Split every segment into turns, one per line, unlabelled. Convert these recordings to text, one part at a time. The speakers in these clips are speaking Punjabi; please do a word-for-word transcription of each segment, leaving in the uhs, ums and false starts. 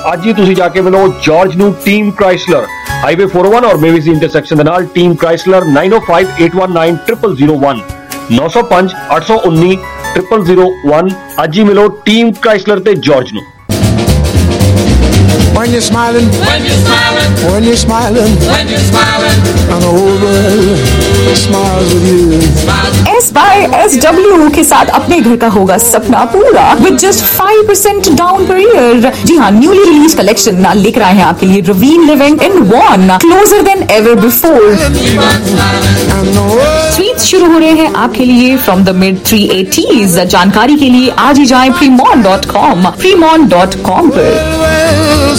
ਅੱਜ ਹੀ ਤੁਸੀਂ ਜਾ ਕੇ ਮਿਲੋ ਜਾਰਜ ਨੂੰ team Chrysler highway four oh one ਔਰ ਮੇਵਿਸ ਇੰਟਰਸੈਕਸ਼ਨ ਦੇ ਨਾਲ team Chrysler nine oh five eight one nine zero zero zero one nine oh five eight one nine zero zero zero one ਅੱਜ ਹੀ ਮਿਲੋ ਟੀਮ ਕ੍ਰਾਈਸਲਰ ਤੇ ਜਾਰਜ ਨੂੰ।
When you're smiling, when you're smiling, when you're smiling, when you're smiling, and the whole world smiles with you.
S by S W के साथ अपने घर का होगा सपना पूरा with just five percent down per year। जी हाँ, न्यूली रिलीज कलेक्शन ना लेकर आए हैं आपके लिए ravine living in one closer than ever before. Suites शुरू हो रहे हैं आपके लिए from the mid three eighties. जानकारी के लिए आज ही जाएं Primont dot com Primont dot com पर।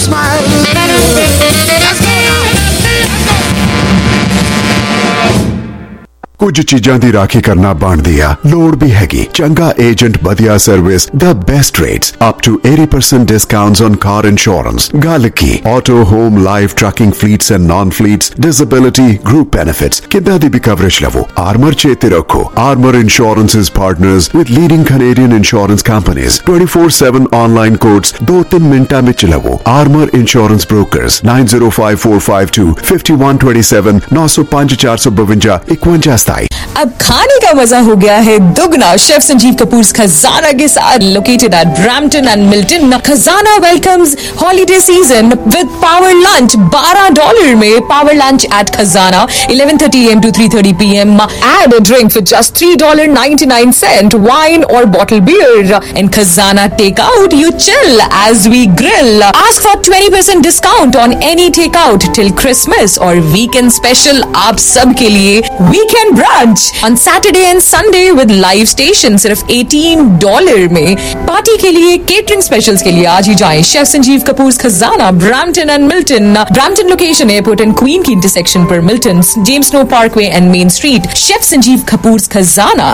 ਕੁਝ ਚੀਜ਼ਾਂ ਦੀ ਰਾਖੀ ਕਰਨਾ ਬਣਦੀ ਆ, ਲੋੜ ਵੀ ਹੈਗੀ। ਚੰਗਾ ਏਜੰਟ, ਵਧੀਆ service, the best rates, up to eighty percent discounts on car insurance। ਗੱਲ ਕੀ auto, home, life, trucking fleets and non-fleets, disability, group benefits, ਕਿੱਦਾਂ ਦੀ ਵੀ coverage ਲਵੋ। Armor ਚੇਤੇ ਰੱਖੋ, Armor Insurance is partners with leading Canadian insurance companies। twenty-four seven online quotes ਦੋ ਤਿੰਨ ਮਿੰਟਾਂ ਵਿੱਚ ਲਵੋ। Armor Insurance Brokers nine zero five four five two five one two seven nine oh five four five five one
अब खाने का मजा हो गया है दुगना शेफ संजीव कपूर खजाना के साथ located at Brampton and Milton. Khazana welcomes holiday season with power lunch बारह डॉलर में। Power lunch at Khazana eleven thirty a m to three thirty p m Add a drink for just three dollars and ninety-nine cents, wine or bottled beer। In Khazana takeout you chill as we grill। Ask for twenty percent discount on any takeout till Christmas और weekend special आप सब के लिए weekend brunch on Saturday and Sunday with live station सिर्फ eighteen dollars में। पार्टी के लिए केटरिंग स्पेशल्स के लिए आज ही जाएं chef Sanjeev Kapoor Khazana Brampton and Milton. Brampton location airport and Queen की इंटरसेक्शन पर Milton James Snow Parkway and Main Street. Chef Sanjeev Kapoor Khazana.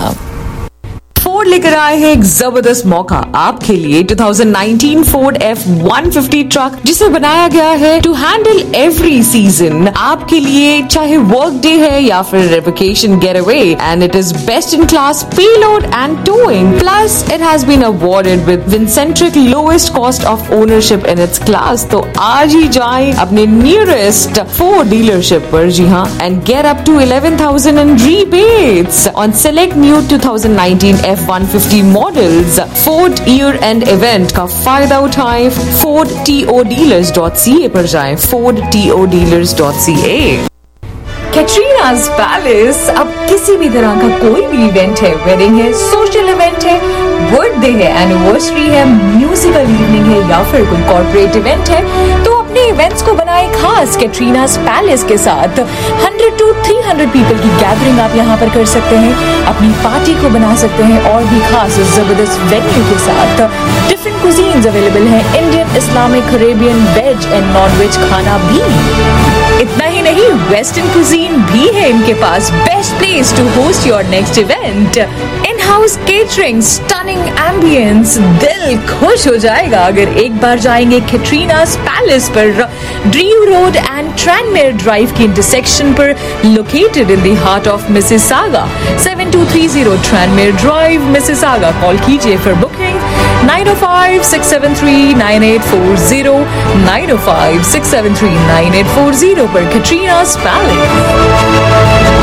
Ford लेकर आए हैं एक जबरदस्त मौका आपके लिए twenty nineteen Ford F one fifty truck जिसे बनाया गया है टू हैंडल एवरी सीजन। आपके लिए चाहे वर्क डे है या फिर vacation getaway and it is best in class payload and towing plus it has been awarded with Vincentric lowest cost of ownership in its class. तो आज ही जाएं अपने नियरेस्ट फोर्ड डीलरशिप पर, जी हाँ, and get up to eleven thousand in rebates on select new twenty nineteen F one fifty models। Ford year end event का फायदा उठाएं ford to dealers dot c a पर जाएं ford to dealers dot c a। Katrina's Palace अब किसी भी तरह का कोई भी इवेंट है, वेडिंग है, सोशल इवेंट है, बर्थडे है, एनिवर्सरी है, म्यूजिकल इवनिंग है या फिर कोई कॉर्पोरेट इवेंट है, तो अपने इवेंट्स को बनाए खास कैटरीना's पैलेस के साथ। one hundred to three hundred people की गैदरिंग आप यहाँ पर कर सकते हैं, अपनी पार्टी को बना सकते हैं और भी खास जबरदस्त वेन्यू के साथ। डिफरेंट कुजीन्स अवेलेबल हैं, Indian, Islamic, Arabian, veg and non veg खाना भी। इतना ही नहीं, वेस्टर्न कुजीन भी है इनके पास। Best place to host your next event. In house catering, stunning ambience, दिल खुश हो जाएगा अगर एक बार जाएंगे कैटरीना's पैलेस पर। Drew Road and Tranmere Drive की इंटरसेक्शन पर, located in the heart of Mississauga. seven two three zero Tranmere Drive, Mississauga. Call कीजिए for booking nine oh five six seven three nine eight four zero nine oh five six seven three nine eight four zero पर Katrina's Palace.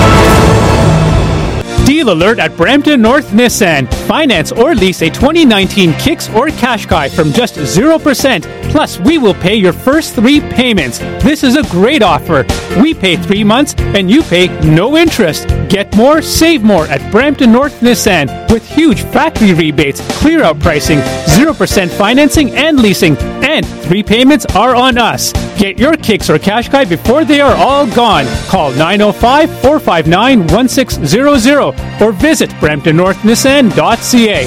Deal alert at Brampton North Nissan. Finance or lease a twenty nineteen Kicks or Qashqai from just zero percent. Plus, we will pay your first three payments. This is a great offer. We pay three months and you pay no interest. Get more, save more at Brampton North Nissan with huge factory rebates, clear out pricing, zero percent financing and leasing, and three payments are on us. Get your Kicks or Qashqai before they are all gone. Call nine oh five four five nine one six zero zero or visit brampton north nissan dot c a।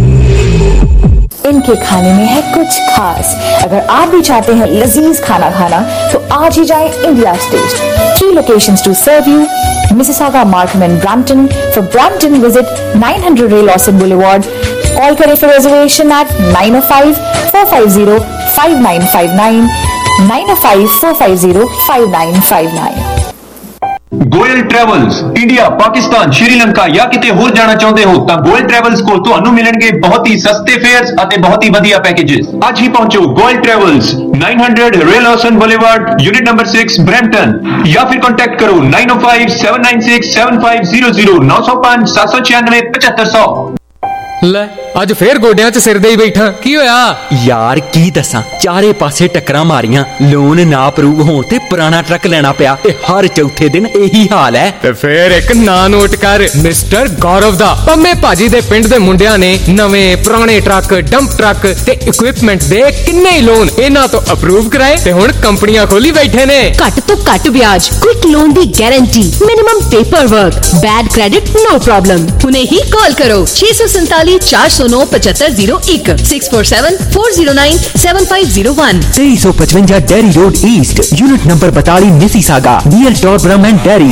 इनके खाने में है कुछ खास। अगर आप भी चाहते हैं लजीज खाना खाना तो आज ही जाएं India's Taste. Three locations to serve you: Mississauga, Markham and Brampton। For Brampton, visit nine hundred Ray Lawson Boulevard। Call करें for reservation at nine oh five four five zero five nine five nine nine oh five four five zero five nine five nine।
Goyal travels India, Pakistan, Sri Lanka ਜਾਂ ਕਿਤੇ ਹੋਰ ਜਾਣਾ ਚਾਹੁੰਦੇ ਹੋ ਤਾਂ ਗੋਇਲ ਟਰੈਵਲਸ ਕੋਲ ਤੁਹਾਨੂੰ ਮਿਲਣਗੇ ਬਹੁਤ ਹੀ ਸਸਤੇ ਫੇਅਰਸ ਅਤੇ ਬਹੁਤ ਹੀ ਵਧੀਆ ਪੈਕੇजेस। ਅੱਜ ਹੀ ਪਹੁੰਚੋ Goyal travels, nine hundred Ray Lawson boulevard, unit number six, Brampton, ਜਾਂ ਫਿਰ ਕੰਟੈਕਟ ਕਰੋ nine oh five seven nine six seven five zero zero nine oh five seven nine six seven five zero zero।
ਲੈ ਅੱਜ ਫੇਰ ਗੋਡਿਆਂ 'ਚ ਸਿਰ ਦੇ ਹੀ ਬੈਠਾ, ਕੀ ਹੋਇਆ
ਯਾਰ? ਕੀ ਦੱਸਾਂ, ਚਾਰੇ ਪਾਸੇ ਟੱਕਰਾਂ ਮਾਰੀਆਂ, ਲੋਨ ਨਾ ਅਪਰੂਵ ਹੋਣ ਤੇ ਪੁਰਾਣਾ ਟਰੱਕ ਲੈਣਾ ਪਿਆ ਤੇ ਹਰ ਚੌਥੇ ਦਿਨ ਇਹੀ ਹਾਲ ਹੈ।
ਤੇ ਫੇਰ ਇੱਕ ਨਾਂ ਨੋਟ ਕਰ, ਮਿਸਟਰ ਗੌਰਵ ਦਾ। ਪੰਮੇ ਭਾਜੀ ਦੇ ਪਿੰਡ ਦੇ ਮੁੰਡਿਆਂ ਨੇ ਨਵੇਂ ਪੁਰਾਣੇ ਟਰੱਕ, ਡੰਪ ਟਰੱਕ ਤੇ ਇਕਵਿਪਮੈਂਟ ਦੇ ਕਿੰਨੇ ਹੀ ਲੋਨ ਇਹਨਾਂ ਤੋਂ ਅਪਰੂਵ ਕਰਾਏ ਤੇ ਹੁਣ ਕੰਪਨੀਆਂ ਖੋਲੀ ਬੈਠੇ ਨੇ।
ਘੱਟ ਤੋਂ ਘੱਟ ਵਿਆਜ, ਕੁਇਕ ਲੋਨ ਦੀ guarantee, minimum paper work, bad credit no problem. उन्हें ही कॉल करो छह सौ सैतालीस चार सौ नौ पचहत्तर जीरो एक six four seven four zero nine seven five zero one.
तेईस सौ पचवंजा Derry Road east, unit number बताली, Mississauga, near Torbram and Derry.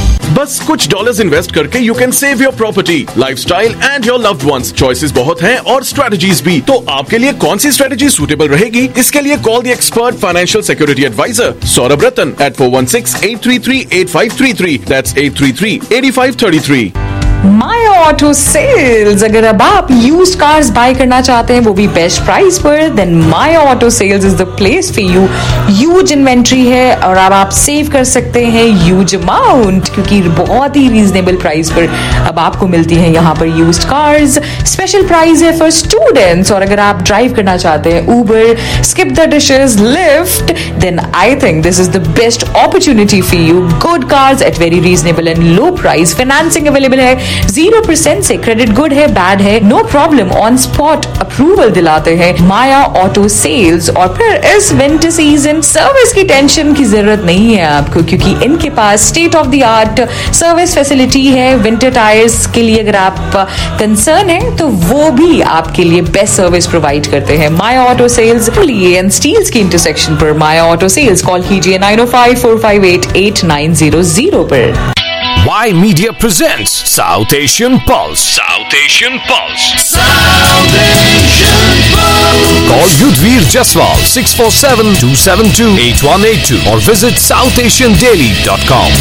बस कुछ डॉलर्स इन्वेस्ट करके you can save your property, lifestyle and your loved ones. Choices बहुत हैं और स्ट्रेटजीज भी। तो आपके लिए कौन सी स्ट्रेटजी सूटेबल रहेगी? इसके लिए call the expert financial security advisor Saurabh Ratan at four one six eight three three eight five three three. That's eight three three eight five three three.
Maya auto sales, अगर अब आप यूज्ड कार्स बाय करना चाहते हैं वो भी बेस्ट प्राइस पर, then Maya auto sales is the place for you. Huge inventory है और अब आप सेव कर सकते हैं ह्यूज अमाउंट, क्योंकि बहुत ही रीजनेबल प्राइस पर अब आपको मिलती है यहाँ पर यूज्ड कार्स। स्पेशल प्राइस है फॉर स्टूडेंट्स, और अगर आप ड्राइव करना चाहते हैं Uber, skip the dishes, Lyft, then I think this is the best opportunity for you. Good cars at very reasonable and low price, financing available है, जीरो परसेंट से, क्रेडिट गुड है, बैड है, no problem, on spot approval दिलाते हैं माया ऑटो सेल्स। और फिर इस विंटर सीजन सर्विस की टेंशन की जरूरत नहीं है आपको, क्योंकि इनके पास state of the art service facility है। विंटर टायर्स के लिए अगर आप कंसर्न है तो वो भी आपके लिए बेस्ट सर्विस प्रोवाइड करते हैं Maya auto sales. And Steeles की इंटरसेक्शन पर माया ऑटो सेल्स, कॉल कीजिए nine oh five four five eight eight nine zero zero पर।
Y Media presents South Asian Pulse. South Asian Pulse. South Asian Pulse. Call Yudhvir Jaswal six four seven two seven two eight one eight two or visit south asian daily dot com.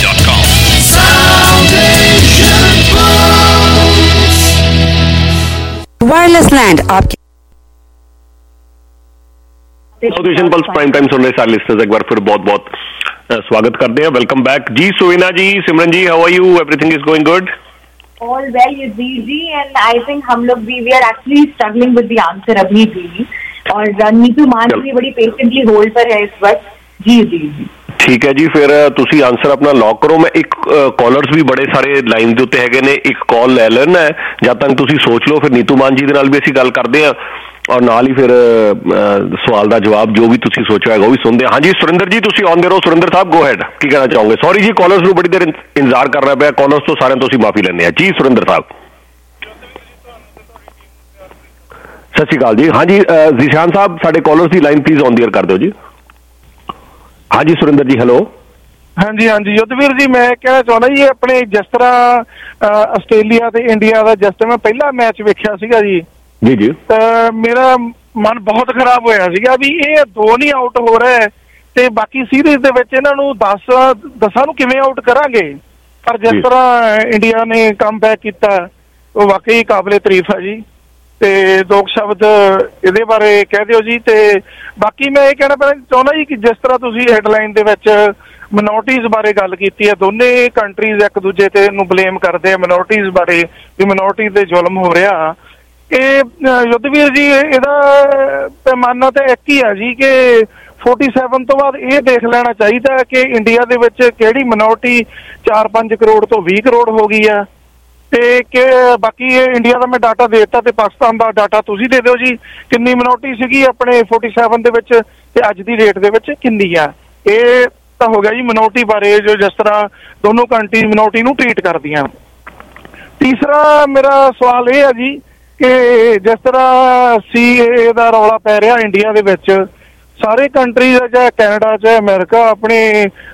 South Asian Pulse.
Wireless Land आपके
South Asian pulse prime time सुन रहे सारे लिस्टर्स एक बार फिर बहुत बहुत स्वागत करते हैं। वेलकम बैक जी। Soina ji, Simran ji, how are you? Everything is going good?
All well Yudhvir ji, and I think हम लोग भी we are actually struggling with the answer अभी भी, और नीतू मान भी बड़ी पेशेंटली होल्ड पर है इस वक्त। जी जी जी
ठीक है जी, फिर तुसी आंसर अपना लॉक करो। मैं एक कॉलर्स भी बड़े सारे लाइन दे उत्ते हैगे ने, एक कॉल ले लेना है जब तक तुसी सोच लो, फिर नीतू मान जी दे नाल भी असीं गल करदे हां और नाल ही फिर सवाल का जवाब जो भी तुसी सोचा है वो भी सुनते हैं। हाँ जी सुरिंदर जी, तुसी ऑन दे रहो। सुरिंदर साहब गो हैड, की कहना चाहोगे? सॉरी जी, कॉलर्स नूं बड़ी देर इंतजार करना पिया, कॉलर्स तो सारे तुसी माफी लेने जी। सुरिंदर साहब सत श्री अकाल जी। हाँ जी जीशान साहब, साडे कॉलर्स की line please on the air कर दो जी। हाँ जी सुरिंदर जी, हेलो।
हाँ जी हाँ जी युद्धवीर जी, मैं कहना चाहना जी अपने जिस तरह आस्ट्रेलिया ते इंडिया का जिस तरह मैं पहला मैच वेख्या सीगा जी
जी जी
तो मेरा मन बहुत खराब होया सीगा भी ये दो नहीं आउट हो रहे ते बाकी सीरीज दे विच इन्हां नूं दस दसां नूं किवें आउट करांगे, पर जिस तरह इंडिया ने कम बैक किया वो वाकई काबिले तारीफ है जी। ते दो शब्द इहदे बारे कह दिओ जी। ते बाकी मैं ये कहना चाहुंदा जी कि जिस तरह तुसीं हैडलाइन दे विच मिनोरिटीज़ बारे गल कीती है, दोने कंट्रीज एक दूजे ते नूं ब्लेम करदे आ मिनोरिटीज़ बारे भी मिनोरिटीज़ दे जुल्म हो रहा। युद्धवीर जी इहदा पैमाना तो एक ही है जी कि फोर्टी सैवन तो बाद ये देख लेना चाहिए कि इंडिया दे विच किहड़ी मिनोरिटी चार पांच करोड़ तो बीस करोड़ हो गई है। ते कि बाकी इंडिया का मैं डाटा देता ते पाकिस्तान का डाटा तुसीं दे दिओ जी, किन्नी मिनोरिटी सीगी अपने फोर्टी सैवन दे विच ते अज दी डेट दे विच किन्नी है। ये तो हो गया जी मिनोरिटी बारे, जो जिस तरह दोनों कंट्री मिनोरिटी नूं ट्रीट करदियां। तीसरा मेरा सवाल ये है जी कि जिस तरह सी ए दा रौला पै रहा इंडिया दे विच, सारे कंट्रीज चाहे कैनेडा चाहे अमेरिका अपने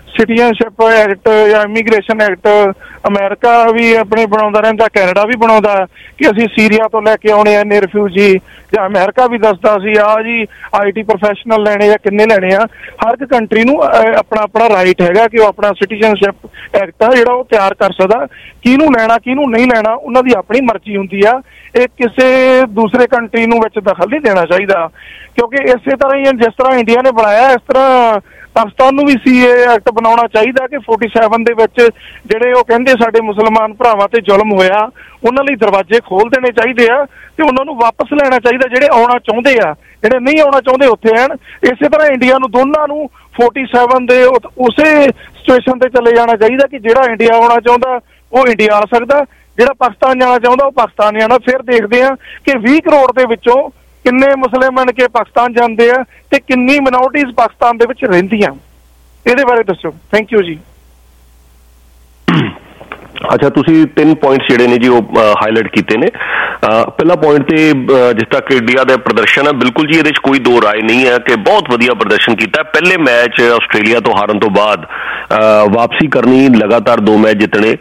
ਸਿਟੀਜ਼ਨਸ਼ਿਪ ਐਕਟ ਜਾਂ ਇਮੀਗ੍ਰੇਸ਼ਨ ਐਕਟ ਅਮਰੀਕਾ ਵੀ ਆਪਣੇ ਬਣਾਉਂਦਾ ਰਹਿੰਦਾ, ਕੈਨੇਡਾ ਵੀ ਬਣਾਉਂਦਾ ਕਿ ਅਸੀਂ ਸੀਰੀਆ ਤੋਂ ਲੈ ਕੇ ਆਉਣੇ ਆ ਨੇ ਰਿਫਿਊਜੀ, ਜਾਂ ਅਮਰੀਕਾ ਵੀ ਦੱਸਦਾ ਸੀ ਆ ਜੀ ਆਈ ਟੀ ਪ੍ਰੋਫੈਸ਼ਨਲ ਲੈਣੇ ਜਾਂ ਕਿੰਨੇ ਲੈਣੇ ਆ। ਹਰ ਇੱਕ ਕੰਟਰੀ ਨੂੰ ਆਪਣਾ ਆਪਣਾ ਰਾਈਟ ਹੈਗਾ ਕਿ ਉਹ ਆਪਣਾ ਸਿਟੀਜ਼ਨਸ਼ਿਪ ਐਕਟ ਆ ਜਿਹੜਾ ਉਹ ਤਿਆਰ ਕਰ ਸਕਦਾ। ਕਿਹਨੂੰ ਲੈਣਾ ਕਿਹਨੂੰ ਨਹੀਂ ਲੈਣਾ ਉਹਨਾਂ ਦੀ ਆਪਣੀ ਮਰਜ਼ੀ ਹੁੰਦੀ ਆ। ਇਹ ਕਿਸੇ ਦੂਸਰੇ ਕੰਟਰੀ ਨੂੰ ਵਿੱਚ ਦਖਲ ਨਹੀਂ ਦੇਣਾ ਚਾਹੀਦਾ, ਕਿਉਂਕਿ ਇਸੇ ਤਰ੍ਹਾਂ ਹੀ ਜਿਸ ਤਰ੍ਹਾਂ ਇੰਡੀਆ ਨੇ ਬਣਾਇਆ ਇਸ ਤਰ੍ਹਾਂ ਪਾਕਿਸਤਾਨ ਨੂੰ ਵੀ ਸੀ ਏ ਐਕਟ ਬਣਾਉਣਾ ਚਾਹੀਦਾ ਕਿ ਫੋਰਟੀ ਸੈਵਨ ਦੇ ਵਿੱਚ ਜਿਹੜੇ ਉਹ ਕਹਿੰਦੇ ਸਾਡੇ ਮੁਸਲਮਾਨ ਭਰਾਵਾਂ ਤੇ ਜ਼ੁਲਮ ਹੋਇਆ ਉਹਨਾਂ ਲਈ ਦਰਵਾਜ਼ੇ ਖੋਲ ਦੇਣੇ ਚਾਹੀਦੇ ਆ ਤੇ ਉਹਨਾਂ ਨੂੰ ਵਾਪਸ ਲੈਣਾ ਚਾਹੀਦਾ। ਜਿਹੜੇ ਆਉਣਾ ਚਾਹੁੰਦੇ ਆ, ਜਿਹੜੇ ਨਹੀਂ ਆਉਣਾ ਚਾਹੁੰਦੇ ਉੱਥੇ ਆਣ। ਇਸੇ ਤਰ੍ਹਾਂ ਇੰਡੀਆ ਨੂੰ ਦੋਨਾਂ ਨੂੰ ਫੋਰਟੀ ਸੈਵਨ ਦੇ ਉਸੇ ਸਿਚੁਏਸ਼ਨ ਤੇ ਚਲੇ ਜਾਣਾ ਚਾਹੀਦਾ ਕਿ ਜਿਹੜਾ ਇੰਡੀਆ ਆਉਣਾ ਚਾਹੁੰਦਾ ਉਹ ਇੰਡੀਆ ਆ ਸਕਦਾ, ਜਿਹੜਾ ਪਾਕਿਸਤਾਨ ਜਾਣਾ ਚਾਹੁੰਦਾ ਉਹ ਪਾਕਿਸਤਾਨ ਜਾਣਾ। ਫਿਰ ਦੇਖਦੇ ਆ ਕਿ ਵੀਹ ਕਰੋੜ ਦੇ ਵਿੱਚੋਂ ਕਿੰਨੇ ਮੁਸਲਿਮ ਬਣ ਕੇ ਪਾਕਿਸਤਾਨ ਜਾਂਦੇ ਆ ਤੇ ਕਿੰਨੀ ਮਿਨੋਰਟੀਜ਼ ਪਾਕਿਸਤਾਨ ਦੇ ਵਿੱਚ ਰਹਿੰਦੀਆਂ, ਇਹਦੇ ਬਾਰੇ ਦੱਸੋ। ਥੈਂਕ ਯੂ ਜੀ।
ਅੱਛਾ, ਤੁਸੀਂ ਤਿੰਨ ਪੁਆਇੰਟਸ ਜਿਹੜੇ ਨੇ ਜੀ ਉਹ ਹਾਈਲਾਈਟ ਕੀਤੇ ਨੇ। ਪਹਿਲਾ ਪੁਆਇੰਟ ਤੇ ਜਿਸ ਤੱਕ ਇੰਡੀਆ ਦਾ ਪ੍ਰਦਰਸ਼ਨ ਹੈ, ਬਿਲਕੁਲ ਜੀ ਇਹਦੇ 'ਚ ਕੋਈ ਦੋ ਰਾਏ ਨਹੀਂ ਹੈ ਕਿ ਬਹੁਤ ਵਧੀਆ ਪ੍ਰਦਰਸ਼ਨ ਕੀਤਾ। ਪਹਿਲੇ ਮੈਚ ਆਸਟ੍ਰੇਲੀਆ ਤੋਂ ਹਾਰਨ ਤੋਂ ਬਾਅਦ ਵਾਪਸੀ ਕਰਨੀ, ਲਗਾਤਾਰ ਦੋ ਮੈਚ ਜਿੱਤਣੇ,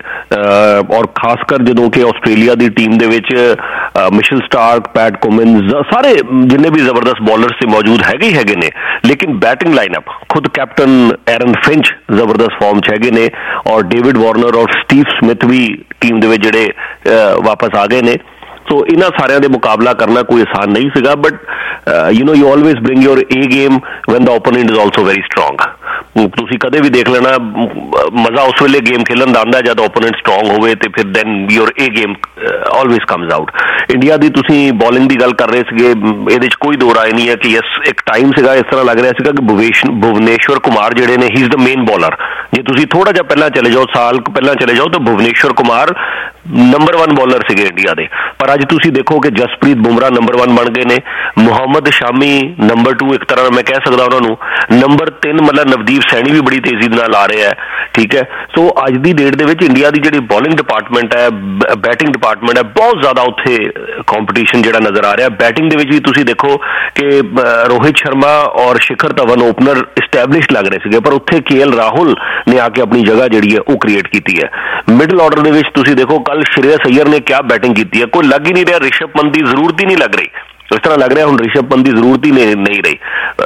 ਔਰ ਖਾਸ ਕਰ ਜਦੋਂ ਕਿ ਆਸਟ੍ਰੇਲੀਆ ਦੀ ਟੀਮ ਦੇ ਵਿੱਚ ਮਿਸ਼ਲ ਸਟਾਰਕ, ਪੈਟ ਕੁਮਿੰਸ, ਸਾਰੇ ਜਿੰਨੇ ਵੀ ਜ਼ਬਰਦਸਤ ਬॉलर्स ਤੇ ਮੌਜੂਦ ਹੈਗੇ ਹੀ ਹੈਗੇ ਨੇ, ਲੇਕਿਨ ਬੈਟਿੰਗ ਲਾਈਨਅਪ ਖੁਦ ਕੈਪਟਨ ਐਰਨ ਫਿੰਚ ਜ਼ਬਰਦਸਤ ਫਾਰਮ 'ਚ ਹੈਗੇ ਨੇ, ਔਰ ਡੇਵਿਡ ਵਾਰਨਰ ਔਰ ਸਟੀਵ ਸਮਿਥ ਵੀ ਟੀਮ ਦੇ ਵਿੱਚ ਜਿਹੜੇ ਵਾਪਸ ਆ ਗਏ ਨੇ। ਸੋ ਇਹਨਾਂ ਸਾਰਿਆਂ ਦੇ ਮੁਕਾਬਲਾ ਕਰਨਾ ਕੋਈ ਆਸਾਨ ਨਹੀਂ ਸੀਗਾ, but you know you always bring your A game when the opponent is also very strong. ਤੁਸੀਂ ਕਦੇ ਵੀ ਦੇਖ ਲੈਣਾ, ਮਜ਼ਾ ਉਸ ਵੇਲੇ ਗੇਮ ਖੇਲਣ ਦਾ ਆਉਂਦਾ ਜਦ ਓਪੋਨੈਂਟ ਸਟਰੋਂਗ ਹੋਵੇ ਤੇ ਫਿਰ then your A game always comes out. India ਦੀ ਤੁਸੀਂ ਬੋਲਿੰਗ ਦੀ ਗੱਲ ਕਰ ਰਹੇ ਸੀਗੇ, ਇਹਦੇ 'ਚ ਕੋਈ ਦੋ ਰਾਏ ਨਹੀਂ ਹੈ ਕਿ ਯਸ ਇੱਕ ਟਾਈਮ ਸੀਗਾ ਇਸ ਤਰ੍ਹਾਂ ਲੱਗ ਰਿਹਾ ਸੀਗਾ ਕਿ ਭੁਵੇਸ਼ ਭੁਵਨੇਸ਼ਵਰ ਕੁਮਾਰ ਜਿਹੜੇ ਨੇ ਹੀ ਇਜ਼ ਦ ਮੇਨ ਬੋਲਰ। ਜੇ ਤੁਸੀਂ ਥੋੜਾ ਜਿਹਾ ਪਹਿਲਾਂ ਚਲੇ ਜਾਓ, ਸਾਲ ਪਹਿਲਾਂ ਚਲੇ ਜਾਓ, ਤਾਂ Bhuvneshwar Kumar number one bowler ਸੀਗੇ ਇੰਡੀਆ ਦੇ। ਪਰ ਅੱਜ ਤੁਸੀਂ ਦੇਖੋ ਕਿ ਜਸਪ੍ਰੀਤ ਬੁਮਰਾਹ ਨੰਬਰ ਵਨ ਬਣ ਗਏ ਨੇ, ਮੁਹੰਮਦ ਸ਼ਾਮੀ ਨੰਬਰ ਟੂ ਇੱਕ ਤਰ੍ਹਾਂ ਮੈਂ ਕਹਿ ਸਕਦਾ ਉਹਨਾਂ ਨੂੰ, ਨੰਬਰ ਤਿੰਨ ਮਤਲਬ ਨਵਦੀਪ ਸੈਣੀ ਵੀ ਬੜੀ ਤੇਜ਼ੀ ਦੇ ਨਾਲ ਆ ਰਿਹਾ ਹੈ। ਠੀਕ ਹੈ, ਸੋ ਅੱਜ ਦੀ ਡੇਟ ਦੇ ਵਿੱਚ ਇੰਡੀਆ ਦੀ ਜਿਹੜੀ ਬੋਲਿੰਗ ਡਿਪਾਰਟਮੈਂਟ ਹੈ, ਬੈਟਿੰਗ ਡਿਪਾਰਟਮੈਂਟ ਹੈ, ਬਹੁਤ ਜ਼ਿਆਦਾ ਉੱਥੇ ਕੰਪੀਟੀਸ਼ਨ ਜਿਹੜਾ ਨਜ਼ਰ ਆ ਰਿਹਾ। ਬੈਟਿੰਗ ਦੇ ਵਿੱਚ ਵੀ ਤੁਸੀਂ ਦੇਖੋ ਕਿ ਰੋਹਿਤ ਸ਼ਰਮਾ ਔਰ ਸ਼ਿਖਰ ਧਵਨ ਓਪਨਰ ਇਸਟੈਬਲਿਸ਼ ਲੱਗ ਰਹੇ ਸੀਗੇ, ਪਰ ਉੱਥੇ ਕੇ ਐਲ ਰਾਹੁਲ ਨੇ ਆ ਕੇ ਆਪਣੀ ਜਗ੍ਹਾ ਜਿਹੜੀ ਹੈ ਉਹ ਕ੍ਰੀਏਟ ਕੀਤੀ ਹੈ। ਮਿਡਲ ਆਰਡਰ ਦੇ ਵਿੱਚ ਤੁਸੀਂ ਦੇਖੋ ਕੱਲ ਸ਼੍ਰੇयस अय्यर ਨੇ ਕਿਆ ਬੈਟਿੰਗ ਕੀਤੀ ਹੈ, ਕੋਈ ਲੱਗ ਹੀ ਨਹੀਂ ਰਿਹਾ ਰਿਸ਼ਭ ਪੰਤ ਦੀ ਜ਼ਰੂਰਤ ਹੀ ਨਹੀਂ ਲੱਗ ਰਹੀ। ਇਸ ਤਰ੍ਹਾਂ ਲੱਗ ਰਿਹਾ ਹੁਣ ਰਿਸ਼ਭ ਪੰਤ ਦੀ ਜ਼ਰੂਰਤ ਹੀ ਨਹੀਂ ਨਹੀਂ ਰਹੀ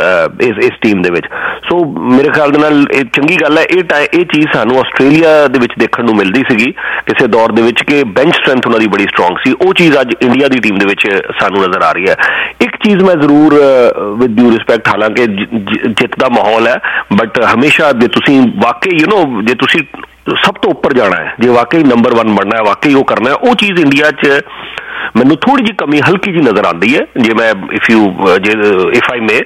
ਇਸ ਇਸ ਟੀਮ ਦੇ ਵਿੱਚ। ਸੋ ਮੇਰੇ ਖਿਆਲ ਦੇ ਨਾਲ ਇਹ ਚੰਗੀ ਗੱਲ ਹੈ। ਇਹ ਇਹ ਚੀਜ਼ ਸਾਨੂੰ ਆਸਟ੍ਰੇਲੀਆ ਦੇ ਵਿੱਚ ਦੇਖਣ ਨੂੰ ਮਿਲਦੀ ਸੀਗੀ ਕਿਸੇ ਦੌਰ ਦੇ ਵਿੱਚ ਕਿ ਬੈਂਚ ਸਟਰੈਂਥ ਉਹਨਾਂ ਦੀ ਬੜੀ ਸਟਰੋਂਗ ਸੀ, ਉਹ ਚੀਜ਼ ਅੱਜ ਇੰਡੀਆ ਦੀ ਟੀਮ ਦੇ ਵਿੱਚ ਸਾਨੂੰ ਨਜ਼ਰ ਆ ਰਹੀ ਹੈ। ਇੱਕ ਚੀਜ਼ ਮੈਂ ਜ਼ਰੂਰ ਵਿਦ ਡਿਊ ਰਿਸਪੈਕਟ, ਹਾਲਾਂਕਿ ਜਿੱਤ ਦਾ ਮਾਹੌਲ ਹੈ, ਬਟ ਹਮੇਸ਼ਾ ਜੇ ਤੁਸੀਂ ਵਾਕਈ ਯੂ ਨੋ ਜੇ ਤੁਸੀਂ ਸਭ ਤੋਂ ਉੱਪਰ ਜਾਣਾ ਹੈ, ਜੇ ਵਾਕਈ ਨੰਬਰ ਵਨ ਬਣਨਾ ਹੈ, ਵਾਕਈ ਉਹ ਕਰਨਾ ਹੈ, ਉਹ ਚੀਜ਼ ਇੰਡੀਆ 'ਚ ਮੈਨੂੰ ਥੋੜੀ ਜਿਹੀ ਕਮੀ ਹਲਕੀ ਜਿਹੀ ਨਜ਼ਰ ਆਉਂਦੀ ਹੈ। ਜੇ ਮੈਂ ਇਫ ਯੂ ਜੇ ਇਫ ਆਈ ਮੇ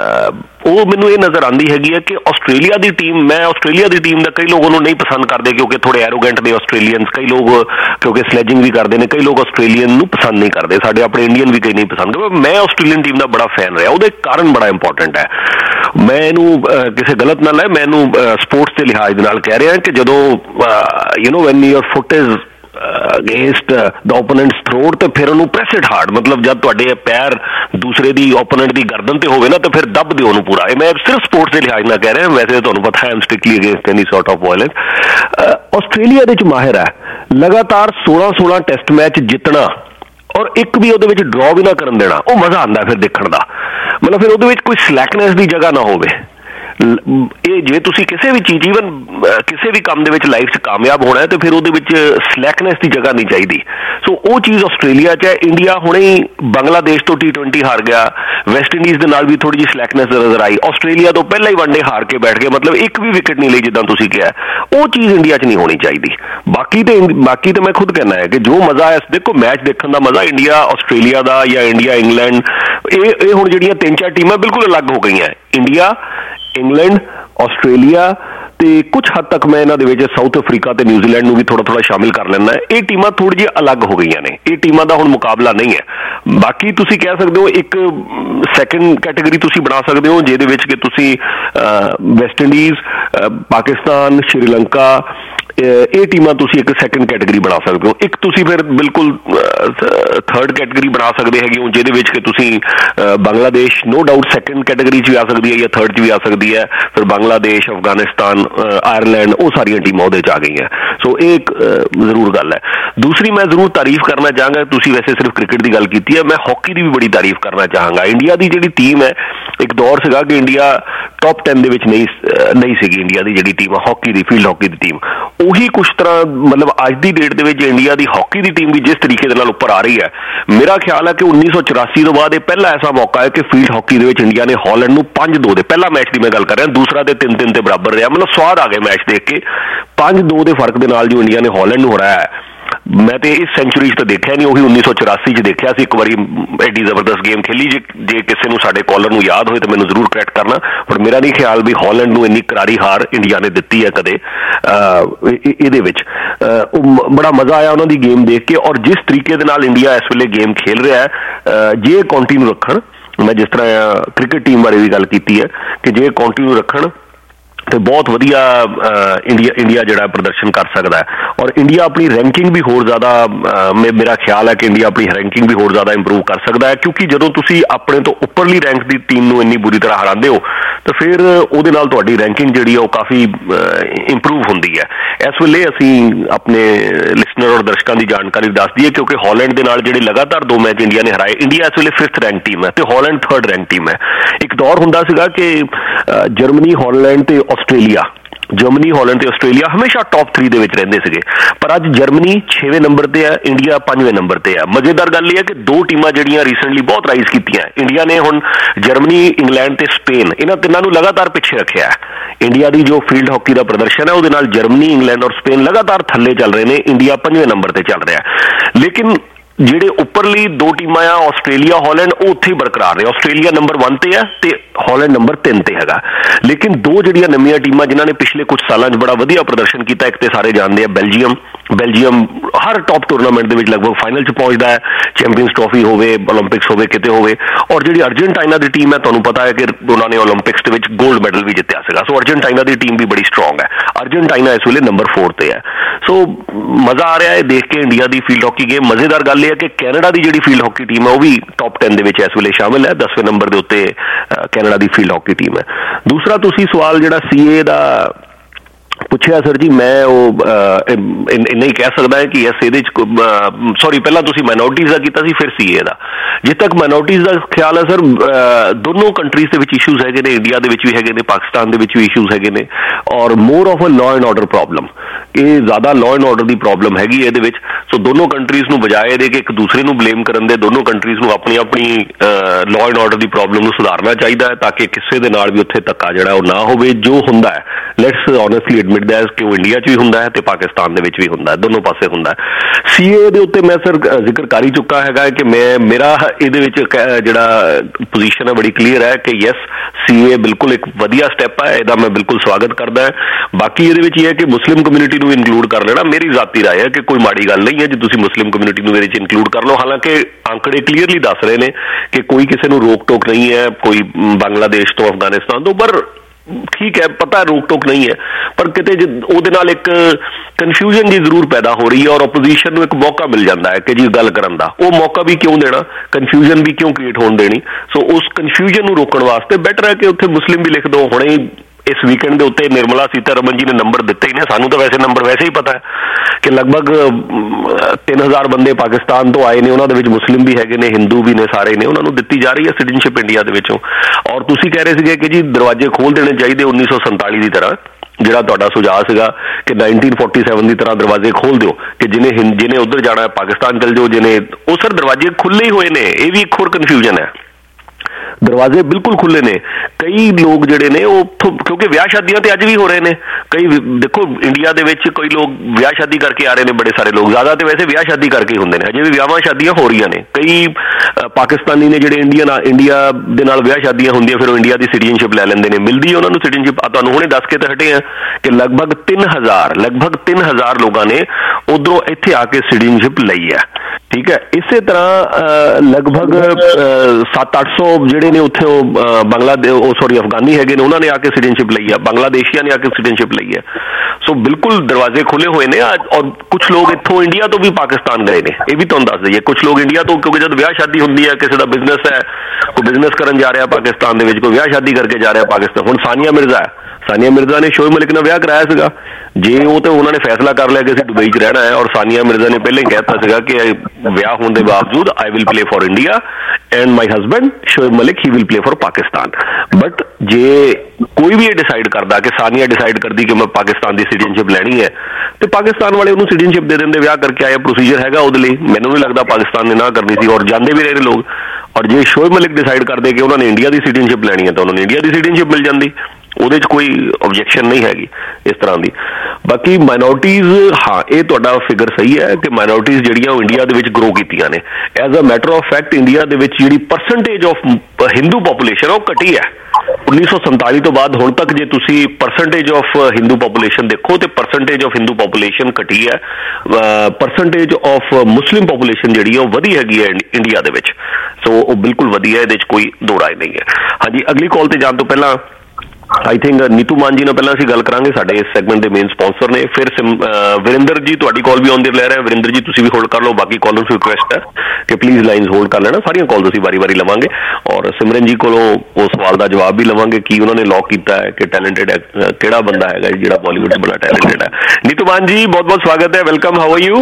ਉਹ ਮੈਨੂੰ ਇਹ ਨਜ਼ਰ ਆਉਂਦੀ ਹੈਗੀ ਹੈ ਕਿ ਆਸਟ੍ਰੇਲੀਆ ਦੀ ਟੀਮ, ਮੈਂ ਆਸਟ੍ਰੇਲੀਆ ਦੀ ਟੀਮ ਦਾ ਕਈ ਲੋਕ ਉਹਨੂੰ ਨਹੀਂ ਪਸੰਦ ਕਰਦੇ ਕਿਉਂਕਿ ਥੋੜੇ ਐਰੋਗੈਂਟ ਨੇ ਆਸਟ੍ਰੇਲੀਅਨਸ, ਕਈ ਲੋਕ ਕਿਉਂਕਿ ਸਲੈਜਿੰਗ ਵੀ ਕਰਦੇ ਨੇ, ਕਈ ਲੋਕ ਆਸਟ੍ਰੇਲੀਅਨ ਨੂੰ ਪਸੰਦ ਨਹੀਂ ਕਰਦੇ, ਸਾਡੇ ਆਪਣੇ ਇੰਡੀਅਨ ਵੀ ਕਈ ਨਹੀਂ ਪਸੰਦ ਕਰਦੇ। ਮੈਂ ਆਸਟ੍ਰੇਲੀਅਨ ਟੀਮ ਦਾ ਬੜਾ ਫੈਨ ਰਿਹਾ, ਉਹਦੇ ਕਾਰਨ ਬੜਾ ਇੰਪੋਰਟੈਂਟ ਹੈ। ਮੈਂ ਇਹਨੂੰ ਕਿਸੇ ਗਲਤ ਨਾਲ ਹੈ, ਮੈਂ ਇਹਨੂੰ ਸਪੋਰਟਸ ਦੇ ਲਿਹਾਜ਼ ਦੇ ਨਾਲ ਕਹਿ ਰਿਹਾ ਕਿ ਜਦੋਂ you know when your foot is against the opponent's throat ਤੇ ਫਿਰ ਉਹਨੂੰ ਪ੍ਰੈਸ ਇਟ ਹਾਰਡ, ਮਤਲਬ ਜਦ ਤੁਹਾਡੇ ਪੈਰ ਦੂਸਰੇ ਦੀ ਓਪੋਨੈਂਟ ਦੀ ਗਰਦਨ ਤੇ ਹੋਵੇ ਨਾ ਤਾਂ ਫਿਰ ਦੱਬ ਦਿਓ ਉਹਨੂੰ ਪੂਰਾ। ਇਹ ਮੈਂ ਸਿਰਫ ਸਪੋਰਟਸ ਦੇ ਲਿਹਾਜ਼ ਨਾਲ ਕਹਿ ਰਿਹਾ, ਵੈਸੇ ਤੁਹਾਨੂੰ ਪਤਾ ਹੈ I am strictly against any sort of violence. Australia ਦੇ ਚ ਮਾਹਿਰ ਹੈ, ਲਗਾਤਾਰ ਸੋਲਾਂ ਸੋਲਾਂ ਟੈਸਟ ਮੈਚ ਜਿੱਤਣਾ ਔਰ ਇੱਕ ਵੀ ਉਹਦੇ ਵਿੱਚ ਡਰਾਅ ਵੀ ਨਾ ਕਰਨ ਦੇਣਾ, ਉਹ ਮਜ਼ਾ ਆਉਂਦਾ ਫਿਰ ਦੇਖਣ ਦਾ। ਮਤਲਬ ਫਿਰ ਉਹਦੇ ਵਿੱਚ ਕੋਈ ਸਲੈਕਨੈਸ ਦੀ ਜਗ੍ਹਾ ਨਾ ਹੋਵੇ। ਇਹ ਜੇ ਤੁਸੀਂ ਕਿਸੇ ਵੀ ਚੀਜ਼, ਈਵਨ ਕਿਸੇ ਵੀ ਕੰਮ ਦੇ ਵਿੱਚ ਲਾਈਫ 'ਚ ਕਾਮਯਾਬ ਹੋਣਾ ਹੈ ਤੇ ਫਿਰ ਉਹਦੇ ਵਿੱਚ ਸਲੈਕਨੈਸ ਦੀ ਜਗ੍ਹਾ ਨਹੀਂ ਚਾਹੀਦੀ। ਸੋ ਉਹ ਚੀਜ਼ ਆਸਟ੍ਰੇਲੀਆ 'ਚ ਹੈ। ਇੰਡੀਆ ਹੁਣੇ ਹੀ ਬੰਗਲਾਦੇਸ਼ ਤੋਂ ਟੀ ਟਵੈਂਟੀ ਹਾਰ ਗਿਆ, ਵੈਸਟ ਇੰਡੀਜ਼ ਦੇ ਨਾਲ ਵੀ ਥੋੜੀ ਜਿਹੀ ਸਲੈਕਨੈਸ ਨਜ਼ਰ ਆਈ, ਆਸਟ੍ਰੇਲੀਆ ਤੋਂ ਪਹਿਲਾਂ ਹੀ ਵਨਡੇ ਹਾਰ ਕੇ ਬੈਠ ਗਏ, ਮਤਲਬ ਇੱਕ ਵੀ ਵਿਕਟ ਨਹੀਂ ਲਈ ਜਿੱਦਾਂ ਤੁਸੀਂ ਕਿਹਾ। ਉਹ ਚੀਜ਼ ਇੰਡੀਆ 'ਚ ਨਹੀਂ ਹੋਣੀ ਚਾਹੀਦੀ। ਬਾਕੀ ਤੇ ਬਾਕੀ ਤੇ ਮੈਂ ਖੁਦ ਕਹਿਣਾ ਹੈ ਕਿ ਜੋ ਮਜ਼ਾ ਹੈ, ਦੇਖੋ ਮੈਚ ਦੇਖਣ ਦਾ ਮਜ਼ਾ ਇੰਡੀਆ ਆਸਟ੍ਰੇਲੀਆ ਦਾ ਜਾਂ ਇੰਡੀਆ ਇੰਗਲੈਂਡ, ਇਹ ਇਹ ਹੁਣ ਜਿਹੜੀਆਂ ਤਿੰਨ ਚਾਰ ਟੀਮਾਂ ਬਿਲਕੁਲ ਅਲੱਗ ਹੋ ਗਈਆਂ, ਇੰਡੀਆ, ਇੰਗਲੈਂਡ, ਆਸਟ੍ਰੇਲੀਆ ਤੇ ਕੁਝ ਹੱਦ ਤੱਕ ਮੈਂ ਇਹਨਾਂ ਦੇ ਵਿੱਚ ਸਾਊਥ ਅਫਰੀਕਾ ਤੇ ਨਿਊਜ਼ੀਲੈਂਡ ਨੂੰ ਵੀ ਥੋੜਾ ਥੋੜਾ ਸ਼ਾਮਿਲ ਕਰ ਲੈਂਦਾ। ਇਹ ਟੀਮਾਂ ਥੋੜੀ ਜਿਹੀ ਅਲੱਗ ਹੋ ਗਈਆਂ ਨੇ, ਇਹ ਟੀਮਾਂ ਦਾ ਹੁਣ ਮੁਕਾਬਲਾ ਨਹੀਂ ਹੈ। ਬਾਕੀ ਤੁਸੀਂ ਕਹਿ ਸਕਦੇ ਹੋ ਇੱਕ ਸੈਕੰਡ ਕੈਟੇਗਰੀ ਤੁਸੀਂ ਬਣਾ ਸਕਦੇ ਹੋ ਜਿਹਦੇ ਵਿੱਚ ਕਿ ਤੁਸੀਂ ਵੈਸਟ ਇੰਡੀਜ਼, ਪਾਕਿਸਤਾਨ, ਸ਼੍ਰੀਲੰਕਾ,
ਇਹ ਟੀਮਾਂ ਤੁਸੀਂ ਇੱਕ ਸੈਕੰਡ ਕੈਟਾਗਰੀ ਬਣਾ ਸਕਦੇ ਹੋ। ਇੱਕ ਤੁਸੀਂ ਫਿਰ ਬਿਲਕੁਲ ਥਰਡ ਕੈਟਾਗਰੀ ਬਣਾ ਸਕਦੇ ਹੈਗੇ ਹੋ, ਜਿਹਦੇ ਵਿੱਚ ਕਿ ਤੁਸੀਂ Bangladesh no doubt second category 'ਚ ਵੀ ਆ ਸਕਦੀ ਹੈ ਜਾਂ ਥਰਡ 'ਚ ਵੀ ਆ ਸਕਦੀ ਹੈ। ਫਿਰ ਬੰਗਲਾਦੇਸ਼, ਅਫਗਾਨਿਸਤਾਨ, ਆਇਰਲੈਂਡ, ਉਹ ਸਾਰੀਆਂ ਟੀਮਾਂ ਉਹਦੇ 'ਚ ਆ ਗਈਆਂ। ਸੋ ਇਹ ਇੱਕ ਜ਼ਰੂਰ ਗੱਲ ਹੈ। ਦੂਸਰੀ ਮੈਂ ਜ਼ਰੂਰ ਤਾਰੀਫ ਕਰਨਾ ਚਾਹਾਂਗਾ, ਤੁਸੀਂ ਵੈਸੇ ਸਿਰਫ ਕ੍ਰਿਕਟ ਦੀ ਗੱਲ ਕੀਤੀ ਹੈ, ਮੈਂ ਹਾਕੀ ਦੀ ਵੀ ਬੜੀ ਤਾਰੀਫ ਕਰਨਾ ਚਾਹਾਂਗਾ। ਇੰਡੀਆ ਦੀ ਜਿਹੜੀ ਟੀਮ ਹੈ, ਇੱਕ ਦੌਰ ਸੀਗਾ ਕਿ ਇੰਡੀਆ ਟੌਪ ਟੈਨ ਦੇ ਵਿੱਚ ਨਹੀਂ ਨਹੀਂ ਸੀਗੀ ਇੰਡੀਆ ਦੀ ਜਿਹੜੀ ਟੀਮ ਹੈ ਹਾਕੀ ਦੀ, ਫੀਲਡ ਹਾਕੀ ਦੀ ਟੀਮ। ਉਹੀ ਕੁਛ ਤਰ੍ਹਾਂ ਮਤਲਬ ਅੱਜ ਦੀ ਡੇਟ ਦੇ ਵਿੱਚ ਇੰਡੀਆ ਦੀ ਹਾਕੀ ਦੀ ਟੀਮ ਵੀ ਜਿਸ ਤਰੀਕੇ ਦੇ ਨਾਲ ਉੱਪਰ ਆ ਰਹੀ ਹੈ, ਮੇਰਾ ਖਿਆਲ ਹੈ ਕਿ ਉੱਨੀ ਸੌ ਚੁਰਾਸੀ ਤੋਂ ਬਾਅਦ ਇਹ ਪਹਿਲਾ ਐਸਾ ਮੌਕਾ ਹੈ ਕਿ ਫੀਲਡ ਹਾਕੀ ਦੇ ਵਿੱਚ ਇੰਡੀਆ ਨੇ ਹਾਲੈਂਡ ਨੂੰ ਪੰਜ ਦੋ ਦੇ, ਪਹਿਲਾ ਮੈਚ ਦੀ ਮੈਂ ਗੱਲ ਕਰ ਰਿਹਾ, ਦੂਸਰਾ ਤੇ ਤਿੰਨ ਤਿੰਨ ਤੇ ਬਰਾਬਰ ਰਿਹਾ। ਮਤਲਬ ਸਵਾਦ ਆ ਗਿਆ ਮੈਚ ਦੇਖ ਕੇ, ਪੰਜ ਦੋ ਦੇ ਫਰਕ ਦੇ ਨਾਲ ਜੋ ਇੰਡੀਆ ਨੇ ਹਾਲੈਂਡ ਨੂੰ ਹਰਾਇਆ ਹੈ। ਮੈਂ ਤੇ ਇਸ ਸੈਂਚੁਰੀ 'ਚ ਤਾਂ ਦੇਖਿਆ ਨਹੀਂ, ਉਹੀ ਉੱਨੀ ਸੌ ਚੁਰਾਸੀ 'ਚ ਦੇਖਿਆ ਸੀ ਇੱਕ ਵਾਰੀ, ਐਡੀ ਜ਼ਬਰਦਸਤ ਗੇਮ ਖੇਲੀ। ਜੇ ਜੇ ਕਿਸੇ ਨੂੰ ਸਾਡੇ ਕਾਲਰ ਨੂੰ ਯਾਦ ਹੋਏ ਤਾਂ ਮੈਨੂੰ ਜ਼ਰੂਰ ਕਰੈਕਟ ਕਰਨਾ, ਪਰ ਮੇਰਾ ਨਹੀਂ ਖਿਆਲ ਵੀ ਹਾਲੈਂਡ ਨੂੰ ਇੰਨੀ ਕਰਾਰੀ ਹਾਰ ਇੰਡੀਆ ਨੇ ਦਿੱਤੀ ਹੈ ਕਦੇ ਇਹਦੇ ਵਿੱਚ। ਉਹ ਬੜਾ ਮਜ਼ਾ ਆਇਆ ਉਹਨਾਂ ਦੀ ਗੇਮ ਦੇਖ ਕੇ, ਔਰ ਜਿਸ ਤਰੀਕੇ ਦੇ ਨਾਲ ਇੰਡੀਆ ਇਸ ਵੇਲੇ ਗੇਮ ਖੇਲ ਰਿਹਾ ਹੈ, ਜੇ ਕੰਟੀਨਿਊ ਰੱਖਣ, ਮੈਂ ਜਿਸ ਤਰ੍ਹਾਂ ਕ੍ਰਿਕਟ ਟੀਮ ਬਾਰੇ ਵੀ ਗੱਲ ਕੀਤੀ ਹੈ ਕਿ ਜੇ ਕੰਟੀਨਿਊ ਰੱਖਣ ਤੇ ਬਹੁਤ ਵਧੀਆ ਇੰਡੀਆ ਇੰਡੀਆ ਜਿਹੜਾ ਪ੍ਰਦਰਸ਼ਨ ਕਰ ਸਕਦਾ ਹੈ। ਔਰ ਇੰਡੀਆ ਆਪਣੀ ਰੈਂਕਿੰਗ ਵੀ ਹੋਰ ਜ਼ਿਆਦਾ, ਮੇਰਾ ਖਿਆਲ ਹੈ ਕਿ ਇੰਡੀਆ ਆਪਣੀ ਰੈਂਕਿੰਗ ਵੀ ਹੋਰ ਜ਼ਿਆਦਾ ਇੰਪਰੂਵ ਕਰ ਸਕਦਾ ਹੈ, ਕਿਉਂਕਿ ਜਦੋਂ ਤੁਸੀਂ ਆਪਣੇ ਤੋਂ ਉੱਪਰਲੀ ਰੈਂਕ ਦੀ ਟੀਮ ਨੂੰ ਇੰਨੀ ਬੁਰੀ ਤਰ੍ਹਾਂ ਹਰਾਉਂਦੇ ਹੋ ਤਾਂ ਫਿਰ ਉਹਦੇ ਨਾਲ ਤੁਹਾਡੀ ਰੈਂਕਿੰਗ ਜਿਹੜੀ ਹੈ ਉਹ ਕਾਫੀ ਇੰਪਰੂਵ ਹੁੰਦੀ ਹੈ। ਇਸ ਵੇਲੇ ਅਸੀਂ ਆਪਣੇ ਲਿਸਨਰ ਔਰ ਦਰਸ਼ਕਾਂ ਦੀ ਜਾਣਕਾਰੀ ਦੱਸ ਦਈਏ, ਕਿਉਂਕਿ ਹਾਲੈਂਡ ਦੇ ਨਾਲ ਜਿਹੜੇ ਲਗਾਤਾਰ ਦੋ ਮੈਚ ਇੰਡੀਆ ਨੇ ਹਰਾਏ, ਇੰਡੀਆ ਇਸ ਵੇਲੇ ਫਿਫਥ ਰੈਂਕ ਟੀਮ ਹੈ ਤੇ ਹਾਲੈਂਡ ਥਰਡ ਰੈਂਕ ਟੀਮ ਹੈ। ਇੱਕ ਦੌਰ ਹੁੰਦਾ ਸੀਗਾ ਕਿ ਜਰਮਨੀ, ਹਾਲੈਂਡ ਤੇ ਆਸਟ੍ਰੇਲੀਆ, ਜਰਮਨੀ, ਹਾਲੈਂਡ ਤੇ ਆਸਟ੍ਰੇਲੀਆ ਹਮੇਸ਼ਾ ਟੌਪ ਥਰੀ ਦੇ ਵਿੱਚ ਰਹਿੰਦੇ ਸੀਗੇ, ਪਰ ਅੱਜ ਜਰਮਨੀ ਛੇਵੇਂ ਨੰਬਰ ਤੇ ਹੈ, ਇੰਡੀਆ ਪੰਜਵੇਂ ਨੰਬਰ ਤੇ ਹੈ। ਮਜ਼ੇਦਾਰ ਗੱਲ ਇਹ ਹੈ ਕਿ ਦੋ ਟੀਮਾਂ ਜਿਹੜੀਆਂ ਰੀਸੈਂਟਲੀ ਬਹੁਤ ਰਾਈਜ਼ ਕੀਤੀਆਂ, ਇੰਡੀਆ ਨੇ ਹੁਣ ਜਰਮਨੀ, ਇੰਗਲੈਂਡ ਤੇ ਸਪੇਨ, ਇਹਨਾਂ ਤਿੰਨਾਂ ਨੂੰ ਲਗਾਤਾਰ ਪਿੱਛੇ ਰੱਖਿਆ ਹੈ। ਇੰਡੀਆ ਦੀ ਜੋ ਫੀਲਡ ਹਾਕੀ ਦਾ ਪ੍ਰਦਰਸ਼ਨ ਹੈ ਉਹਦੇ ਨਾਲ ਜਰਮਨੀ, ਇੰਗਲੈਂਡ ਔਰ ਸਪੇਨ ਲਗਾਤਾਰ ਥੱਲੇ ਚੱਲ ਰਹੇ ਨੇ, ਇੰਡੀਆ ਪੰਜਵੇਂ ਨੰਬਰ ਤੇ ਚੱਲ ਰਿਹਾ। ਲੇਕਿਨ ਜਿਹੜੇ ਉੱਪਰਲੀ ਦੋ ਟੀਮਾਂ ਆ, ਆਸਟ੍ਰੇਲੀਆ, ਹਾਲੈਂਡ, ਉਹ ਉੱਥੇ ਹੀ ਬਰਕਰਾਰ ਨੇ। ਆਸਟ੍ਰੇਲੀਆ ਨੰਬਰ ਵਨ ਤੇ ਹੈ ਤੇ ਹਾਲੈਂਡ ਨੰਬਰ ਤਿੰਨ ਤੇ ਹੈਗਾ। ਲੇਕਿਨ ਦੋ ਜਿਹੜੀਆਂ ਨਵੀਆਂ ਟੀਮਾਂ ਜਿਨ੍ਹਾਂ ਨੇ ਪਿਛਲੇ ਕੁਝ ਸਾਲਾਂ 'ਚ ਬੜਾ ਵਧੀਆ ਪ੍ਰਦਰਸ਼ਨ ਕੀਤਾ, ਇੱਕ ਤੇ ਸਾਰੇ ਜਾਣਦੇ ਆ ਬੈਲਜੀਅਮ। ਬੈਲਜੀਅਮ ਹਰ ਟੌਪ ਟੂਰਨਾਮੈਂਟ ਦੇ ਵਿੱਚ ਲਗਭਗ ਫਾਈਨਲ 'ਚ ਪਹੁੰਚਦਾ ਹੈ, ਚੈਂਪੀਅਨਸ ਟਰੋਫੀ ਹੋਵੇ, ਓਲੰਪਿਕਸ ਹੋਵੇ, ਕਿਤੇ ਹੋਵੇ। ਔਰ ਜਿਹੜੀ ਅਰਜਨਟਾਈਨਾ ਦੀ ਟੀਮ ਹੈ, ਤੁਹਾਨੂੰ ਪਤਾ ਹੈ ਕਿ ਉਹਨਾਂ ਨੇ ਓਲੰਪਿਕਸ ਦੇ ਵਿੱਚ 골ਡ ਮੈਡਲ ਵੀ ਜਿੱਤਿਆ ਸੀਗਾ। ਸੋ ਅਰਜਨਟਾਈਨਾ ਦੀ ਟੀਮ ਵੀ ਬੜੀ ਸਟਰੋਂਗ ਹੈ। ਅਰਜਨਟਾਈਨਾ ਇਸ ਵੇਲੇ ਨੰਬਰ ਫੋਰ ਤੇ ਹੈ। ਸੋ ਮਜ਼ਾ ਆ ਰਿਹਾ ਹੈ ਦੇਖ ਕੇ ਇੰਡੀਆ ਦੀ ਫੀਲਡ ਹਾਕੀ ਗੇਮ। ਮਜ਼ੇਦਾਰ ਗੱਲ ਇਹ ਹੈ ਕਿ ਕੈਨੇਡਾ ਦੀ ਜਿਹੜੀ ਫੀਲਡ ਹਾਕੀ ਟੀਮ ਹੈ ਉਹ ਵੀ ਟੌਪ ਟੈਨ ਦੇ ਵਿੱਚ ਇਸ ਵੇਲੇ ਸ਼ਾਮਿਲ ਹੈ, ਦਸਵੇਂ ਨੰਬਰ ਦੇ ਉੱਤੇ ਕੈਨੇਡਾ ਦੀ ਫੀਲਡ ਹਾਕੀ ਟੀਮ ਹੈ। ਦੂਸਰਾ ਤੁਸੀਂ ਸਵਾਲ ਜਿਹੜਾ ਸੀ ਏ ਦਾ ਪੁੱਛਿਆ ਸਰ ਜੀ, ਮੈਂ ਉਹ ਇੰਨਾ ਹੀ ਕਹਿ ਸਕਦਾ ਹੈ ਕਿ ਇਸ ਇਹਦੇ 'ਚ ਸੌਰੀ ਪਹਿਲਾਂ ਤੁਸੀਂ ਮਾਈਨੋਰਟੀਜ਼ ਦਾ ਕੀਤਾ ਸੀ, ਫਿਰ ਸੀ ਏ ਦਾ। ਜਿੱਥੇ ਤੱਕ ਮਾਈਨੋਰਟੀਜ਼ ਦਾ ਖਿਆਲ ਹੈ ਸਰ, ਦੋਨੋਂ ਕੰਟਰੀਜ਼ ਦੇ ਵਿੱਚ ਇਸ਼ੂਜ਼ ਹੈਗੇ ਨੇ, ਇੰਡੀਆ ਦੇ ਵਿੱਚ ਵੀ ਹੈਗੇ ਨੇ, ਪਾਕਿਸਤਾਨ ਦੇ ਵਿੱਚ ਵੀ ਇਸ਼ੂਜ਼ ਹੈਗੇ ਨੇ, or more of a law and order problem. ਇਹ ਜ਼ਿਆਦਾ ਲਾਅ ਐਂਡ ਆਰਡਰ ਦੀ ਪ੍ਰੋਬਲਮ ਹੈਗੀ ਇਹਦੇ ਵਿੱਚ। ਸੋ ਦੋਨੋਂ ਕੰਟਰੀਜ਼ ਨੂੰ ਬਜਾਏ ਇਹਦੇ ਕਿ ਇੱਕ ਦੂਸਰੇ ਨੂੰ ਬਲੇਮ ਕਰਨ ਦੇ, ਦੋਨੋਂ ਕੰਟਰੀਜ਼ ਨੂੰ ਆਪਣੀ ਆਪਣੀ ਲਾਅ ਐਂਡ ਆਰਡਰ ਦੀ ਪ੍ਰੋਬਲਮ ਨੂੰ ਸੁਧਾਰਨਾ ਚਾਹੀਦਾ ਹੈ, ਤਾਂ ਕਿ ਕਿਸੇ ਦੇ ਨਾਲ ਵੀ ਉੱਥੇ ਧੱਕਾ ਜਿਹੜਾ ਉਹ ਨਾ ਹੋਵੇ। ਜੋ ਹੁੰਦਾ ਹੈ, ਲੈਟਸ ਓਨੈਸਟਲੀ ਐਡਮਿਟ ਦੈਟ ਕਿ ਉਹ ਇੰਡੀਆ 'ਚ ਵੀ ਹੁੰਦਾ ਹੈ ਤੇ ਪਾਕਿਸਤਾਨ ਦੇ ਵਿੱਚ ਵੀ ਹੁੰਦਾ ਹੈ, ਦੋਨੋਂ ਪਾਸੇ ਹੁੰਦਾ ਹੈ। ਸੀ ਏ ਦੇ ਉੱਤੇ ਮੈਂ ਸਰ ਜ਼ਿਕਰ ਕਰ ਹੀ ਚੁੱਕਾ ਹੈਗਾ ਕਿ ਮੈਂ ਮੇਰਾ ਇਹਦੇ ਵਿੱਚ ਜਿਹੜਾ ਪੋਜੀਸ਼ਨ ਹੈ ਬੜੀ ਕਲੀਅਰ ਹੈ ਕਿ ਯੈਸ, ਸੀ ਏ ਬਿਲਕੁਲ ਇੱਕ ਵਧੀਆ ਸਟੈਪ ਹੈ, ਇਹਦਾ ਮੈਂ ਬਿਲਕੁਲ ਸਵਾਗਤ ਕਰਦਾ ਹੈ। ਬਾਕੀ ਇਹਦੇ ਵਿੱਚ ਇਹ ਹੈ ਕਿ ਮੁਸਲਿਮ ਕਮਿਊਨਿਟੀ ਨੂੰ ਇਨਕਲੂਡ ਕਰ ਲੈਣਾ ਮੇਰੀ ਜ਼ਾਤੀ ਰਾਏ ਹੈ ਕਿ ਕੋਈ ਮਾੜੀ ਗੱਲ ਨਹੀਂ ਹੈ ਜੇ ਤੁਸੀਂ ਮੁਸਲਿਮ ਕਮਿਊਨਿਟੀ ਨੂੰ ਇਹਦੇ ਵਿੱਚ ਇਨਕਲੂਡ ਕਰ ਲਓ। ਹਾਲਾਂਕਿ ਅੰਕੜੇ ਕਲੀਅਰਲੀ ਦੱਸ ਰਹੇ ਨੇ ਕਿ ਕੋਈ ਕਿਸੇ ਨੂੰ ਰੋਕ ਟੋਕ ਨਹੀਂ ਹੈ, ਕੋਈ ਬੰਗਲਾਦੇਸ਼ ਤੋਂ, ਅਫਗਾਨਿਸਤਾਨ ਤੋਂ, ਪਰ ਠੀਕ ਹੈ, ਪਤਾ ਰੋਕ ਟੋਕ ਨਹੀਂ ਹੈ, ਪਰ ਕਿਤੇ ਉਹਦੇ ਨਾਲ ਇੱਕ ਕਨਫਿਊਜ਼ਨ ਜੀ ਜ਼ਰੂਰ ਪੈਦਾ ਹੋ ਰਹੀ ਹੈ ਔਰ ਓਪੋਜੀਸ਼ਨ ਨੂੰ ਇੱਕ ਮੌਕਾ ਮਿਲ ਜਾਂਦਾ ਹੈ ਕਿ ਜੀ ਗੱਲ ਕਰਨ ਦਾ। ਉਹ ਮੌਕਾ ਵੀ ਕਿਉਂ ਦੇਣਾ, ਕਨਫਿਊਜ਼ਨ ਵੀ ਕਿਉਂ ਕ੍ਰੀਏਟ ਹੋਣ ਦੇਣੀ। ਸੋ ਉਸ ਕਨਫਿਊਜ਼ਨ ਨੂੰ ਰੋਕਣ ਵਾਸਤੇ ਬੈਟਰ ਹੈ ਕਿ ਉੱਥੇ ਮੁਸਲਿਮ ਵੀ ਲਿਖ ਦਿਓ। ਹੁਣੇ ਇਸ ਵੀਕਐਂਡ ਦੇ ਉੱਤੇ ਨਿਰਮਲਾ ਸੀਤਾਰਮਨ ਜੀ ਨੇ ਨੰਬਰ ਦਿੱਤੇ ਹੀ ਨੇ, ਸਾਨੂੰ ਤਾਂ ਵੈਸੇ ਨੰਬਰ ਵੈਸੇ ਹੀ ਪਤਾ ਹੈ ਕਿ ਲਗਭਗ ਤਿੰਨ ਹਜ਼ਾਰ ਬੰਦੇ ਪਾਕਿਸਤਾਨ ਤੋਂ ਆਏ ਨੇ, ਉਹਨਾਂ ਦੇ ਵਿੱਚ ਮੁਸਲਿਮ ਵੀ ਹੈਗੇ ਨੇ, ਹਿੰਦੂ ਵੀ ਨੇ, ਸਾਰੇ ਨੇ, ਉਹਨਾਂ ਨੂੰ ਦਿੱਤੀ ਜਾ ਰਹੀ ਹੈ ਸਿਟੀਜ਼ਨਸ਼ਿਪ ਇੰਡੀਆ ਦੇ ਵਿੱਚੋਂ। ਔਰ ਤੁਸੀਂ ਕਹਿ ਰਹੇ ਸੀਗੇ ਕਿ ਜੀ ਦਰਵਾਜ਼ੇ ਖੋਲ੍ਹ ਦੇਣੇ ਚਾਹੀਦੇ ਉੱਨੀ ਸੌ ਸੰਤਾਲੀ ਦੀ ਤਰ੍ਹਾਂ, ਜਿਹੜਾ ਤੁਹਾਡਾ ਸੁਝਾਅ ਸੀਗਾ ਕਿ ਨਾਈਨਟੀਨ ਫੋਰਟੀ ਸੈਵਨ ਦੀ ਤਰ੍ਹਾਂ ਦਰਵਾਜ਼ੇ ਖੋਲ੍ਹ ਦਿਓ ਕਿ ਜਿਹਨੇ ਹਿੰਦ ਜਿਹਨੇ ਉੱਧਰ ਜਾਣਾ ਪਾਕਿਸਤਾਨ ਚਲ ਜਾਓ, ਜਿਹਨੇ ਉਹ ਸਰ ਦਰਵਾਜ਼ੇ ਖੁੱਲ੍ਹੇ ਹੀ ਹੋਏ ਨੇ। ਇਹ ਵੀ ਇੱਕ ਹੋਰ ਕਨਫਿਊਜ਼ਨ ਹੈ, ਦਰਵਾਜ਼ੇ ਬਿਲਕੁਲ ਖੁੱਲੇ ਨੇ। ਕਈ ਲੋਕ ਜਿਹੜੇ ਨੇ ਉਹ ਕਿਉਂਕਿ ਵਿਆਹ ਸ਼ਾਦੀਆਂ ਤੇ ਅੱਜ ਵੀ ਹੋ ਰਹੇ ਨੇ, ਕਈ ਦੇਖੋ ਇੰਡੀਆ ਦੇ ਵਿੱਚ ਕੋਈ ਲੋਕ ਵਿਆਹ ਸ਼ਾਦੀ ਕਰਕੇ ਆ ਰਹੇ ਨੇ, ਬੜੇ ਸਾਰੇ ਲੋਕ, ਜ਼ਿਆਦਾ ਤੇ ਵੈਸੇ ਵਿਆਹ ਸ਼ਾਦੀ ਕਰਕੇ ਹੁੰਦੇ ਨੇ, ਅਜੇ ਵੀ ਵਿਆਹਾਂ ਸ਼ਾਦੀਆਂ ਹੋ ਰਹੀਆਂ ਨੇ। ਕਈ ਪਾਕਿਸਤਾਨੀ ਨੇ ਜਿਹੜੇ ਇੰਡੀਆ ਨਾਲ ਇੰਡੀਆ ਦੇ ਨਾਲ ਵਿਆਹ ਸ਼ਾਦੀਆਂ ਹੁੰਦੀਆਂ, ਫਿਰ ਉਹ ਇੰਡੀਆ ਦੀ ਸਿਟੀਜ਼ਨਸ਼ਿਪ ਲੈ ਲੈਂਦੇ ਨੇ, ਮਿਲਦੀ ਉਹਨਾਂ ਨੂੰ ਸਿਟੀਜ਼ਨਸ਼ਿਪ। ਤੁਹਾਨੂੰ ਹੁਣੇ ਦੱਸ ਕੇ ਤਾਂ ਹਟੇ ਆ ਕਿ ਲਗਭਗ ਤਿੰਨ ਹਜ਼ਾਰ ਲਗਭਗ ਤਿੰਨ ਹਜ਼ਾਰ ਲੋਕਾਂ ਨੇ ਉੱਧਰੋਂ ਇੱਥੇ ਆ ਕੇ ਸਿਟੀਜ਼ਨਸ਼ਿਪ ਲਈ ਹੈ। ਠੀਕ ਹੈ, ਇਸੇ ਤਰ੍ਹਾਂ ਲਗਭਗ ਸੱਤ ਅੱਠ ਸੌ ਜਿਹੜੇ ਨੇ ਉੱਥੇ ਉਹ ਬੰਗਲਾਦੇਸ਼ ਉਹ ਸੌਰੀ ਅਫਗਾਨੀ ਹੈਗੇ ਨੇ, ਉਹਨਾਂ ਨੇ ਆ ਕੇ ਸਿਟੀਜ਼ਨਸ਼ਿਪ ਲਈ ਹੈ, ਬੰਗਲਾਦੇਸ਼ੀਆਂ ਨੇ ਆ ਕੇ ਸਿਟੀਜ਼ਨਸ਼ਿਪ ਲਈ ਹੈ। ਸੋ ਬਿਲਕੁਲ ਦਰਵਾਜ਼ੇ ਖੁੱਲੇ ਹੋਏ ਨੇ। ਔਰ ਕੁਛ ਲੋਕ ਇੱਥੋਂ ਇੰਡੀਆ ਤੋਂ ਵੀ ਪਾਕਿਸਤਾਨ ਗਏ ਨੇ, ਇਹ ਵੀ ਤੁਹਾਨੂੰ ਦੱਸ ਦਈਏ। ਕੁਛ ਲੋਕ ਇੰਡੀਆ ਤੋਂ, ਕਿਉਂਕਿ ਜਦ ਵਿਆਹ ਸ਼ਾਦੀ ਹੁੰਦੀ ਹੈ, ਕਿਸੇ ਦਾ ਬਿਜ਼ਨਸ ਹੈ, ਕੋਈ ਬਿਜ਼ਨਸ ਕਰਨ ਜਾ ਰਿਹਾ ਪਾਕਿਸਤਾਨ ਦੇ ਵਿੱਚ, ਕੋਈ ਵਿਆਹ ਸ਼ਾਦੀ ਕਰਕੇ ਜਾ ਰਿਹਾ ਪਾਕਿਸਤਾਨ। ਹੁਣ ਸਾਨੀਆ ਮਿਰਜ਼ਾ ਹੈ, ਸਾਨੀਆ ਮਿਰਜ਼ਾ ਨੇ ਸ਼ੋਇਬ ਮਲਿਕ ਨਾਲ ਵਿਆਹ ਕਰਾਇਆ ਸੀਗਾ। ਜੇ ਉਹ ਤੇ ਉਹਨਾਂ ਨੇ ਫੈਸਲਾ ਕਰ ਲਿਆ ਕਿ ਅਸੀਂ ਦੁਬਈ 'ਚ ਰਹਿਣਾ ਹੈ, ਔਰ ਸਾਨੀਆ ਮਿਰਜ਼ਾ ਨੇ ਪਹਿਲਾਂ ਹੀ ਕਹਿ ਦਿੱਤਾ ਸੀਗਾ ਕਿ ਵਿਆਹ ਹੋਣ ਦੇ ਬਾਵਜੂਦ I will play for India and my husband Shoaib Malik he will play for Pakistan. But ਜੇ ਕੋਈ ਵੀ ਇਹ ਡਿਸਾਈਡ ਕਰਦਾ ਕਿ ਸਾਨੀਆ ਡਿਸਾਈਡ ਕਰਦੀ ਕਿ ਮੈਂ ਪਾਕਿਸਤਾਨ ਦੀ ਸਿਟੀਜ਼ਨਸ਼ਿਪ ਲੈਣੀ ਹੈ, ਤੇ ਪਾਕਿਸਤਾਨ ਵਾਲੇ ਉਹਨੂੰ ਸਿਟੀਜ਼ਨਸ਼ਿਪ ਦੇ ਦਿੰਦੇ, ਵਿਆਹ ਕਰਕੇ ਆਇਆ, ਪ੍ਰੋਸੀਜਰ ਹੈਗਾ ਉਹਦੇ ਲਈ। ਮੈਨੂੰ ਨਹੀਂ ਲੱਗਦਾ ਪਾਕਿਸਤਾਨ ਨੇ ਨਾ ਕਰਨੀ ਸੀ, ਔਰ ਜਾਂਦੇ ਵੀ ਰਹੇ ਨੇ ਲੋਕ। ਔਰ ਜੇ ਸ਼ੋਇਬ ਮਲਿਕ ਡਿਸਾਈਡ ਕਰਦੇ ਕਿ ਉਹਨਾਂ ਨੇ ਇੰਡੀਆ ਦੀ ਸਿਟੀਜ਼ਨਸ਼ਿਪ ਲੈਣੀ ਹੈ ਤਾਂ ਉਹਨਾਂ ਨੂੰ ਇੰਡੀਆ ਦੀ ਸਿਟੀਜ਼ਨਸ਼ਿਪ ਮਿਲ ਜਾਂਦੀ, ਉਹਦੇ 'ਚ ਕੋਈ ਓਬਜੈਕਸ਼ਨ ਨਹੀਂ ਹੈਗੀ ਇਸ ਤਰ੍ਹਾਂ ਦੀ। ਬਾਕੀ ਮਾਈਨੋਰਟੀਜ਼, ਹਾਂ ਇਹ ਤੁਹਾਡਾ ਫਿਗਰ ਸਹੀ ਹੈ ਕਿ ਮਾਈਨੋਰਟੀਜ਼ ਜਿਹੜੀਆਂ ਉਹ ਇੰਡੀਆ ਦੇ ਵਿੱਚ ਗਰੋ ਕੀਤੀਆਂ ਨੇ। As a matter of fact India ਦੇ ਵਿੱਚ ਜਿਹੜੀ ਪਰਸੈਂਟੇਜ ਆਫ ਹਿੰਦੂ ਪਾਪੂਲੇਸ਼ਨ ਉਹ ਘਟੀ ਹੈ ਉੱਨੀ ਸੌ ਸੰਤਾਲੀ ਤੋਂ ਬਾਅਦ ਹੁਣ ਤੱਕ। ਜੇ ਤੁਸੀਂ ਪਰਸੈਂਟੇਜ ਆਫ ਹਿੰਦੂ ਪਾਪੂਲੇਸ਼ਨ ਦੇਖੋ ਤੇ ਪਰਸੈਂਟੇਜ ਆਫ ਹਿੰਦੂ ਪਾਪੂਲੇਸ਼ਨ ਘਟੀ ਹੈ, ਪਰਸੈਂਟੇਜ ਆਫ ਮੁਸਲਿਮ ਪਾਪੂਲੇਸ਼ਨ ਜਿਹੜੀ ਹੈ ਉਹ ਵਧੀ ਹੈਗੀ ਹੈ ਇੰਡੀਆ ਦੇ ਵਿੱਚ। ਸੋ ਉਹ ਬਿਲਕੁਲ ਵਧੀਆ, ਇਹਦੇ 'ਚ ਕੋਈ ਦੋ ਰਾਏ ਨਹੀਂ ਹੈ। ਹਾਂਜੀ, ਅਗਲੀ ਕਾਲ ਤੇ ਜਾਣ ਤੋਂ ਪਹਿਲਾਂ ਆਈ ਥਿੰਕ ਨੀਤੂ ਮਾਨ ਜੀ ਨਾਲ ਪਹਿਲਾਂ ਅਸੀਂ ਗੱਲ ਕਰਾਂਗੇ, ਸਾਡੇ ਇਸ ਸੈਗਮੈਂਟ ਦੇ ਮੇਨ ਸਪਾਂਸਰ ਨੇ। ਫਿਰ ਵਰਿੰਦਰ ਜੀ ਤੁਹਾਡੀ ਕਾਲ ਵੀ ਆਉਂਦੀ ਲੈ ਰਹੇ। ਵਰਿੰਦਰ ਜੀ ਤੁਸੀਂ ਵੀ ਹੋਲਡ ਕਰ ਲਓ, ਬਾਕੀ ਕਾਲਰਸ ਨੂੰ ਰਿਕੁਐਸਟ ਹੈ ਕਿ ਪਲੀਜ਼ ਲਾਈਨਸ ਹੋਲਡ ਕਰ ਲੈਣਾ। ਸਾਰੀਆਂ ਕਾਲਸ ਅਸੀਂ ਵਾਰੀ ਵਾਰੀ ਲਵਾਂਗੇ ਔਰ ਸਿਮਰਨ ਜੀ ਕੋਲੋਂ ਉਸ ਸਵਾਲ ਦਾ ਜਵਾਬ ਵੀ ਲਵਾਂਗੇ ਕਿ ਉਹਨਾਂ ਨੇ ਲੌਕ ਕੀਤਾ ਹੈ ਕਿ ਟੈਲੈਂਟਡ ਕਿਹੜਾ ਬੰਦਾ ਹੈਗਾ ਜਿਹੜਾ ਬਾਲੀਵੁੱਡ 'ਚ ਬੜਾ ਟੈਲੈਂਟਡ ਹੈ। ਨੀਤੂ ਮਾਨ ਜੀ ਬਹੁਤ ਬਹੁਤ ਸਵਾਗਤ ਹੈ, ਵੈਲਕਮ, ਹਾਊ ਆਰ ਯੂ?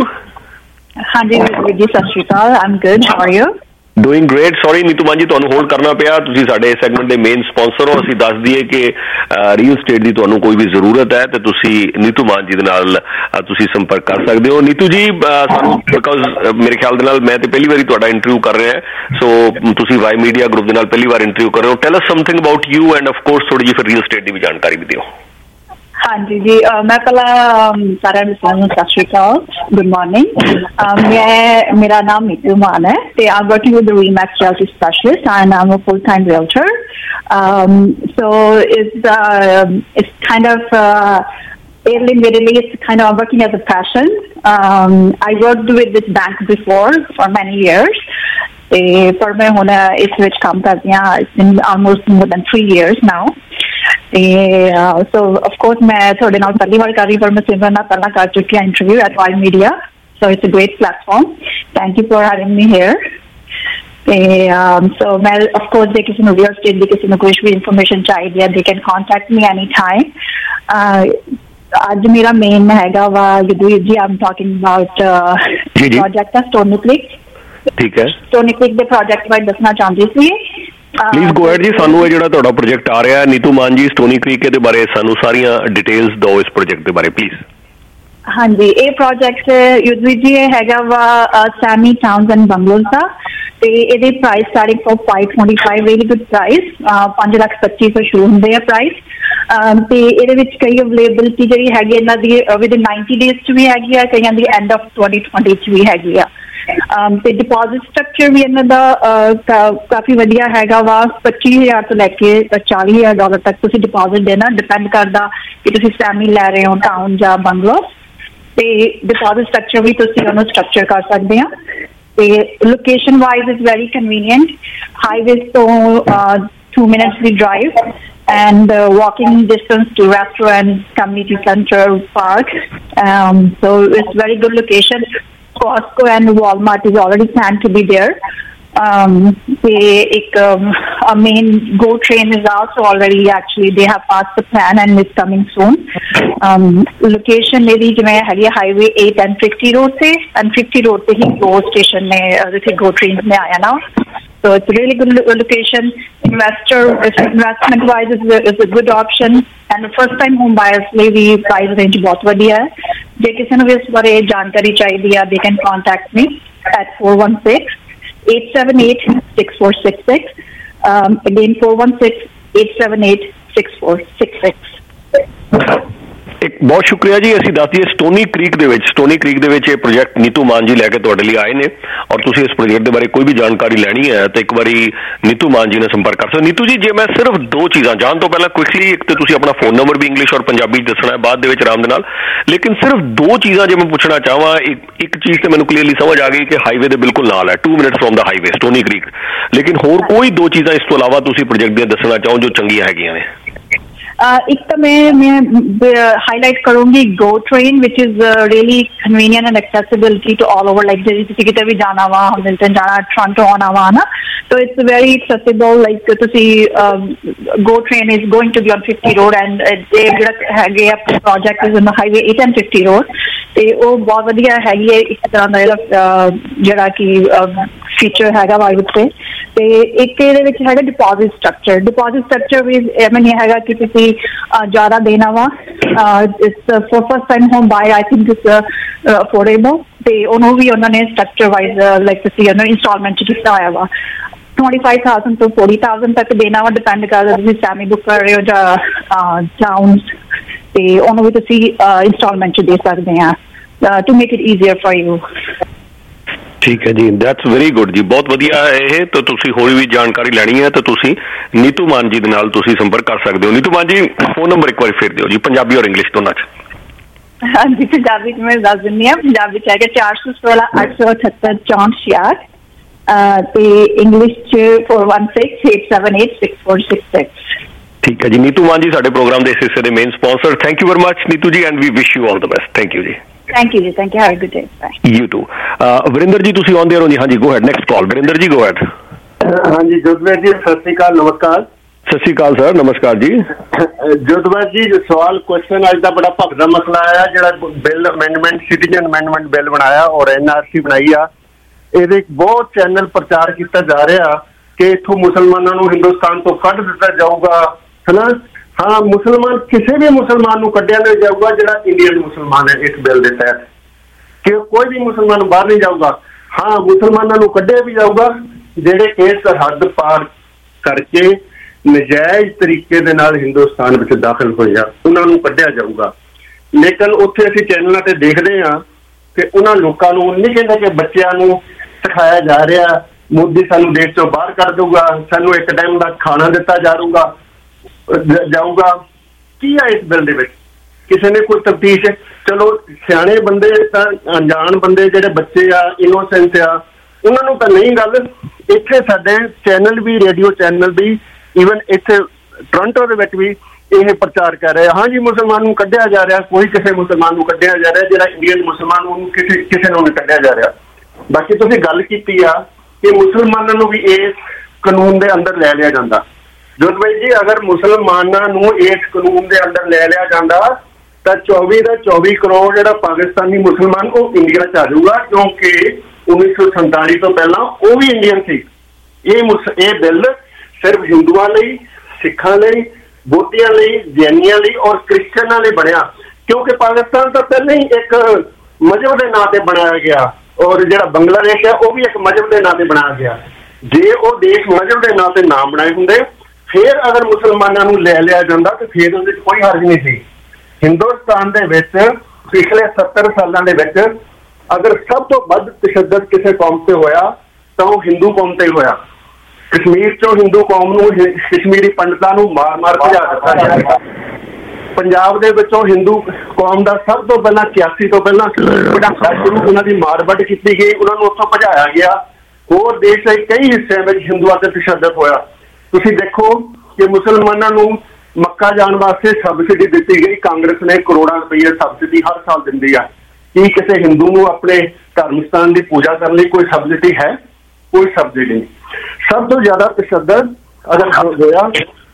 ਹਾਂਜੀ ਜੀ, ਸਤਿ ਸ਼੍ਰੀ ਅਕਾਲ, I am good, how are you?
Doing great. Sorry Neetu Maan ji, ਤੁਹਾਨੂੰ ਹੋਲਡ ਕਰਨਾ ਪਿਆ। ਤੁਸੀਂ ਸਾਡੇ ਸੈਗਮੈਂਟ ਦੇ ਮੇਨ ਸਪਾਂਸਰ ਹੋ। ਅਸੀਂ ਦੱਸ ਦਈਏ ਕਿ ਰੀਅਲ ਸਟੇਟ ਦੀ ਤੁਹਾਨੂੰ ਕੋਈ ਵੀ ਜ਼ਰੂਰਤ ਹੈ ਤੇ ਤੁਸੀਂ ਨੀਤੂ ਮਾਨ ਜੀ ਦੇ ਨਾਲ ਤੁਸੀਂ ਸੰਪਰਕ ਕਰ ਸਕਦੇ ਹੋ। ਨੀਤੂ ਜੀ, ਸਾਨੂੰ ਬਿਕੋਜ਼ ਮੇਰੇ ਖਿਆਲ ਦੇ ਨਾਲ ਮੈਂ ਤੇ ਪਹਿਲੀ ਵਾਰੀ ਤੁਹਾਡਾ ਇੰਟਰਵਿਊ ਕਰ ਰਿਹਾ, ਸੋ ਤੁਸੀਂ ਵਾਈ ਮੀਡੀਆ ਗਰੁੱਪ ਦੇ ਨਾਲ ਪਹਿਲੀ ਵਾਰ ਇੰਟਰਵਿਊ ਕਰ ਰਹੇ ਹੋ। Tell us something about you and of course ਥੋੜੀ ਜਿਹੀ ਫਿਰ ਰੀਅਲ ਸਟੇਟ ਦੀ ਵੀ ਜਾਣਕਾਰੀ ਵੀ ਦਿਓ।
ਹਾਂਜੀ ਜੀ, ਮੈਂ ਪਹਿਲਾਂ ਸਾਰਿਆਂ ਨੂੰ ਸਤਿ ਸ਼੍ਰੀ ਅਕਾਲ, ਗੁੱਡ ਮਾਰਨਿੰਗ। ਮੈਂ ਮੇਰਾ ਨਾਮ ਨੀਤੂ ਮਾਨ ਹੈ ਤੇ I'm working with the Remax realty specialist and I'm a full time realtor. So it's it's kind of admittedly it's kind of working as a passion. um I worked with this bank before for many years, ਤੇ ਪਰ ਮੈਂ ਹੁਣ ਇਸ ਵਿੱਚ ਕੰਮ ਕਰਦੀ ਹਾਂ। it's been almost more than three years now. ਤੇ ਸੋ ਆਫ ਕੋਰਸ ਮੈਂ ਤੁਹਾਡੇ ਨਾਲ ਪਹਿਲੀ ਵਾਰ ਕਰ ਰਹੀ, ਪਰ ਮੈਂ ਸਿਮਰਨ ਨਾਲ ਪਹਿਲਾਂ ਕਰ ਚੁੱਕੀ ਹਾਂ interview at Y Media. So it's a great platform, thank you for having me here. ਤੇ ਸੋ ਮੈਂ ਆਫ ਕੋਰਸ ਜੇ ਕਿਸੇ ਨੂੰ ਰੀਅਲ ਸਟੇਟ ਦੀ ਕਿਸੇ ਨੂੰ ਕੁਛ ਵੀ ਇਨਫੋਰਮੇਸ਼ਨ ਚਾਹੀਦੀ ਹੈ, they can contact me any time. ਅੱਜ ਮੇਰਾ ਮੇਨ ਹੈਗਾ ਵਾ ਯਦੂਰ ਜੀ, I'm talking about project Stoney Creek.
ਠੀਕ ਹੈ,
ਸਟੋਨੀ ਕ੍ਰੀਕ ਦੇ ਪ੍ਰੋਜੈਕਟ ਬਾਰੇ ਦੱਸਣਾ ਚਾਹੁੰਦੀ ਸੀ।
ਪਲੀਜ਼ ਗੋ ਹੈਡ ਜੀ। ਸਾਨੂੰ ਇਹ ਜਿਹੜਾ ਤੁਹਾਡਾ ਪ੍ਰੋਜੈਕਟ ਆ ਰਿਹਾ ਨੀਤੂ ਮਾਨ ਜੀ, ਸਟੋਨੀ ਕ੍ਰੀਕ ਦੇ ਬਾਰੇ ਸਾਨੂੰ ਸਾਰੀਆਂ ਡਿਟੇਲਸ ਦਿਓ ਇਸ ਪ੍ਰੋਜੈਕਟ ਦੇ ਬਾਰੇ ਪਲੀਜ਼।
ਹਾਂਜੀ, ਇਹ ਪ੍ਰੋਜੈਕਟ ਯਦੂਰ ਜੀ ਹੈਗਾ ਵਾ ਸੈਮੀ ਟਾਊਨਸ ਐਂਡ ਬੰਗਲੋਜ਼ ਦਾ, ਤੇ ਇਹਦੇ price starting for five twenty five, really good price. ਪੰਜ ਲੱਖ ਪੱਚੀ ਤੋਂ ਸ਼ੁਰੂ ਹੁੰਦੇ ਆ ਪ੍ਰਾਈਸ। ਤੇ ਇਹਦੇ ਵਿੱਚ ਕਈ ਅਵੇਲੇਬਿਲਿਟੀ ਜਿਹੜੀ ਹੈਗੀ ਇਹਨਾਂ ਦੀ ਵਿਦ ਨਾਈਨਟੀ ਡੇਜ਼ 'ਚ ਵੀ ਹੈਗੀ ਆ, ਕਈਆਂ ਦੀ ਐਂਡ ਆਫ ਟਵੈਂਟੀ ਟਵੈਂਟੀ 'ਚ ਵੀ ਹੈਗੀ ਆ। ਤੇ ਡਿਪੋਜ਼ਿਟ ਸਟਰਕਚਰ ਵੀ ਇਹਨਾਂ ਦਾ ਕਾਫੀ ਵਧੀਆ ਹੈਗਾ ਵਾ। ਪੱਚੀ ਹਜ਼ਾਰ ਤੋਂ ਲੈ ਕੇ ਚਾਲੀ ਹਜ਼ਾਰ ਡਾਲਰ ਤੱਕ ਤੁਸੀਂ ਡਿਪੋਜ਼ਿਟ ਦੇਣਾ, ਡਿਪੈਂਡ ਕਰਦਾ ਕਿ ਤੁਸੀਂ ਸੈਮੀ ਲੈ ਰਹੇ ਹੋ ਟਾਊਨ ਜਾਂ ਬੰਗਲੋ। ਤੇ ਡਿਪੋਜ਼ਿਟ ਸਟਰਕਚਰ ਵੀ ਤੁਸੀਂ ਉਹਨੂੰ ਸਟਰਕਚਰ ਕਰ ਸਕਦੇ ਆ। ਤੇ location wise is very convenient, highways ਤੋਂ two minutes ਦੀ drive and uh, walking distance to restaurant, community center, park. Um, so it's very good location. Costco and Walmart is already planned to be there. Um, they, ek, um, a main GO train is also already actually they have passed the plan and it's coming soon. Um, location maybe जिसमें है ये highway eight and fifty road से and fifty road पे ही GO station में जैसे GO trains में आया ना. So it's a really good location. Investor investment wise is a, is a good option and the first time home buyers ਲਈ भी price range बहुत ਵਧੀਆ है. जे किसी ने भी इस बारे जानकारी चाहिए है they can contact me at four one six eight seven eight six four six six. Um, again four one six eight seven eight six four six six.
ਇੱਕ ਬਹੁਤ ਸ਼ੁਕਰੀਆ ਜੀ। ਅਸੀਂ ਦੱਸ ਦਈਏ ਸਟੋਨੀ ਕ੍ਰੀਕ ਦੇ ਵਿੱਚ ਸਟੋਨੀ ਕ੍ਰੀਕ ਦੇ ਵਿੱਚ ਇਹ ਪ੍ਰੋਜੈਕਟ ਨੀਤੂ ਮਾਨ ਜੀ ਲੈ ਕੇ ਤੁਹਾਡੇ ਲਈ ਆਏ ਨੇ ਔਰ ਤੁਸੀਂ ਇਸ ਪ੍ਰੋਜੈਕਟ ਦੇ ਬਾਰੇ ਕੋਈ ਵੀ ਜਾਣਕਾਰੀ ਲੈਣੀ ਹੈ ਤਾਂ ਇੱਕ ਵਾਰੀ ਨੀਤੂ ਮਾਨ ਜੀ ਨਾਲ ਸੰਪਰਕ ਕਰ ਸਕਦੇ। ਨੀਤੂ ਜੀ, ਜੇ ਮੈਂ ਸਿਰਫ ਦੋ ਚੀਜ਼ਾਂ ਜਾਣ ਤੋਂ ਪਹਿਲਾਂ ਕੁਇਕਲੀ, ਇੱਕ ਤਾਂ ਤੁਸੀਂ ਆਪਣਾ ਫੋਨ ਨੰਬਰ ਵੀ ਇੰਗਲਿਸ਼ ਔਰ ਪੰਜਾਬੀ 'ਚ ਦੱਸਣਾ ਹੈ, ਬਾਅਦ ਦੇ ਵਿੱਚ ਆਰਾਮ ਦੇ ਨਾਲ, ਲੇਕਿਨ ਸਿਰਫ ਦੋ ਚੀਜ਼ਾਂ ਜੇ ਮੈਂ ਪੁੱਛਣਾ ਚਾਹਾਂ। ਇੱਕ ਇੱਕ ਚੀਜ਼ ਤਾਂ ਮੈਨੂੰ ਕਲੀਅਰਲੀ ਸਮਝ ਆ ਗਈ ਕਿ ਹਾਈਵੇ ਦੇ ਬਿਲਕੁਲ ਨਾਲ ਹੈ, two minutes from the highway Stoney Creek, ਲੇਕਿਨ ਹੋਰ ਕੋਈ ਦੋ ਚੀਜ਼ਾਂ ਇਸ ਤੋਂ ਇਲਾਵਾ ਤੁਸੀਂ ਪ੍ਰੋਜੈਕਟ ਦੀਆਂ ਦੱਸਣਾ ਚਾਹੋ ਜੋ ਚੰਗੀਆਂ ਹੈਗੀਆਂ ਨੇ?
एक तो मैं मैं हाईलाइट करूंगी GO train which is really convenient and accessibility to all over like जे तुसीं किते भी जाना वा हैमिल्टन जाना टोरंटो आना वा ना तो इट्स वेरी एक्सेसिबल लाइक तुसीं GO train is going to be on fifty road and ये जिहड़ा हैगे अपना project is on the highway eight and fifty road ते ਉਹ ਬਹੁਤ ਵਧੀਆ ਹੈਗੀ ਹੈ ਇੱਕ ਤਰ੍ਹਾਂ ਦਾ ਜਿਹੜਾ ਜਿਹੜਾ ਕਿ ਫੀਚਰ ਹੈਗਾ ਵਾਈ ਵੁੱਡ ਸੇ ਤੇ ਇੱਕ ਇਹਦੇ ਵਿੱਚ ਹੈਗਾ ਡਿਪੋਜ਼ਿਟ ਸਟਰਕਚਰ ਡਿਪੋਜ਼ਿਟ ਸਟਰਕਚਰ ਵੀ ਐਵੇਂ ਨਹੀਂ ਹੈਗਾ ਕਿ ਤੁਸੀਂ ਜ਼ਿਆਦਾ ਦੇਣਾ ਵਾ is for first time home buyer I think is affordable ਤੇ ਉਹਨੂੰ ਵੀ ਉਹਨਾਂ ਨੇ ਸਟਰਕਚਰ ਵਾਈਜ਼ ਲਾਈਕ ਤੁਸੀਂ ਉਹਨਾਂ ਇੰਸਟਾਲਮੈਂਟ ਚ ਕੀਤਾ ਹੋਇਆ ਵਾ twenty-five thousand ਤੋਂ forty thousand ਤੱਕ ਦੇਣਾ ਵਾ ਡਿਪੈਂਡ ਕਰਦਾ ਤੁਸੀਂ ਸੈਮੀ ਬੁੱਕ ਕਰ ਰਹੇ ਹੋ ਜਾਂ ਟਾਊਨਸ ਤੇ ਉਹਨੂੰ ਵੀ ਤੁਸੀਂ ਇੰਸਟਾਲਮੈਂਟ ਚ ਦੇ ਸਕਦੇ ਆ to make it easier for you
ਠੀਕ ਹੈ ਜੀ ਦੈਟਸ ਵੈਰੀ ਗੁੱਡ ਜੀ ਬਹੁਤ ਵਧੀਆ ਹੈ ਇਹ ਤਾਂ ਤੁਸੀਂ ਹੋਰ ਵੀ ਜਾਣਕਾਰੀ ਲੈਣੀ ਹੈ ਤਾਂ ਤੁਸੀਂ ਨੀਤੂ ਮਾਨ ਜੀ ਦੇ ਨਾਲ ਤੁਸੀਂ ਸੰਪਰਕ ਕਰ ਸਕਦੇ ਹੋ ਨੀਤੂ ਮਾਨ ਜੀ ਫੋਨ ਨੰਬਰ ਇੱਕ ਵਾਰੀ ਫਿਰ ਦਿਓ ਜੀ ਪੰਜਾਬੀ ਔਰ ਇੰਗਲਿਸ਼ ਦੋਨਾਂ ਚ
ਹਾਂਜੀ ਪੰਜਾਬੀ ਚ ਮੈਂ ਦੱਸ ਦਿੰਦੀ ਹਾਂ ਪੰਜਾਬੀ ਚ ਹੈਗਾ ਚਾਰ ਸੌ ਸੋਲਾਂ ਅੱਠ ਸੌ ਅਠੱਤਰ ਚੌਂਹਠ ਛਿਆਹਠ ਤੇ ਇੰਗਲਿਸ਼ ਚ four one six eight seven eight six four six six
ਠੀਕ ਹੈ ਜੀ ਨੀਤੂ ਮਾਨ ਜੀ ਸਾਡੇ ਪ੍ਰੋਗਰਾਮ ਦੇ ਇਸ ਹਿੱਸੇ ਦੇ main sponsor thank you very much Neetu ji and we wish you all the best thank you ਜੀ
ਥੈਂਕ ਯੂ ਜੀ thank you have a good day bye
you too Varinder ji ਤੁਸੀਂ ਆਨ ਦੇਅਰ ਹੋ ਜੀ ਹਾਂਜੀ go ahead next call Varinder ji go head
ਹਾਂਜੀ ਜੋਤਵੀਰ ਜੀ ਸਤਿ ਸ਼੍ਰੀ ਅਕਾਲ ਨਮਸਕਾਰ
ਸਤਿ ਸ਼੍ਰੀ ਅਕਾਲ ਸਰ ਨਮਸਕਾਰ ਜੀ
ਜੋਤਵੀਰ ਜੀ ਸਵਾਲ ਕੁਐਸਚਨ ਅੱਜ ਦਾ ਬੜਾ ਭਖਦਾ ਮਸਲਾ ਆਇਆ ਜਿਹੜਾ bill amendment citizen amendment bill ਬਣਾਇਆ ਔਰ ਐਨਆਰਸੀ ਬਣਾਈ ਆ ਇਹਦੇ ਬਹੁਤ ਚੈਨਲ ਪ੍ਰਚਾਰ ਕੀਤਾ ਜਾ ਰਿਹਾ ਕਿ ਇੱਥੋਂ ਮੁਸਲਮਾਨਾਂ ਨੂੰ ਹਿੰਦੁਸਤਾਨ ਤੋਂ ਕੱਢ ਦਿੱਤਾ ਜਾਊਗਾ ਹਨਾ ਹਾਂ ਮੁਸਲਮਾਨ ਕਿਸੇ ਵੀ ਮੁਸਲਮਾਨ ਨੂੰ ਕੱਢਿਆ ਨਹੀਂ ਜਾਊਗਾ ਜਿਹੜਾ ਇੰਡੀਅਨ ਮੁਸਲਮਾਨ ਹੈ ਇਸ ਬਿੱਲ ਦੇ ਤਹਿਤ ਕਿ ਕੋਈ ਵੀ ਮੁਸਲਮਾਨ ਬਾਹਰ ਨਹੀਂ ਜਾਊਗਾ ਹਾਂ ਮੁਸਲਮਾਨਾਂ ਨੂੰ ਕੱਢਿਆ ਵੀ ਜਾਊਗਾ ਜਿਹੜੇ ਇਸ ਸਰਹੱਦ ਪਾਰ ਕਰਕੇ ਨਜਾਇਜ਼ ਤਰੀਕੇ ਦੇ ਨਾਲ ਹਿੰਦੁਸਤਾਨ ਵਿੱਚ ਦਾਖਲ ਹੋਏ ਆ ਉਹਨਾਂ ਨੂੰ ਕੱਢਿਆ ਜਾਊਗਾ ਲੇਕਿਨ ਉੱਥੇ ਅਸੀਂ ਚੈਨਲਾਂ ਤੇ ਦੇਖਦੇ ਹਾਂ ਕਿ ਉਹਨਾਂ ਲੋਕਾਂ ਨੂੰ ਨਹੀਂ ਕਹਿੰਦੇ ਕਿ ਬੱਚਿਆਂ ਨੂੰ ਸਿਖਾਇਆ ਜਾ ਰਿਹਾ ਮੋਦੀ ਸਾਨੂੰ ਦੇਸ਼ ਤੋਂ ਬਾਹਰ ਕਰ ਦਊਗਾ ਸਾਨੂੰ ਇੱਕ ਟਾਈਮ ਦਾ ਖਾਣਾ ਦਿੱਤਾ ਜਾਊਗਾ ਜਾਊਗਾ ਕੀ ਆ ਇਸ ਬਿੱਲ ਦੇ ਵਿੱਚ ਕਿਸੇ ਨੇ ਕੋਈ ਤਫਤੀਸ਼ ਚਲੋ ਸਿਆਣੇ ਬੰਦੇ ਤਾਂ ਅਣਜਾਣ ਬੰਦੇ ਜਿਹੜੇ ਬੱਚੇ ਆ ਇਨੋਸੈਂਟ ਆ ਉਹਨਾਂ ਨੂੰ ਤਾਂ ਨਹੀਂ ਗੱਲ ਇੱਥੇ ਸਾਡੇ ਚੈਨਲ ਵੀ ਰੇਡੀਓ ਚੈਨਲ ਵੀ ਈਵਨ ਇੱਥੇ ਟੋਰਾਂਟੋ ਦੇ ਵਿੱਚ ਵੀ ਇਹ ਪ੍ਰਚਾਰ ਕਰ ਰਹੇ ਹਾਂਜੀ ਮੁਸਲਮਾਨ ਨੂੰ ਕੱਢਿਆ ਜਾ ਰਿਹਾ ਕੋਈ ਕਿਸੇ ਮੁਸਲਮਾਨ ਨੂੰ ਕੱਢਿਆ ਜਾ ਰਿਹਾ ਜਿਹੜਾ ਇੰਡੀਅਨ ਮੁਸਲਮਾਨ ਉਹਨੂੰ ਕਿਸੇ ਕਿਸੇ ਨੂੰ ਨਹੀਂ ਕੱਢਿਆ ਜਾ ਰਿਹਾ ਬਾਕੀ ਤੁਸੀਂ ਗੱਲ ਕੀਤੀ ਆ ਕਿ ਮੁਸਲਮਾਨਾਂ ਨੂੰ ਵੀ ਇਸ ਕਾਨੂੰਨ ਦੇ ਅੰਦਰ ਲੈ ਲਿਆ ਜਾਂਦਾ ਜੋਤਵੀਰ ਜੀ ਅਗਰ ਮੁਸਲਮਾਨਾਂ ਨੂੰ ਇਸ ਕਾਨੂੰਨ ਦੇ ਅੰਦਰ ਲੈ ਲਿਆ ਜਾਂਦਾ ਤਾਂ ਚੌਵੀ ਦਾ ਚੌਵੀ ਕਰੋੜ ਜਿਹੜਾ ਪਾਕਿਸਤਾਨੀ ਮੁਸਲਮਾਨ ਉਹ ਇੰਡੀਆ ਚ ਆ ਜਾਊਗਾ ਕਿਉਂਕਿ ਉੱਨੀ ਸੌ ਸੰਤਾਲੀ ਤੋਂ ਪਹਿਲਾਂ ਉਹ ਵੀ ਇੰਡੀਅਨ ਸੀ ਇਹ ਇਹ ਬਿੱਲ ਸਿਰਫ ਹਿੰਦੂਆਂ ਲਈ ਸਿੱਖਾਂ ਲਈ ਬੋਧੀਆਂ ਲਈ ਜੈਨੀਆਂ ਲਈ ਔਰ ਕ੍ਰਿਸਚਨਾਂ ਲਈ ਬਣਿਆ ਕਿਉਂਕਿ ਪਾਕਿਸਤਾਨ ਤਾਂ ਪਹਿਲਾਂ ਹੀ ਇੱਕ ਮਜ਼ਹਬ ਦੇ ਨਾਂ ਤੇ ਬਣਾਇਆ ਗਿਆ ਔਰ ਜਿਹੜਾ ਬੰਗਲਾਦੇਸ਼ ਹੈ ਉਹ ਵੀ ਇੱਕ ਮਜ਼ਹਬ ਦੇ ਨਾਂ ਤੇ ਬਣਾਇਆ ਗਿਆ ਜੇ ਉਹ ਦੇਸ਼ ਮਜ਼ਹਬ ਦੇ ਨਾਂ ਤੇ ਨਾ ਬਣਾਏ ਹੁੰਦੇ ਫਿਰ ਅਗਰ ਮੁਸਲਮਾਨਾਂ ਨੂੰ ਲੈ ਲਿਆ ਜਾਂਦਾ ਤਾਂ ਫਿਰ ਉਹਦੇ ਵਿੱਚ ਕੋਈ ਹਰਜ ਨਹੀਂ ਸੀ ਹਿੰਦੁਸਤਾਨ ਦੇ ਵਿੱਚ ਪਿਛਲੇ ਸੱਤਰ ਸਾਲਾਂ ਦੇ ਵਿੱਚ ਅਗਰ ਸਭ ਤੋਂ ਵੱਧ ਤਸ਼ੱਦਦ ਕਿਸੇ ਕੌਮ ਤੇ ਹੋਇਆ ਤਾਂ ਉਹ ਹਿੰਦੂ ਕੌਮ ਤੇ ਹੋਇਆ ਕਸ਼ਮੀਰ ਚੋਂ ਹਿੰਦੂ ਕੌਮ ਨੂੰ ਕਸ਼ਮੀਰੀ ਪੰਡਤਾਂ ਨੂੰ ਮਾਰ ਮਾਰ ਭਜਾ ਦਿੱਤਾ ਗਿਆ ਪੰਜਾਬ ਦੇ ਵਿੱਚੋਂ ਹਿੰਦੂ ਕੌਮ ਦਾ ਸਭ ਤੋਂ ਪਹਿਲਾਂ ਇਕਿਆਸੀ ਤੋਂ ਪਹਿਲਾਂ ਪਟਾਕਾ ਸ਼ੁਰੂ ਉਹਨਾਂ ਦੀ ਮਾਰਵੱਢ ਕੀਤੀ ਗਈ ਉਹਨਾਂ ਨੂੰ ਉੱਥੋਂ ਭਜਾਇਆ ਗਿਆ ਹੋਰ ਦੇਸ਼ ਦੇ ਕਈ ਹਿੱਸਿਆਂ ਵਿੱਚ ਹਿੰਦੂਆਂ ਤੇ ਤਸ਼ੱਦਦ ਹੋਇਆ ਤੁਸੀਂ ਦੇਖੋ ਕਿ ਮੁਸਲਮਾਨਾਂ ਨੂੰ ਮੱਕਾ ਜਾਣ ਵਾਸਤੇ ਸਬਸਿਡੀ ਦਿੱਤੀ ਗਈ ਕਾਂਗਰਸ ਨੇ ਕਰੋੜਾਂ ਰੁਪਏ ਸਬਸਿਡੀ ਹਰ ਸਾਲ ਦਿੰਦੀ ਆ ਕੀ ਕਿਸੇ ਹਿੰਦੂ ਨੂੰ ਆਪਣੇ ਧਰਮ ਸਥਾਨ ਦੀ ਪੂਜਾ ਕਰਨ ਲਈ ਕੋਈ ਸਬਸਿਡੀ ਹੈ ਕੋਈ ਸਬਸਿਡੀ ਨਹੀਂ ਸਭ ਤੋਂ ਜ਼ਿਆਦਾ ਤਸ਼ੱਦਦ ਅਗਰ ਹੋਇਆ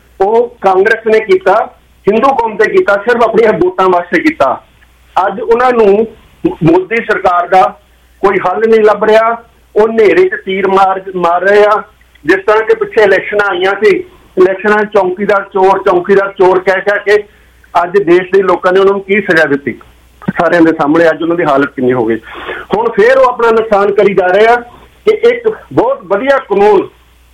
ਉਹ ਕਾਂਗਰਸ ਨੇ ਕੀਤਾ ਹਿੰਦੂ ਕੌਮ ਤੇ ਕੀਤਾ ਸਿਰਫ ਆਪਣੀਆਂ ਵੋਟਾਂ ਵਾਸਤੇ ਕੀਤਾ ਅੱਜ ਉਹਨਾਂ ਨੂੰ ਮੋਦੀ ਸਰਕਾਰ ਦਾ ਕੋਈ ਹੱਲ ਨਹੀਂ ਲੱਭ ਰਿਹਾ ਉਹ ਹਨੇਰੇ 'ਚ ਤੀਰ ਮਾਰ ਮਾਰ ਰਹੇ ਆ ਜਿਸ ਤਰ੍ਹਾਂ ਕਿ ਪਿੱਛੇ ਇਲੈਕਸ਼ਨਾਂ ਆਈਆਂ ਸੀ ਇਲੈਕਸ਼ਨਾਂ ਚੌਂਕੀਦਾਰ ਚੋਰ ਚੌਂਕੀਦਾਰ ਚੋਰ ਕਹਿ ਕਹਿ ਕੇ ਅੱਜ ਦੇਸ਼ ਦੇ ਲੋਕਾਂ ਨੇ ਉਹਨਾਂ ਨੂੰ ਕੀ ਸਜ਼ਾ ਦਿੱਤੀ ਸਾਰਿਆਂ ਦੇ ਸਾਹਮਣੇ ਅੱਜ ਉਹਨਾਂ ਦੀ ਹਾਲਤ ਕਿੰਨੀ ਹੋ ਗਈ ਹੁਣ ਫੇਰ ਉਹ ਆਪਣਾ ਨੁਕਸਾਨ ਕਰੀ ਜਾ ਰਹੇ ਆ ਕਿ ਇੱਕ ਬਹੁਤ ਵਧੀਆ ਕਾਨੂੰਨ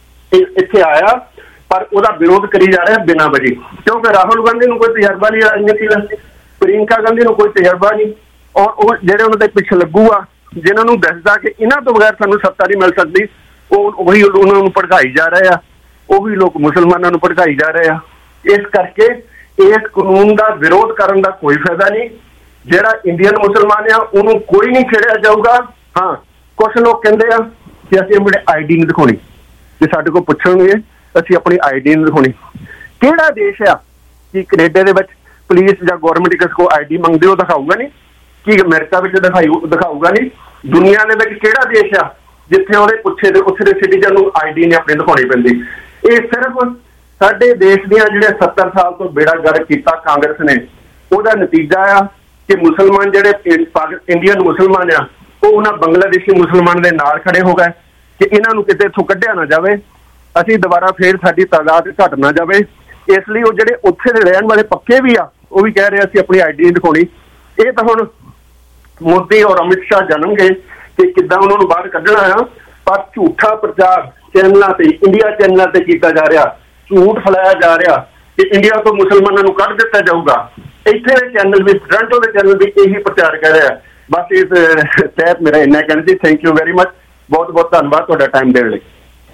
ਇੱਥੇ ਆਇਆ ਪਰ ਉਹਦਾ ਵਿਰੋਧ ਕਰੀ ਜਾ ਰਿਹਾ ਬਿਨਾਂ ਵਜ੍ਹਾ ਕਿਉਂਕਿ ਰਾਹੁਲ ਗਾਂਧੀ ਨੂੰ ਕੋਈ ਤਜਰਬਾ ਨਹੀਂ ਰਾਜਨੀਤੀ ਦਾ ਪ੍ਰਿਯੰਕਾ ਗਾਂਧੀ ਨੂੰ ਕੋਈ ਤਜਰਬਾ ਨਹੀਂ ਔਰ ਉਹ ਜਿਹੜੇ ਉਹਨਾਂ ਦੇ ਪਿੱਛੇ ਲੱਗੂ ਆ ਜਿਨ੍ਹਾਂ ਨੂੰ ਦੱਸਦਾ ਕਿ ਇਹਨਾਂ ਤੋਂ ਬਗੈਰ ਸਾਨੂੰ ਸੱਤਾ ਨਹੀਂ ਮਿਲ ਸਕਦੀ ਉਹ ਉਹੀ ਉਹਨਾਂ ਨੂੰ ਭੜਕਾਈ ਜਾ ਰਹੇ ਆ ਉਹੀ ਲੋਕ ਮੁਸਲਮਾਨਾਂ ਨੂੰ ਭੜਕਾਈ ਜਾ ਰਹੇ ਆ ਇਸ ਕਰਕੇ ਇਸ ਕਾਨੂੰਨ ਦਾ ਵਿਰੋਧ ਕਰਨ ਦਾ ਕੋਈ ਫਾਇਦਾ ਨਹੀਂ ਜਿਹੜਾ ਇੰਡੀਅਨ ਮੁਸਲਮਾਨ ਆ ਉਹਨੂੰ ਕੋਈ ਨਹੀਂ ਛੇੜਿਆ ਜਾਊਗਾ ਹਾਂ ਕੁਛ ਲੋਕ ਕਹਿੰਦੇ ਆ ਕਿ ਅਸੀਂ ਆਪਣੇ ਆਈ ਡੀ ਨਹੀਂ ਦਿਖਾਉਣੀ ਜੇ ਸਾਡੇ ਕੋਲ ਪੁੱਛਣਗੇ ਅਸੀਂ ਆਪਣੀ ਆਈ ਡੀ ਨਹੀਂ ਦਿਖਾਉਣੀ ਕਿਹੜਾ ਦੇਸ਼ ਆ ਕਿ ਕੈਨੇਡਾ ਦੇ ਵਿੱਚ ਪੁਲਿਸ ਜਾਂ ਗੌਰਮੈਂਟ ਕਿਸੇ ਕੋਲ ਆਈ ਡੀ ਮੰਗਦੇ ਹੋ ਦਿਖਾਊਗਾ ਨਹੀਂ, ਕਿ ਅਮਰੀਕਾ ਵਿੱਚ ਦਿਖਾਈ ਦਿਖਾਊਗਾ ਨਹੀਂ। ਦੁਨੀਆ ਦੇ ਵਿੱਚ ਕਿਹੜਾ ਦੇਸ਼ ਆ ਜਿੱਥੇ ਉਹਦੇ ਪੁੱਛੇ ਦੇ ਉੱਥੇ ਦੇ ਸਿਟੀਜ਼ਨ ਨੂੰ ਆਈ ਡੀ ਨਹੀਂ ਆਪਣੀ ਦਿਖਾਉਣੀ ਪੈਂਦੀ? ਇਹ ਸਿਰਫ ਸਾਡੇ ਦੇਸ਼ ਦੀਆਂ ਜਿਹੜੇ ਸੱਤਰ ਸਾਲ ਤੋਂ ਬੇੜਾ ਗਰਕ ਕੀਤਾ ਕਾਂਗਰਸ ਨੇ, ਉਹਦਾ ਨਤੀਜਾ ਆ ਕਿ ਮੁਸਲਮਾਨ ਜਿਹੜੇ ਇੰਡੀਅਨ ਮੁਸਲਮਾਨ ਆ ਉਹ ਉਹਨਾਂ ਬੰਗਲਾਦੇਸ਼ੀ ਮੁਸਲਮਾਨ ਦੇ ਨਾਲ ਖੜੇ ਹੋ ਗਏ ਕਿ ਇਹਨਾਂ ਨੂੰ ਕਿਤੇ ਇੱਥੋਂ ਕੱਢਿਆ ਨਾ ਜਾਵੇ, ਅਸੀਂ ਦੁਬਾਰਾ ਫੇਰ ਸਾਡੀ ਤਾਦਾਦ ਘਟ ਨਾ ਜਾਵੇ। ਇਸ ਲਈ ਉਹ ਜਿਹੜੇ ਉੱਥੇ ਦੇ ਰਹਿਣ ਵਾਲੇ ਪੱਕੇ ਵੀ ਆ ਉਹ ਵੀ ਕਹਿ ਰਹੇ ਅਸੀਂ ਆਪਣੀ ਆਈ ਡੀ ਦਿਖਾਉਣੀ। ਇਹ ਤਾਂ ਹੁਣ ਮੋਦੀ ਔਰ ਅਮਿਤ ਸ਼ਾਹ ਜਾਣਨਗੇ ਕਿ ਕਿੱਦਾਂ ਉਹਨਾਂ ਨੂੰ ਬਾਹਰ ਕੱਢਣਾ ਆ। ਪਰ ਝੂਠਾ ਪ੍ਰਚਾਰ ਚੈਨਲਾਂ ਤੇ, ਇੰਡੀਆ ਚੈਨਲਾਂ ਤੇ ਕੀਤਾ ਜਾ ਰਿਹਾ, ਝੂਠ ਫੈਲਾਇਆ ਜਾ ਰਿਹਾ ਕਿ ਇੰਡੀਆ ਤੋਂ ਮੁਸਲਮਾਨਾਂ ਨੂੰ ਕੱਢ ਦਿੱਤਾ ਜਾਊਗਾ। ਇੱਥੇ ਦੇ ਚੈਨਲ ਵੀ, ਟੋਰਾਂਟੋ ਦੇ ਚੈਨਲ ਵੀ ਇਹੀ ਪ੍ਰਚਾਰ ਕਰ ਰਿਹਾ। ਬਸ ਇਸ ਤਹਿਤ ਮੇਰਾ ਇੰਨਾ ਕਹਿਣਾ ਜੀ। ਥੈਂਕ ਯੂ ਵੈਰੀ ਮਚ, ਬਹੁਤ ਬਹੁਤ ਧੰਨਵਾਦ ਤੁਹਾਡਾ ਟਾਈਮ ਦੇਣ ਲਈ।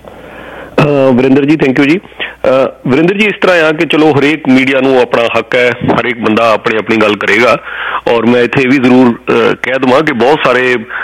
ਵਰਿੰਦਰ ਜੀ ਥੈਂਕ ਯੂ ਜੀ। ਵਰਿੰਦਰ ਜੀ, ਇਸ ਤਰ੍ਹਾਂ ਆ ਕਿ ਚਲੋ ਹਰੇਕ ਮੀਡੀਆ ਨੂੰ ਆਪਣਾ ਹੱਕ ਹੈ, ਹਰੇਕ ਬੰਦਾ ਆਪਣੀ ਆਪਣੀ ਗੱਲ ਕਰੇਗਾ। ਔਰ ਮੈਂ ਇੱਥੇ ਇਹ ਵੀ ਜ਼ਰੂਰ ਕਹਿ ਦੇਵਾਂ ਕਿ ਬਹੁਤ ਸਾਰੇ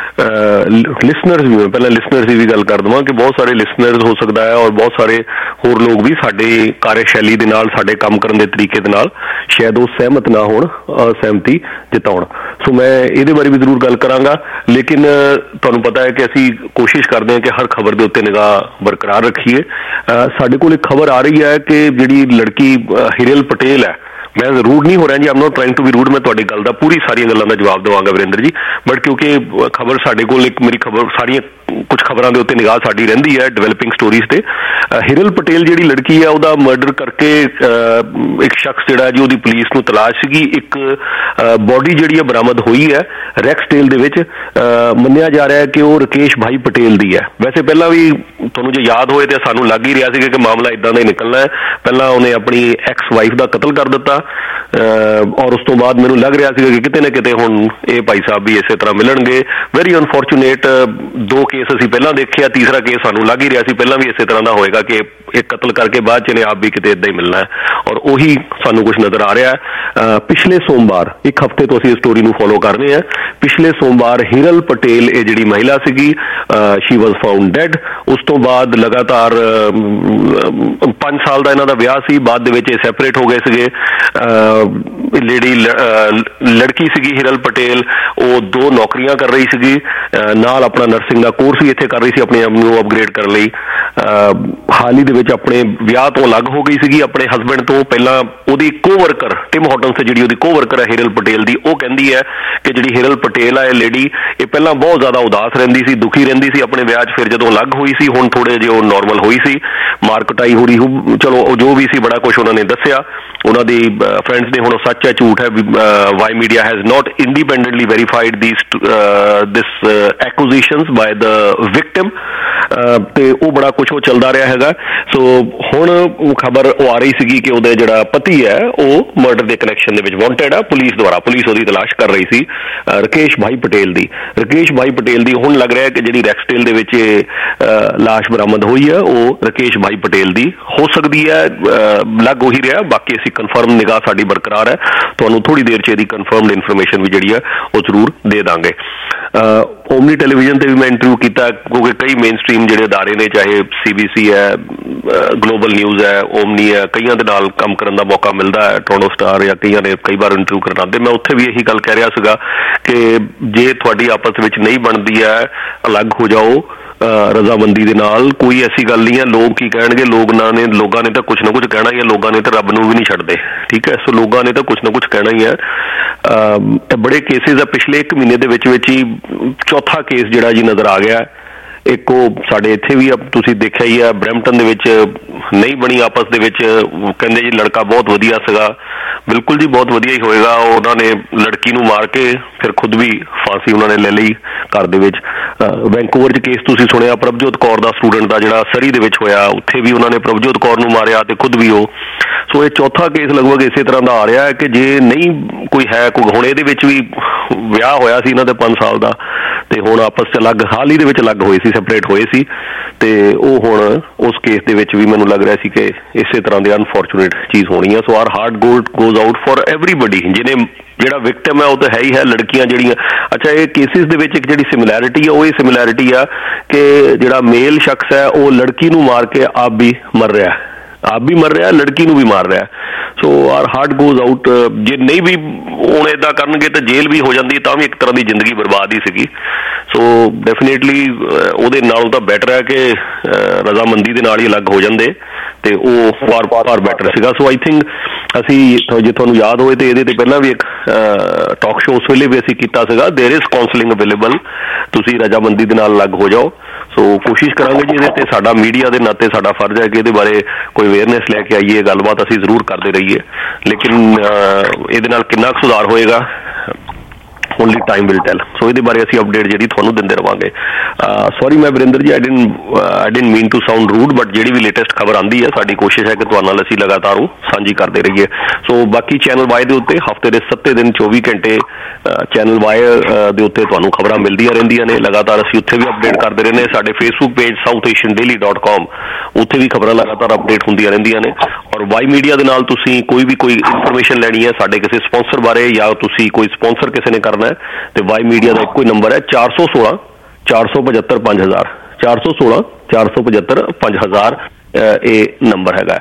ਲਿਸਨਰਸ ਵੀ, ਪਹਿਲਾਂ ਲਿਸਨਰਸ ਦੀ ਵੀ ਗੱਲ ਕਰ ਦੇਵਾਂ ਕਿ ਬਹੁਤ ਸਾਰੇ ਲਿਸਨਰਸ ਹੋ ਸਕਦਾ ਹੈ ਔਰ ਬਹੁਤ ਸਾਰੇ ਹੋਰ ਲੋਕ ਵੀ ਸਾਡੇ ਕਾਰਜਸ਼ੈਲੀ ਦੇ ਨਾਲ, ਸਾਡੇ ਕੰਮ ਕਰਨ ਦੇ ਤਰੀਕੇ ਦੇ ਨਾਲ ਸ਼ਾਇਦ ਉਹ ਸਹਿਮਤ ਨਾ ਹੋਣ, ਅਸਹਿਮਤੀ ਜਤਾਉਣ। ਸੋ ਮੈਂ ਇਹਦੇ ਬਾਰੇ ਵੀ ਜ਼ਰੂਰ ਗੱਲ ਕਰਾਂਗਾ। ਲੇਕਿਨ ਤੁਹਾਨੂੰ ਪਤਾ ਹੈ ਕਿ ਅਸੀਂ ਕੋਸ਼ਿਸ਼ ਕਰਦੇ ਹਾਂ ਕਿ ਹਰ ਖਬਰ ਦੇ ਉੱਤੇ ਨਿਗਾਹ ਬਰਕਰਾਰ ਰੱਖੀਏ। ਸਾਡੇ ਕੋਲ ਇੱਕ ਖਬਰ ਆ ਰਹੀ ਹੈ ਕਿ ਜਿਹੜੀ ਲੜਕੀ ਹਿਰਲ ਪਟੇਲ ਹੈ, ਮੈਂ ਰੂਡ ਨਹੀਂ ਹੋ ਰਿਹਾ ਜੀ, I'm not trying to be rude, ਮੈਂ ਤੁਹਾਡੀ ਗੱਲ ਦਾ ਪੂਰੀ ਸਾਰੀਆਂ ਗੱਲਾਂ ਦਾ ਜਵਾਬ ਦੇਵਾਂਗਾ ਵਰਿੰਦਰ ਜੀ। ਬਟ ਕਿਉਂਕਿ ਖਬਰ ਸਾਡੇ ਕੋਲ ਇੱਕ, ਮੇਰੀ ਖਬਰ ਸਾਰੀਆਂ ਕੁਝ ਖਬਰਾਂ ਦੇ ਉੱਤੇ ਨਿਗਾਹ ਸਾਡੀ ਰਹਿੰਦੀ ਹੈ, ਡਿਵੈਲਪਿੰਗ ਸਟੋਰੀਜ਼ ਤੇ। ਹਿਰਲ ਪਟੇਲ ਜਿਹੜੀ ਲੜਕੀ ਹੈ ਉਹਦਾ ਮਰਡਰ ਕਰਕੇ ਇੱਕ ਸ਼ਖਸ ਜਿਹੜਾ ਜੀ, ਉਹਦੀ ਪੁਲਿਸ ਨੂੰ ਤਲਾਸ਼ ਸੀਗੀ। ਇੱਕ ਬੋਡੀ ਜਿਹੜੀ ਹੈ ਬਰਾਮਦ ਹੋਈ ਹੈ ਰੈਕਸਟੇਲ ਦੇ ਵਿੱਚ। ਮੰਨਿਆ ਜਾ ਰਿਹਾ ਹੈ ਕਿ ਉਹ ਰਕੇਸ਼ ਭਾਈ ਪਟੇਲ ਦੀ ਹੈ। ਵੈਸੇ ਪਹਿਲਾਂ ਵੀ ਤੁਹਾਨੂੰ ਜੇ ਯਾਦ ਹੋਏ ਤਾਂ ਸਾਨੂੰ ਲੱਗ ਹੀ ਰਿਹਾ ਸੀਗਾ ਕਿ ਮਾਮਲਾ ਇੱਦਾਂ ਦਾ ਹੀ ਨਿਕਲਣਾ ਹੈ। ਪਹਿਲਾਂ ਉਹਨੇ ਆਪਣੀ ਐਕਸ ਵਾਈਫ ਦਾ ਕਤਲ ਕਰ ਦਿੱਤਾ ਔਰ ਉਸ ਤੋਂ ਬਾਅਦ ਮੈਨੂੰ ਲੱਗ ਰਿਹਾ ਸੀਗਾ ਕਿ ਕਿਤੇ ਨਾ ਕਿਤੇ ਹੁਣ ਇਹ ਭਾਈ ਸਾਹਿਬ ਵੀ ਇਸੇ ਤਰ੍ਹਾਂ ਮਿਲਣਗੇ। ਵੈਰੀ ਅਨਫੋਰਚੂਨੇਟ ਦੋ ਕੇਸ ਅਸੀਂ ਪਹਿਲਾਂ ਦੇਖਿਆ, ਤੀਸਰਾ ਕੇਸ ਸਾਨੂੰ ਲੱਗ ਹੀ ਰਿਹਾ ਸੀ ਪਹਿਲਾਂ ਵੀ ਇਸੇ ਤਰ੍ਹਾਂ ਦਾ ਹੋਏਗਾ ਕਿ ਇਹ ਕਤਲ ਕਰਕੇ ਬਾਅਦ ਚ ਇਹਨੇ ਆਪ ਵੀ ਕਿਤੇ ਏਦਾਂ ਹੀ ਮਿਲਣਾ ਹੈ ਔਰ ਉਹੀ ਸਾਨੂੰ ਕੁਝ ਨਜ਼ਰ ਆ ਰਿਹਾ ਹੈ। ਪਿਛਲੇ ਸੋਮਵਾਰ, ਇੱਕ ਹਫ਼ਤੇ ਤੋਂ ਅਸੀਂ ਇਸ ਸਟੋਰੀ ਨੂੰ ਫੋਲੋ ਕਰ ਰਹੇ ਹਾਂ। ਪਿਛਲੇ ਸੋਮਵਾਰ ਹਿਰਲ ਪਟੇਲ ਇਹ ਜਿਹੜੀ ਮਹਿਲਾ ਸੀਗੀ, ਸ਼ੀ ਵਾਜ਼ ਫਾਊਂਡ ਡੈਡ। ਉਸ ਤੋਂ ਬਾਅਦ ਲਗਾਤਾਰ ਪੰਜ ਸਾਲ ਦਾ ਇਹਨਾਂ ਦਾ ਵਿਆਹ ਸੀ, ਬਾਅਦ ਦੇ ਵਿੱਚ ਇਹ ਸੈਪਰੇਟ ਹੋ ਗਏ ਸੀਗੇ। ਲੇਡੀ ਲੜਕੀ ਸੀਗੀ ਹਿਰਲ ਪਟੇਲ, ਉਹ ਦੋ ਨੌਕਰੀਆਂ ਕਰ ਰਹੀ ਸੀਗੀ, ਨਾਲ ਆਪਣਾ ਨਰਸਿੰਗ ਦਾ ਕੋਰਸ ਵੀ ਇੱਥੇ ਕਰ ਰਹੀ ਸੀ ਆਪਣੇ ਆਪ ਨੂੰ ਅਪਗ੍ਰੇਡ ਕਰਨ ਲਈ। ਹਾਲ ਹੀ ਦੇ ਵਿੱਚ ਆਪਣੇ ਵਿਆਹ ਤੋਂ ਅਲੱਗ ਹੋ ਗਈ ਸੀਗੀ ਆਪਣੇ ਹਸਬੈਂਡ ਤੋਂ। ਪਹਿਲਾਂ ਉਹਦੀ ਕੋਵਰਕਰ ਟਿਮ ਹਾਰਟਨਸ ਤੇ ਜਿਹੜੀ ਉਹਦੀ ਕੋਵਰਕਰ ਹੈ ਹਿਰਲ ਪਟੇਲ ਦੀ, ਉਹ ਕਹਿੰਦੀ ਹੈ ਕਿ ਜਿਹੜੀ ਹਿਰਲ ਪਟੇਲ ਆ ਇਹ ਲੇਡੀ, ਇਹ ਪਹਿਲਾਂ ਬਹੁਤ ਜ਼ਿਆਦਾ ਉਦਾਸ ਰਹਿੰਦੀ ਸੀ, ਦੁਖੀ ਰਹਿੰਦੀ ਸੀ ਆਪਣੇ ਵਿਆਹ 'ਚ। ਫਿਰ ਜਦੋਂ ਅਲੱਗ ਹੋਈ ਸੀ ਹੁਣ ਥੋੜੇ ਜਿਹੇ ਉਹ ਨੋਰਮਲ ਹੋਈ ਸੀ, ਮਾਰਕਟਾਈ ਹੋ ਰਹੀ, ਚਲੋ ਜੋ ਵੀ ਸੀ ਬੜਾ ਕੁਛ ਉਹਨਾਂ ਨੇ ਦੱਸਿਆ। ਉਹਨਾਂ ਦੀ ਫਰੈਂਡਸ ਨੇ, ਹੁਣ ਉਹ ਸੱਚ ਹੈ ਝੂਠ ਹੈ, Y Media has not independently verified this this accusations by the victim, ਤੇ ਉਹ ਬੜਾ ਕੁਛ ਉਹ ਚੱਲਦਾ ਰਿਹਾ ਹੈਗਾ। ਸੋ ਹੁਣ ਖਬਰ ਉਹ ਆ ਰਹੀ ਸੀਗੀ ਕਿ ਉਹਦਾ ਜਿਹੜਾ ਪਤੀ ਹੈ ਉਹ ਮਰਡਰ ਦੇ ਕਨੈਕਸ਼ਨ ਦੇ ਵਿੱਚ ਵਾਂਟਡ ਆ ਪੁਲਿਸ ਦੁਆਰਾ। ਪੁਲਿਸ ਉਹਦੀ ਤਲਾਸ਼ ਕਰ ਰਹੀ ਸੀ ਰਕੇਸ਼ ਭਾਈ ਪਟੇਲ ਦੀ। ਰਕੇਸ਼ ਭਾਈ ਪਟੇਲ ਦੀ ਹੁਣ ਲੱਗ ਰਿਹਾ ਕਿ ਜਿਹੜੀ ਰੈਕਸਟੇਲ ਦੇ ਵਿੱਚ ਲਾਸ਼ ਬਰਾਮਦ ਹੋਈ ਹੈ ਉਹ ਰਕੇਸ਼ ਭਾਈ ਪਟੇਲ ਦੀ ਹੋ ਸਕਦੀ ਹੈ, ਲੱਗ ਉਹੀ ਰਿਹਾ। ਬਾਕੀ ਅਸੀਂ ਕਨਫਰਮ ਨਿਗਾਹ ਸਾਡੀ ਬਰਕਰਾਰ ਹੈ, ਤੁਹਾਨੂੰ ਥੋੜੀ ਦੇਰ 'ਚ ਇਹਦੀ ਕਨਫਰਮਡ ਇਨਫੋਰਮੇਸ਼ਨ ਵੀ ਜਿਹੜੀ ਹੈ ਉਹ ਜ਼ਰੂਰ ਦੇ ਦਾਂਗੇ। ਓਮਨੀ ਟੈਲੀਵਿਜ਼ਨ ਤੇ ਵੀ ਮੈਂ ਇੰਟਰਵਿਊ ਕੀਤਾ ਕਿਉਂਕਿ ਕਈ ਮੇਨ ਸਟਰੀਮ ਜਿਹੜੇ ਅਦਾਰੇ ਨੇ, ਚਾਹੇ ਸੀ ਬੀ ਸੀ ਹੈ, ਗਲੋਬਲ ਨਿਊਜ਼ ਹੈ, ਓਮਨੀ ਹੈ, ਕਈਆਂ ਦੇ ਨਾਲ ਕੰਮ ਕਰਨ ਦਾ ਮੌਕਾ ਮਿਲਦਾ ਹੈ, ਟੋਰੰਟੋ ਸਟਾਰ ਜਾਂ ਕਈਆਂ ਨੇ ਕਈ ਵਾਰ ਇੰਟਰਵਿਊ ਕਰਨ ਆਉਂਦੇ। ਮੈਂ ਉੱਥੇ ਵੀ ਇਹੀ ਗੱਲ ਕਹਿ ਰਿਹਾ ਸੀਗਾ ਕਿ ਜੇ ਤੁਹਾਡੀ ਆਪਸ ਵਿੱਚ ਨਹੀਂ ਬਣਦੀ ਹੈ ਅਲੱਗ ਹੋ ਜਾਓ ਰਜ਼ਾਮੰਦੀ ਦੇ ਨਾਲ, ਕੋਈ ਐਸੀ ਗੱਲ ਨਹੀਂ ਹੈ। ਲੋਕ ਕੀ ਕਹਿਣਗੇ, ਲੋਕ ਨਾ ਨੇ ਲੋਕਾਂ ਨੇ ਤਾਂ ਕੁਛ ਨਾ ਕੁਛ ਕਹਿਣਾ ਹੀ ਹੈ, ਲੋਕਾਂ ਨੇ ਤਾਂ ਰੱਬ ਨੂੰ ਵੀ ਨਹੀਂ ਛੱਡਦੇ, ਠੀਕ ਹੈ। ਸੋ ਲੋਕਾਂ ਨੇ ਤਾਂ ਕੁਛ ਨਾ ਕੁਛ ਕਹਿਣਾ ਹੀ ਹੈ। ਬੜੇ ਕੇਸਿਸ ਆ, ਪਿਛਲੇ ਇੱਕ ਮਹੀਨੇ ਦੇ ਵਿੱਚ ਵਿੱਚ ਹੀ ਚੌਥਾ ਕੇਸ ਜਿਹੜਾ ਜੀ ਨਜ਼ਰ ਆ ਗਿਆ। ਇੱਕ ਉਹ ਸਾਡੇ ਇੱਥੇ ਵੀ ਤੁਸੀਂ ਦੇਖਿਆ ਹੀ ਆ, ਬਰੈਂਪਟਨ ਦੇ ਵਿੱਚ ਨਹੀਂ ਬਣੀ ਆਪਸ ਦੇ ਵਿੱਚ, ਕਹਿੰਦੇ ਜੀ ਲੜਕਾ ਬਹੁਤ ਵਧੀਆ ਸੀਗਾ। ਬਿਲਕੁਲ ਜੀ ਬਹੁਤ ਵਧੀਆ ਹੀ ਹੋਏਗਾ। ਉਹਨਾਂ ਨੇ ਲੜਕੀ ਨੂੰ ਮਾਰ ਕੇ ਫਿਰ ਖੁਦ ਵੀ ਫਾਂਸੀ ਉਹਨਾਂ ਨੇ ਲੈ ਲਈ ਘਰ ਦੇ ਵਿੱਚ। ਵੈਂਕੂਵਰ 'ਚ ਕੇਸ ਤੁਸੀਂ ਸੁਣਿਆ ਪ੍ਰਭਜੋਤ ਕੌਰ ਦਾ, ਸਟੂਡੈਂਟ ਦਾ, ਜਿਹੜਾ ਸਰੀ ਦੇ ਵਿੱਚ ਹੋਇਆ, ਉੱਥੇ ਵੀ ਉਹਨਾਂ ਨੇ ਪ੍ਰਭਜੋਤ ਕੌਰ ਨੂੰ ਮਾਰਿਆ ਤੇ ਖੁਦ ਵੀ ਉਹ। ਸੋ ਇਹ ਚੌਥਾ ਕੇਸ ਲਗਭਗ ਇਸੇ ਤਰ੍ਹਾਂ ਦਾ ਆ ਰਿਹਾ ਹੈ ਕਿ ਜੇ ਨਹੀਂ ਕੋਈ ਹੈ ਕੋਈ, ਹੁਣ ਇਹਦੇ ਵਿੱਚ ਵੀ ਵਿਆਹ ਹੋਇਆ ਸੀ ਇਹਨਾਂ ਦੇ ਪੰਜ ਸਾਲ ਦਾ ਤੇ ਹੁਣ ਆਪਸ 'ਚ ਅਲੱਗ, ਹਾਲ ਹੀ ਦੇ ਵਿੱਚ ਅਲੱਗ ਹੋਏ ਸੀ, ਸੈਪਰੇਟ ਹੋਏ ਸੀ ਤੇ ਉਹ ਹੁਣ ਉਸ ਕੇਸ ਦੇ ਵਿੱਚ ਵੀ ਮੈਨੂੰ ਲੱਗ ਰਿਹਾ ਸੀ ਕਿ ਇਸੇ ਤਰ੍ਹਾਂ ਦੀ ਅਨਫੋਰਚੂਨੇਟ ਚੀਜ਼ ਹੋਣੀ ਹੈ। So our heart goes goes out for everybody. ਜਿਹਨੇ ਜਿਹੜਾ ਵਿਕਟਮ ਹੈ ਉਹ ਤਾਂ ਹੈ ਹੀ ਹੈ, ਲੜਕੀਆਂ ਜਿਹੜੀਆਂ। ਅੱਛਾ, ਇਹ ਕੇਸਿਸ ਦੇ ਵਿੱਚ ਇੱਕ ਜਿਹੜੀ ਸਿਮਿਲੈਰਿਟੀ ਆ ਉਹ ਇਹ ਸਿਮਿਲੈਰਿਟੀ ਆ ਕਿ ਜਿਹੜਾ ਮੇਲ ਸ਼ਖਸ ਹੈ ਉਹ ਲੜਕੀ ਨੂੰ ਮਾਰ ਕੇ ਆਪ ਵੀ ਮਰ ਰਿਹਾ ਆਪ ਵੀ ਮਰ ਰਿਹਾ, ਲੜਕੀ ਨੂੰ ਵੀ ਮਾਰ ਰਿਹਾ। So our heart goes out. ਜੇ ਨਹੀਂ ਵੀ ਹੁਣ ਇੱਦਾਂ ਕਰਨਗੇ ਤਾਂ ਜੇਲ੍ਹ ਵੀ ਹੋ ਜਾਂਦੀ, ਤਾਂ ਵੀ ਇੱਕ ਤਰ੍ਹਾਂ ਦੀ ਜ਼ਿੰਦਗੀ ਬਰਬਾਦ ਹੀ ਸੀਗੀ। ਸੋ ਡੈਫੀਨੇਟਲੀ ਉਹਦੇ ਨਾਲੋਂ ਤਾਂ ਬੈਟਰ ਹੈ ਕਿ ਰਜ਼ਾਮੰਦੀ ਦੇ ਨਾਲ ਹੀ ਅਲੱਗ ਹੋ ਜਾਂਦੇ, ਤੇ ਉਹ ਫਾਰ ਫਾਰ ਬੈਟਰ ਸੀਗਾ। ਸੋ ਆਈ ਥਿੰਕ ਅਸੀਂ, ਜੇ ਤੁਹਾਨੂੰ ਯਾਦ ਹੋਵੇ ਤੇ ਇਹਦੇ ਤੇ ਪਹਿਲਾਂ ਵੀ ਇੱਕ ਟਾਕ ਸ਼ੋ ਉਸ ਵੇਲੇ ਵੀ ਅਸੀਂ ਕੀਤਾ ਸੀਗਾ, ਦੇਰ ਇਜ਼ ਕਾਉਂਸਲਿੰਗ ਅਵੇਲੇਬਲ, ਤੁਸੀਂ ਰਜ਼ਾਮੰਦੀ ਦੇ ਨਾਲ ਅਲੱਗ ਹੋ ਜਾਓ। ਸੋ ਕੋਸ਼ਿਸ਼ ਕਰਾਂਗੇ ਜੀ ਇਹਦੇ ਤੇ, ਸਾਡਾ ਮੀਡੀਆ ਦੇ ਨਾਤੇ ਸਾਡਾ ਫਰਜ਼ ਹੈ ਕਿ ਇਹਦੇ ਬਾਰੇ ਕੋਈ ਅਵੇਅਰਨੈਸ ਲੈ ਕੇ ਆਈਏ, ਗੱਲਬਾਤ ਅਸੀਂ ਜ਼ਰੂਰ ਕਰਦੇ ਰਹੀਏ। ਲੇਕਿਨ ਇਹਦੇ ਨਾਲ ਕਿੰਨਾ ਕੁ ਸੁਧਾਰ ਹੋਏਗਾ only time will tell. So ਇਹਦੇ ਬਾਰੇ ਅਸੀਂ ਅਪਡੇਟ ਜਿਹੜੀ ਤੁਹਾਨੂੰ ਦਿੰਦੇ ਰਵਾਂਗੇ। ਸੌਰੀ ਮੈਂ Varinder ji, I didn't I didn't mean to sound rude, but ਜਿਹੜੀ ਵੀ ਲੇਟੈਸਟ ਖਬਰ ਆਉਂਦੀ ਹੈ ਸਾਡੀ ਕੋਸ਼ਿਸ਼ ਹੈ ਕਿ ਤੁਹਾਡੇ ਨਾਲ ਅਸੀਂ ਲਗਾਤਾਰ ਉਹ ਸਾਂਝੀ ਕਰਦੇ ਰਹੀਏ। ਸੋ ਬਾਕੀ ਚੈਨਲ ਵਾਈ ਦੇ ਉੱਤੇ ਹਫ਼ਤੇ ਦੇ ਸੱਤੇ ਦਿਨ ਚੌਵੀ ਘੰਟੇ ਚੈਨਲ ਵਾਈ ਦੇ ਉੱਤੇ ਤੁਹਾਨੂੰ ਖਬਰਾਂ ਮਿਲਦੀਆਂ ਰਹਿੰਦੀਆਂ ਨੇ ਲਗਾਤਾਰ। ਅਸੀਂ ਉੱਥੇ ਵੀ ਅਪਡੇਟ ਕਰਦੇ ਰਹਿੰਦੇ। ਸਾਡੇ Facebook page South Asian Daily dot com, ਉੱਥੇ ਵੀ ਖਬਰਾਂ ਲਗਾਤਾਰ ਅਪਡੇਟ ਹੁੰਦੀਆਂ ਰਹਿੰਦੀਆਂ ਨੇ। ਔਰ ਵਾਈ ਮੀਡੀਆ ਦੇ ਨਾਲ ਤੁਸੀਂ ਕੋਈ ਵੀ ਕੋਈ ਇਨਫੋਰਮੇਸ਼ਨ ਲੈਣੀ ਹੈ ਸਾਡੇ ਕਿਸੇ ਸਪਾਂਸਰ ਬਾਰੇ, ਜਾਂ ਤੁਸੀਂ ਕੋਈ ਸਪਾਂਸਰ ਕਿਸੇ ਨੇ ਕਰਨਾ ਹੈ, ਤੇ ਵਾਈ ਮੀਡੀਆ ਦਾ ਇੱਕੋ ਹੀ ਨੰਬਰ ਹੈ ਚਾਰ ਸੌ ਸੋਲਾਂ ਚਾਰ ਸੌ ਪਝੱਤਰ ਪੰਜ ਹਜ਼ਾਰ ਚਾਰ ਸੌ ਸੋਲਾਂ ਚਾਰ ਸੌ ਪਝੱਤਰ ਪੰਜ ਹਜ਼ਾਰ ਇਹ ਨੰਬਰ ਹੈਗਾ।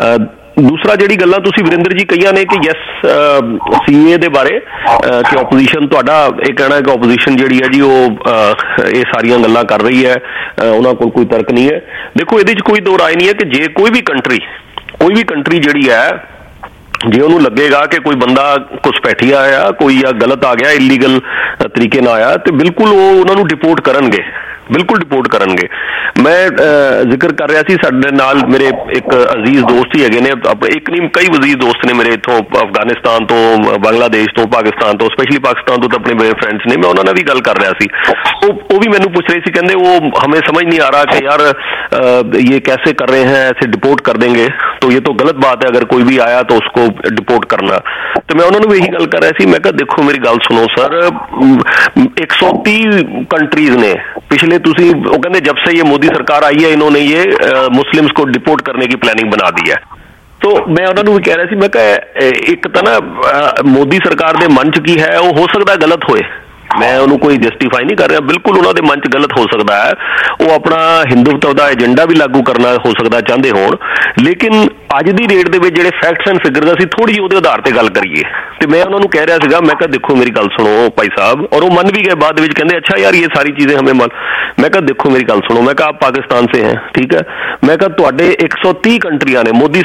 ਦੂਸਰਾ ਜਿਹੜੀ ਗੱਲਾਂ ਤੁਸੀਂ ਵਰਿੰਦਰ ਜੀ ਕਹੀਆਂ ਨੇ ਕਿ ਯੈਸ ਸੀਏ ਦੇ ਬਾਰੇ ਕਿ ਓਪੋਜੀਸ਼ਨ, ਤੁਹਾਡਾ ਇਹ ਕਹਿਣਾ ਹੈ ਕਿ ਓਪੋਜੀਸ਼ਨ ਜਿਹੜੀ ਹੈ ਜੀ ਉਹ ਇਹ ਸਾਰੀਆਂ ਗੱਲਾਂ ਕਰ ਰਹੀ ਹੈ, ਉਹਨਾਂ ਕੋਲ ਕੋਈ ਤਰਕ ਨਹੀਂ ਹੈ। ਦੇਖੋ ਇਹਦੇ 'ਚ ਕੋਈ ਦੋ ਰਾਏ ਨਹੀਂ ਹੈ ਕਿ ਜੇ ਕੋਈ ਵੀ ਕੰਟਰੀ ਕੋਈ ਵੀ ਕੰਟਰੀ ਜਿਹੜੀ ਹੈ, ਜੇ ਉਹਨੂੰ ਲੱਗੇਗਾ ਕਿ ਕੋਈ ਬੰਦਾ ਘੁਸਪੈਠੀਆ ਆਇਆ, ਕੋਈ ਜਾਂ ਗਲਤ ਆ ਗਿਆ, ਇਲੀਗਲ ਤਰੀਕੇ ਨਾਲ ਆਇਆ, ਤੇ ਬਿਲਕੁਲ ਉਹ ਉਹਨਾਂ ਨੂੰ ਡਿਪੋਰਟ ਕਰਨਗੇ, ਬਿਲਕੁਲ ਡਿਪੋਰਟ ਕਰਨਗੇ। ਮੈਂ ਜ਼ਿਕਰ ਕਰ ਰਿਹਾ ਸੀ, ਸਾਡੇ ਨਾਲ ਮੇਰੇ ਇੱਕ ਅਜ਼ੀਜ਼ ਦੋਸਤ ਹੀ ਹੈਗੇ ਨੇ, ਇੱਕ ਨਹੀਂ ਕਈ ਅਜ਼ੀਜ਼ ਦੋਸਤ ਨੇ ਮੇਰੇ ਇੱਥੋਂ ਅਫਗਾਨਿਸਤਾਨ ਤੋਂ, ਬੰਗਲਾਦੇਸ਼ ਤੋਂ, ਪਾਕਿਸਤਾਨ ਤੋਂ, ਸਪੈਸ਼ਲੀ ਪਾਕਿਸਤਾਨ ਤੋਂ ਤਾਂ ਆਪਣੇ ਮੇਰੇ ਫਰੈਂਡਸ ਨੇ। ਮੈਂ ਉਹਨਾਂ ਨਾਲ ਵੀ ਗੱਲ ਕਰ ਰਿਹਾ ਸੀ, ਉਹ ਉਹ ਵੀ ਮੈਨੂੰ ਪੁੱਛ ਰਹੇ ਸੀ, ਕਹਿੰਦੇ ਉਹ हमें समझ नहीं आ रहा कि यार ये कैसे कर रहे हैं, ऐसे डिपोर्ट कर देंगे तो ये तो गलत बात है, अगर कोई भी आया तो उसको डिपोर्ट करना। तो मैं उन्होंने भी यही गल कर रहा सी, मैं कहा देखो मेरी गल सुनो सर, एक सौ तीस कंट्रीज ने पिछले तुसी वो कहते जब से ये मोदी सरकार आई है इन्होंने ये मुस्लिम्स को डिपोर्ट करने की प्लानिंग बना दी है। तो मैं उन्होंने भी कह रहा सी, मैं कहा एक तो ना मोदी सरकार के मन च की है, वो हो सकता गलत होए, मैं उन्होंने कोई जस्टिफाई नहीं कर रहा, बिल्कुल उन्होंने मन च गलत हो सकता है, वो अपना हिंदुत्व का एजेंडा भी लागू करना हो सकता चाहते हो, लेकिन अज की डेट के ਜਿਹੜੇ फैक्ट्स एंड फिगर्स ਅਸੀਂ थोड़ी जी ਉਹਦੇ आधार पर गल करिए। तो मैं उन्होंने कह रहा ਸੀਗਾ, मैं कहा देखो मेरी गल सुनो भाई साहब, और वो मन भी गए बाद में, कहते अच्छा यार ये सारी चीज़ें हमें मन, मैं कहा देखो मेरी गल सुनो, मैं कहा आप पाकिस्तान से हैं ठीक है, मैं कहा तुहाडे एक सौ तीस कंट्रियां ने मोदी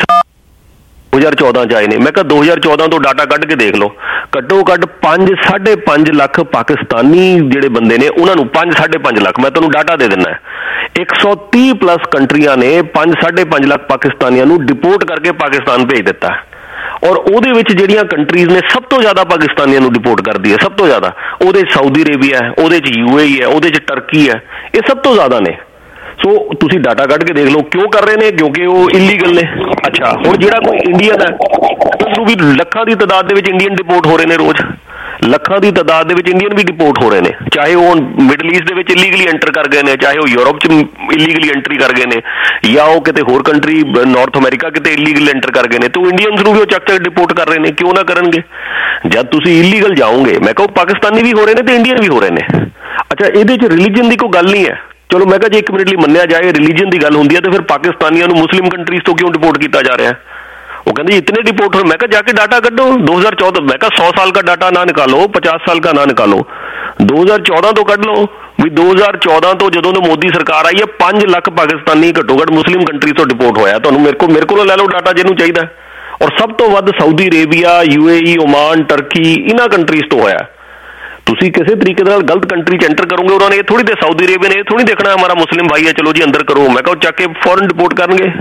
दो हज़ार चौदह च आए ने, मैं कहा दो हज़ार चौदह तो डाटा कढ़ के देख लो, घट्टो घट्ट पांच साढ़े पांच लख पाकिस्तानी जिहड़े बंदे ने उन्होंने पांच साढ़े पांच लख, मैं तुहानूं डाटा दे दिना है, एक सौ तीस प्लस कंट्रियां ने पांच साढ़े पांच लख पाकिस्तानियों नूं डिपोर्ट करके पाकिस्तान भेज दिता है। और ਉਹਦੇ ਵਿੱਚ ਜਿਹੜੀਆਂ ਕੰਟਰੀਜ਼ ਨੇ ਸਭ ਤੋਂ ਜ਼ਿਆਦਾ ਪਾਕਿਸਤਾਨੀਆਂ ਨੂੰ ਡਿਪੋਰਟ ਕਰਦੀ ਹੈ, ਸਭ ਤੋਂ ਜ਼ਿਆਦਾ ਉਹਦੇ 'ਚ ਸਾਊਦੀ ਅਰੇਬੀਆ ਹੈ, ਉਹਦੇ 'ਚ ਯੂਏਈ ਹੈ, ਉਹਦੇ 'ਚ ਟਰਕੀ ਹੈ, ਇਹ ਸਭ ਤੋਂ ਜ਼ਿਆਦਾ ਨੇ। ਸੋ ਤੁਸੀਂ ਡਾਟਾ ਕੱਢ ਕੇ ਦੇਖ ਲਓ ਕਿਉਂ ਕਰ ਰਹੇ ਨੇ, ਕਿਉਂਕਿ ਉਹ ਇਲੀਗਲ ਨੇ। ਅੱਛਾ ਹੁਣ ਜਿਹੜਾ ਕੋਈ ਇੰਡੀਅਨ ਹੈ ਉਹਨੂੰ ਵੀ ਲੱਖਾਂ ਦੀ ਤਾਦਾਦ ਦੇ ਵਿੱਚ ਇੰਡੀਅਨ ਡਿਪੋਰਟ ਹੋ ਰਹੇ ਨੇ, ਰੋਜ਼ ਲੱਖਾਂ ਦੀ ਤਾਦਾਦ ਦੇ ਵਿੱਚ ਇੰਡੀਅਨ ਵੀ ਡਿਪੋਰਟ ਹੋ ਰਹੇ ਨੇ, ਚਾਹੇ ਉਹ ਮਿਡਲ ਈਸਟ ਦੇ ਵਿੱਚ ਇਲੀਗਲੀ ਐਂਟਰ ਕਰ ਗਏ ਨੇ, ਚਾਹੇ ਉਹ ਯੂਰਪ 'ਚ ਇਲੀਗਲੀ ਐਂਟਰੀ ਕਰ ਗਏ ਨੇ, ਜਾਂ ਉਹ ਕਿਤੇ ਹੋਰ ਕੰਟਰੀ ਨਾਰਥ ਅਮਰੀਕਾ ਕਿਤੇ ਇਲੀਗਲ ਐਂਟਰ ਕਰ ਗਏ ਨੇ, ਤੇ ਉਹ ਇੰਡੀਅਨਸ ਨੂੰ ਵੀ ਉਹ ਚੱਕ ਚੱਕ ਡਿਪੋਰਟ ਕਰ ਰਹੇ ਨੇ। ਕਿਉਂ ਨਾ ਕਰਨਗੇ, ਜਦ ਤੁਸੀਂ ਇਲੀਗਲ ਜਾਓਗੇ। ਮੈਂ ਕਹੂੰ ਪਾਕਿਸਤਾਨੀ ਵੀ ਹੋ ਰਹੇ ਨੇ ਤੇ ਇੰਡੀਅਨ ਵੀ ਹੋ ਰਹੇ ਨੇ। ਅੱਛਾ ਇਹਦੇ 'ਚ ਰਿਲੀਜਨ ਦੀ ਕੋਈ ਗੱਲ ਨਹੀਂ ਹੈ, ਚਲੋ मैं कहा जे एक मिनट लिए मन्निया जाए रिलीजन की गल होंगी है, तो फिर पाकिस्तानियों को मुस्लिम कंट्रीज तो क्यों डिपोर्ट किया जा रहा है? वो कहते इतने डिपोर्ट हो, मैं कहा जाके डाटा कड्डो दो हज़ार चौदह, मैं कहा सौ साल का डाटा ना निकालो, पचास साल का ना निकालो, दो हज़ार चौदह तो कढ़ लो भी। दो हज़ार चौदह तो जो मोदी सरकार आई है पांच लख पाकिस्तानी घट्टो घट मुस्लिम कंट्रीज तो डिपोर्ट होया, तो मेरे को मेरे को लै लो डाटा जिन्हों चाहिए, और सब तो वध Saudi Arabia, UAE, Oman, Turkey इन्हां कंट्रीज तो होया। तुसी किसी तरीके नाल गलत कंट्री च एंटर करोगे, उन्होंने ये थोड़ी दे सऊदी अरेबिया ने ये थोड़ी देखना हमारा मुस्लिम भाई है चलो जी अंदर करो, मैं कहा चक के फौरन डिपोर्ट करेंगे।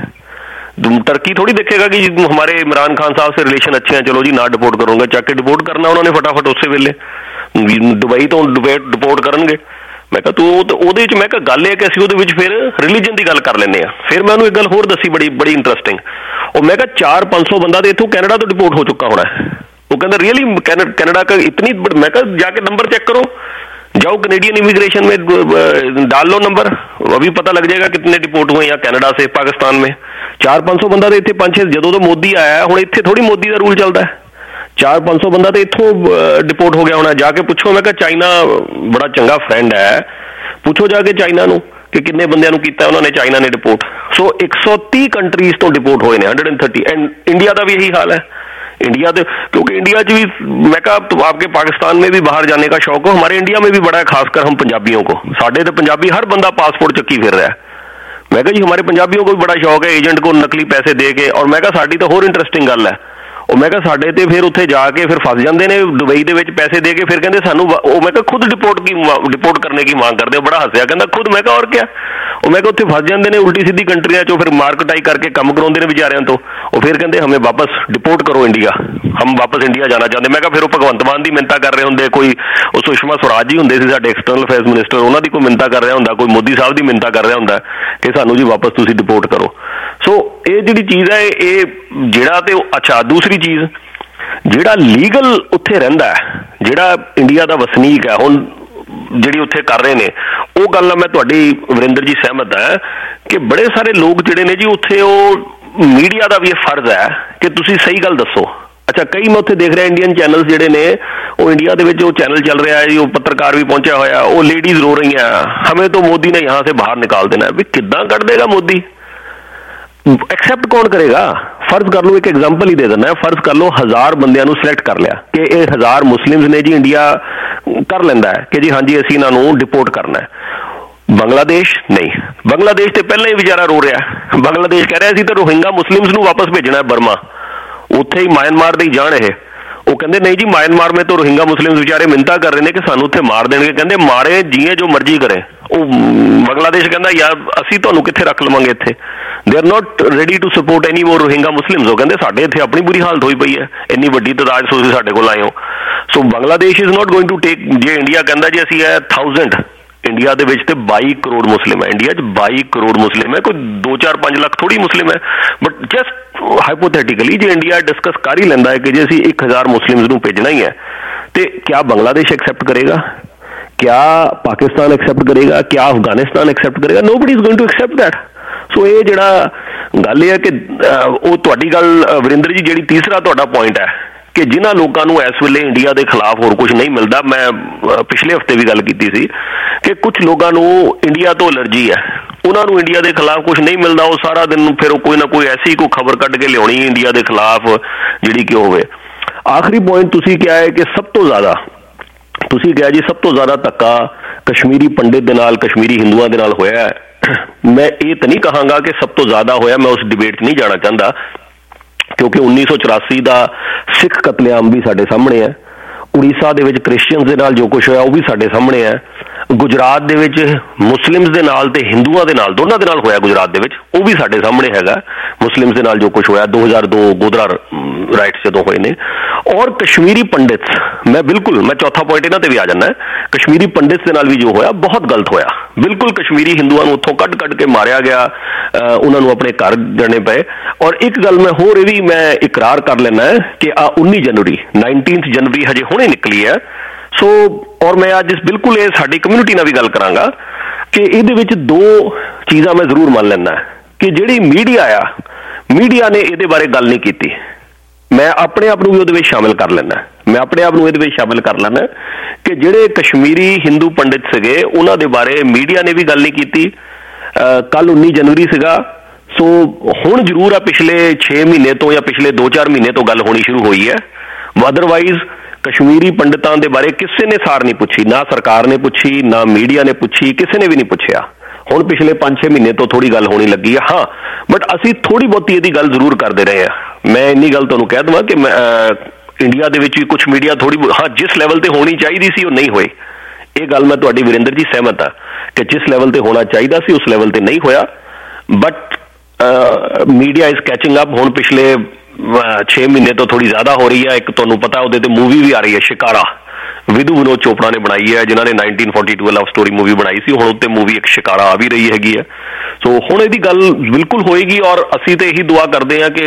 टर्की थोड़ी देखेगा कि हमारे इमरान खान साहब से रिलेशन अच्छे हैं चलो जी ना डिपोर्ट करोगे, चक के डिपोर्ट करना उन्होंने फटाफट उस वेले। दुबई तो डिपोर्ट करेंगे। मैं कहा तू ਉਹਦੇ ਵਿੱਚ, मैं कहा गल है कि ਅਸੀਂ ਉਹਦੇ ਵਿੱਚ फिर रिलीजन की गल कर लेने आ। फिर मैं ਉਹਨੂੰ एक गल होर दसी बड़ी बड़ी इंटरस्टिंग, और मैं कहा चार पाँच सौ बंदा तो इत्थों कैनेडा तो डिपोर्ट हो चुका होना है। वो कहते रियली कनाडा का इतनी, मैं कहा जाके नंबर चेक करो, जाओ कनेडियन इमिग्रेशन में डाल लो नंबर, अभी पता लग जाएगा कितने डिपोर्ट हुए यहाँ कनाडा से पाकिस्तान में। चार पाँच सौ बंदा तो इतने पाँच छे जो तो मोदी आया हूँ इतने थोड़ी मोदी का रूल चलता है, चार पाँच सौ बंदा तो इतों डिपोर्ट हो गया होना। जाके पूछो, मैं कहा चाइना बड़ा चंगा फ्रेंड है, पूछो जाके चाइना नूं ਕਿ ਕਿੰਨੇ ਬੰਦਿਆਂ ਨੂੰ ਕੀਤਾ ਉਹਨਾਂ ਨੇ ਚਾਈਨਾ ਨੇ ਡਿਪੋਰਟ। ਸੋ ਇੱਕ ਸੌ तीस ਕੰਟਰੀਜ਼ ਤੋਂ ਡਿਪੋਰਟ ਹੋਏ ਨੇ, एक सौ तीस एंड इंडिया का भी यही हाल है। इंडिया तो क्योंकि इंडिया च भी मैं कहा तो आपके पाकिस्तान में भी बाहर जाने का शौक हो, हमारे इंडिया में भी बड़ा है, खासकर हम पंजाबियों को। साढ़े तो पंजाबी हर बंदा पासपोर्ट चक्की फिर रहा है। मैं कहा जी हमारे पंजाबियों को भी बड़ा शौक है एजेंट को नकली पैसे दे के, और मैं कहा साड़ी तो होर इंटरस्टिंग गल है, और मैं कहा साडे ते फिर उत्थे जाके फिर फस जाते हैं दुबई दे विच पैसे दे के, फिर कहते सानू मैं कहा खुद डिपोर्ट की डिपोर्ट करने की मांग करते हो। बड़ा हंसिया, कहता खुद। मैं कहा और क्या, और मैं कहा उत्थे फस जाते हैं उल्टी सीधी कंट्रियां चो, फिर मार कटाई करके कम कराते हैं बेचारियों तो, और फिर कहते हमें वापस डिपोर्ट करो इंडिया, हम वापस इंडिया जाना चाहते। मैं कहा फिर वो भगवंत मान की मिन्नता कर रहे होंगे, कोई सुषमा स्वराज जी होंगे साडे एक्सटर्नल अफेयर्स मिनिस्टर, उन्हों की कोई मिन्नता कर रहा होंगे, कोई मोदी साहब की मिन्नता कर रहा होंगे कि सानू जी वापस तुसीं डिपोर्ट करो। सो ये जिहड़ी चीज़ है ये जिहड़ा ते अच्छा दूसरी चीज़ ਜਿਹੜਾ ਲੀਗਲ ਉੱਥੇ ਰਹਿੰਦਾ ਹੈ, ਜਿਹੜਾ ਇੰਡੀਆ ਦਾ ਵਸਨੀਕ ਹੈ, ਹੁਣ ਜਿਹੜੀ ਉੱਥੇ ਕਰ ਰਹੇ ਨੇ ਉਹ ਗੱਲ ਨਾਲ ਮੈਂ ਤੁਹਾਡੀ ਵਰਿੰਦਰ ਜੀ ਸਹਿਮਤ ਹੈ ਕਿ ਬੜੇ ਸਾਰੇ ਲੋਕ ਜਿਹੜੇ ਨੇ ਜੀ ਉੱਥੇ, ਉਹ ਮੀਡੀਆ ਦਾ ਵੀ ਇਹ ਫਰਜ਼ ਹੈ ਕਿ ਤੁਸੀਂ ਸਹੀ ਗੱਲ ਦੱਸੋ। ਅੱਛਾ, ਕਈ ਮੈਂ ਉੱਥੇ ਦੇਖ ਰਿਹਾ ਇੰਡੀਅਨ ਚੈਨਲਸ ਜਿਹੜੇ ਨੇ, ਉਹ ਇੰਡੀਆ ਦੇ ਵਿੱਚ ਉਹ ਚੈਨਲ ਚੱਲ ਰਿਹਾ ਹੈ ਜੀ, ਉਹ ਪੱਤਰਕਾਰ ਵੀ ਪਹੁੰਚਿਆ ਹੋਇਆ, ਉਹ ਲੇਡੀਜ਼ ਰੋ ਰਹੀਆਂ, ਹਮੇ ਤਾਂ ਮੋਦੀ ਨੇ यहाँ से बाहर निकाल देना। ਵੀ ਕਿੱਦਾਂ ਕੱਢ ਦੇਗਾ ਮੋਦੀ? एक्सेप्ट कौन करेगा? फर्ज कर लो, एक एग्जाम्पल ही दे देना है, फर्ज कर लो हज़ार बंदियां नूं सिलेक्ट कर लिया कि ये हज़ार मुस्लिम्स ने जी इंडिया कर लेंदा है कि जी हाँ जी असीं इन्हां नूं डिपोर्ट करना है। बांग्लादेश नहीं, बांग्लादेश तो पहले ही बेचारा रो रहा है। बांग्लादेश कह रहा है तो रोहिंगा मुस्लिम्स नूं वापस भेजना है बर्मा, उत्थे ही म्यांमार दे जाण ये। वो कहते नहीं जी म्यांमार में तो रोहिंगा मुस्लिम्स बेचारे मिन्नता कर रहे हैं कि सानू उत्थे मार देंगे, कहते मारे जिए जो मर्जी करें। वो बांग्लादेश कहता यार असी तुहानू कित्थे रख लवांगे इत्थे, they are not ready to support any more Rohingya Muslims. वो कहते साडे इत्थे अपनी बुरी हालत होई पई है, इन्नी वड्डी तादाद तुसीं साडे कोल आए हो। So Bangladesh is not going to take, जे इंडिया कहता जी असीं है थाउजेंड, इंडिया दे विच ते बाई करोड़ मुस्लिम है, इंडिया च बाई करोड़ मुस्लिम है, कोई दो चार पांच लाख थोड़ी मुस्लिम है। बट जस्ट हाइपोथेटिकली जे इंडिया डिस्कस कर ही लैंदा है कि जे असीं एक हज़ार मुस्लिम्स नूं भेजना ही है, तो क्या बांग्लादेश एक्सेप्ट करेगा? क्या पाकिस्तान एक्सेप्ट करेगा? क्या अफगानिस्तान एक्सेप्ट करेगा? Nobody is going to accept that. So ये जिहड़ा गल है कि वो तुहाडी गल वरिंदर जी जिहड़ी तीसरा तुहाडा पॉइंट है कि जिन्हां लोकां नूं इस वेले इंडिया के खिलाफ होर कुछ नहीं मिलता, मैं पिछले हफ्ते भी गल कीती सी कि कुछ लोगों नूं इंडिया तो एलर्जी है, उन्होंने इंडिया के खिलाफ कुछ नहीं मिलता, वो सारा दिन फिर कोई ना कोई ऐसी कोई खबर कढ़ के लियानी इंडिया के खिलाफ जिहड़ी कि होवे। आखिरी पॉइंट तुसीं क्या है कि सब तो ज़्यादा तुसीं क्या जी सब तो ज़्यादा धक्का कश्मीरी पंडित दे नाल कश्मीरी हिंदुआं दे नाल होया है। मैं ये तो नहीं कहांगा कि सब तो ज़्यादा होया, मैं उस डिबेट नहीं जाना चाहता क्योंकि उन्नीस सौ चौरासी का सिख कतलेआम भी साडे सामने है, उड़ीसा दे विच क्रिश्चियंस दे नाल जो कुछ होया वो भी साडे सामने है, गुजरात दे विच मुस्लिम्स दे नाल ते हिंदुआं दे नाल दोनों दे नाल होया गुजरात दे विच, वो भी साडे सामने हैगा। मुस्लिम्स दे नाल जो कुछ होया दो हज़ार दो गोधरा राइट्स जदों होए ने, और कश्मीरी पंडित्स, मैं बिल्कुल मैं चौथा पॉइंट इन्हां ते भी आ जाना है, कश्मीरी पंडित्स दे नाल भी जो होया बहुत गलत होया। बिल्कुल कश्मीरी हिंदुआं नूं उत्थों कढ़ कढ़ के मारिया गया, उन्हां नूं अपने घर जाने पे। और एक गल मैं होर भी मैं इकरार कर लेना है कि आ उन्नीस जनवरी नाइनटीनथ जनवरी हजे हुणे निकली है। सो और मैं आज इस बिल्कुल ये साडी कम्यूनिटी नाल भी गल करांगा कि इहदे विच दो चीज़ां मैं जरूर मान लैना कि जिहड़ी मीडिया आ मीडिया ने इहदे बारे गल नहीं कीती, मैं अपने आप नूं भी उहदे विच शामिल कर लैना, मैं अपने आप नूं इहदे विच शामिल कर लैना कि जिहड़े कश्मीरी हिंदू पंडित सीगे उन्हां दे बारे मीडिया ने भी गल नहीं कीती। कल उन्नीस जनवरी सीगा, सो हुण जरूर आ पिछले छे महीने तो या पिछले दो चार महीने तो गल होनी शुरू हुई है, अदरवाइज कश्मीरी पंडितां दे बारे किसी ने सार नहीं पूछी, ना सरकार ने पूछी ना मीडिया ने पूछी, किसी ने भी नहीं पूछा। हुण पिछले पांच छे महीने तो थोड़ी गल होनी लगी है, हाँ बट असी थोड़ी बहुती इहदी गल जरूर करते रहे हैं। मैं इन्नी गल तुहानूं कह देवां कि मैं इंडिया दे विच भी कुछ मीडिया थोड़ी हाँ जिस लैवल ते होनी चाहिए सी वो नहीं होई, ये गल मैं तुहाडी वीरेंद्र जी सहमत हाँ कि जिस लैवल ते होना चाहिए सी उस लैवल ते नहीं होया। But media is catching up, हुण पिछले छे महीने तो थोड़ी ज्यादा हो रही है। एक तुहानूं पता उहदे ते मूवी भी आ रही है शिकारा, विधु विनोद चोपड़ा ने बनाई है, जिन्होंने nineteen forty two love story movie बनाई सी, हुण उत्ते मूवी एक शिकारा आ भी रही हैगी है। सो हुण इहदी गल बिल्कुल होएगी और असीं ते यही दुआ करते हैं कि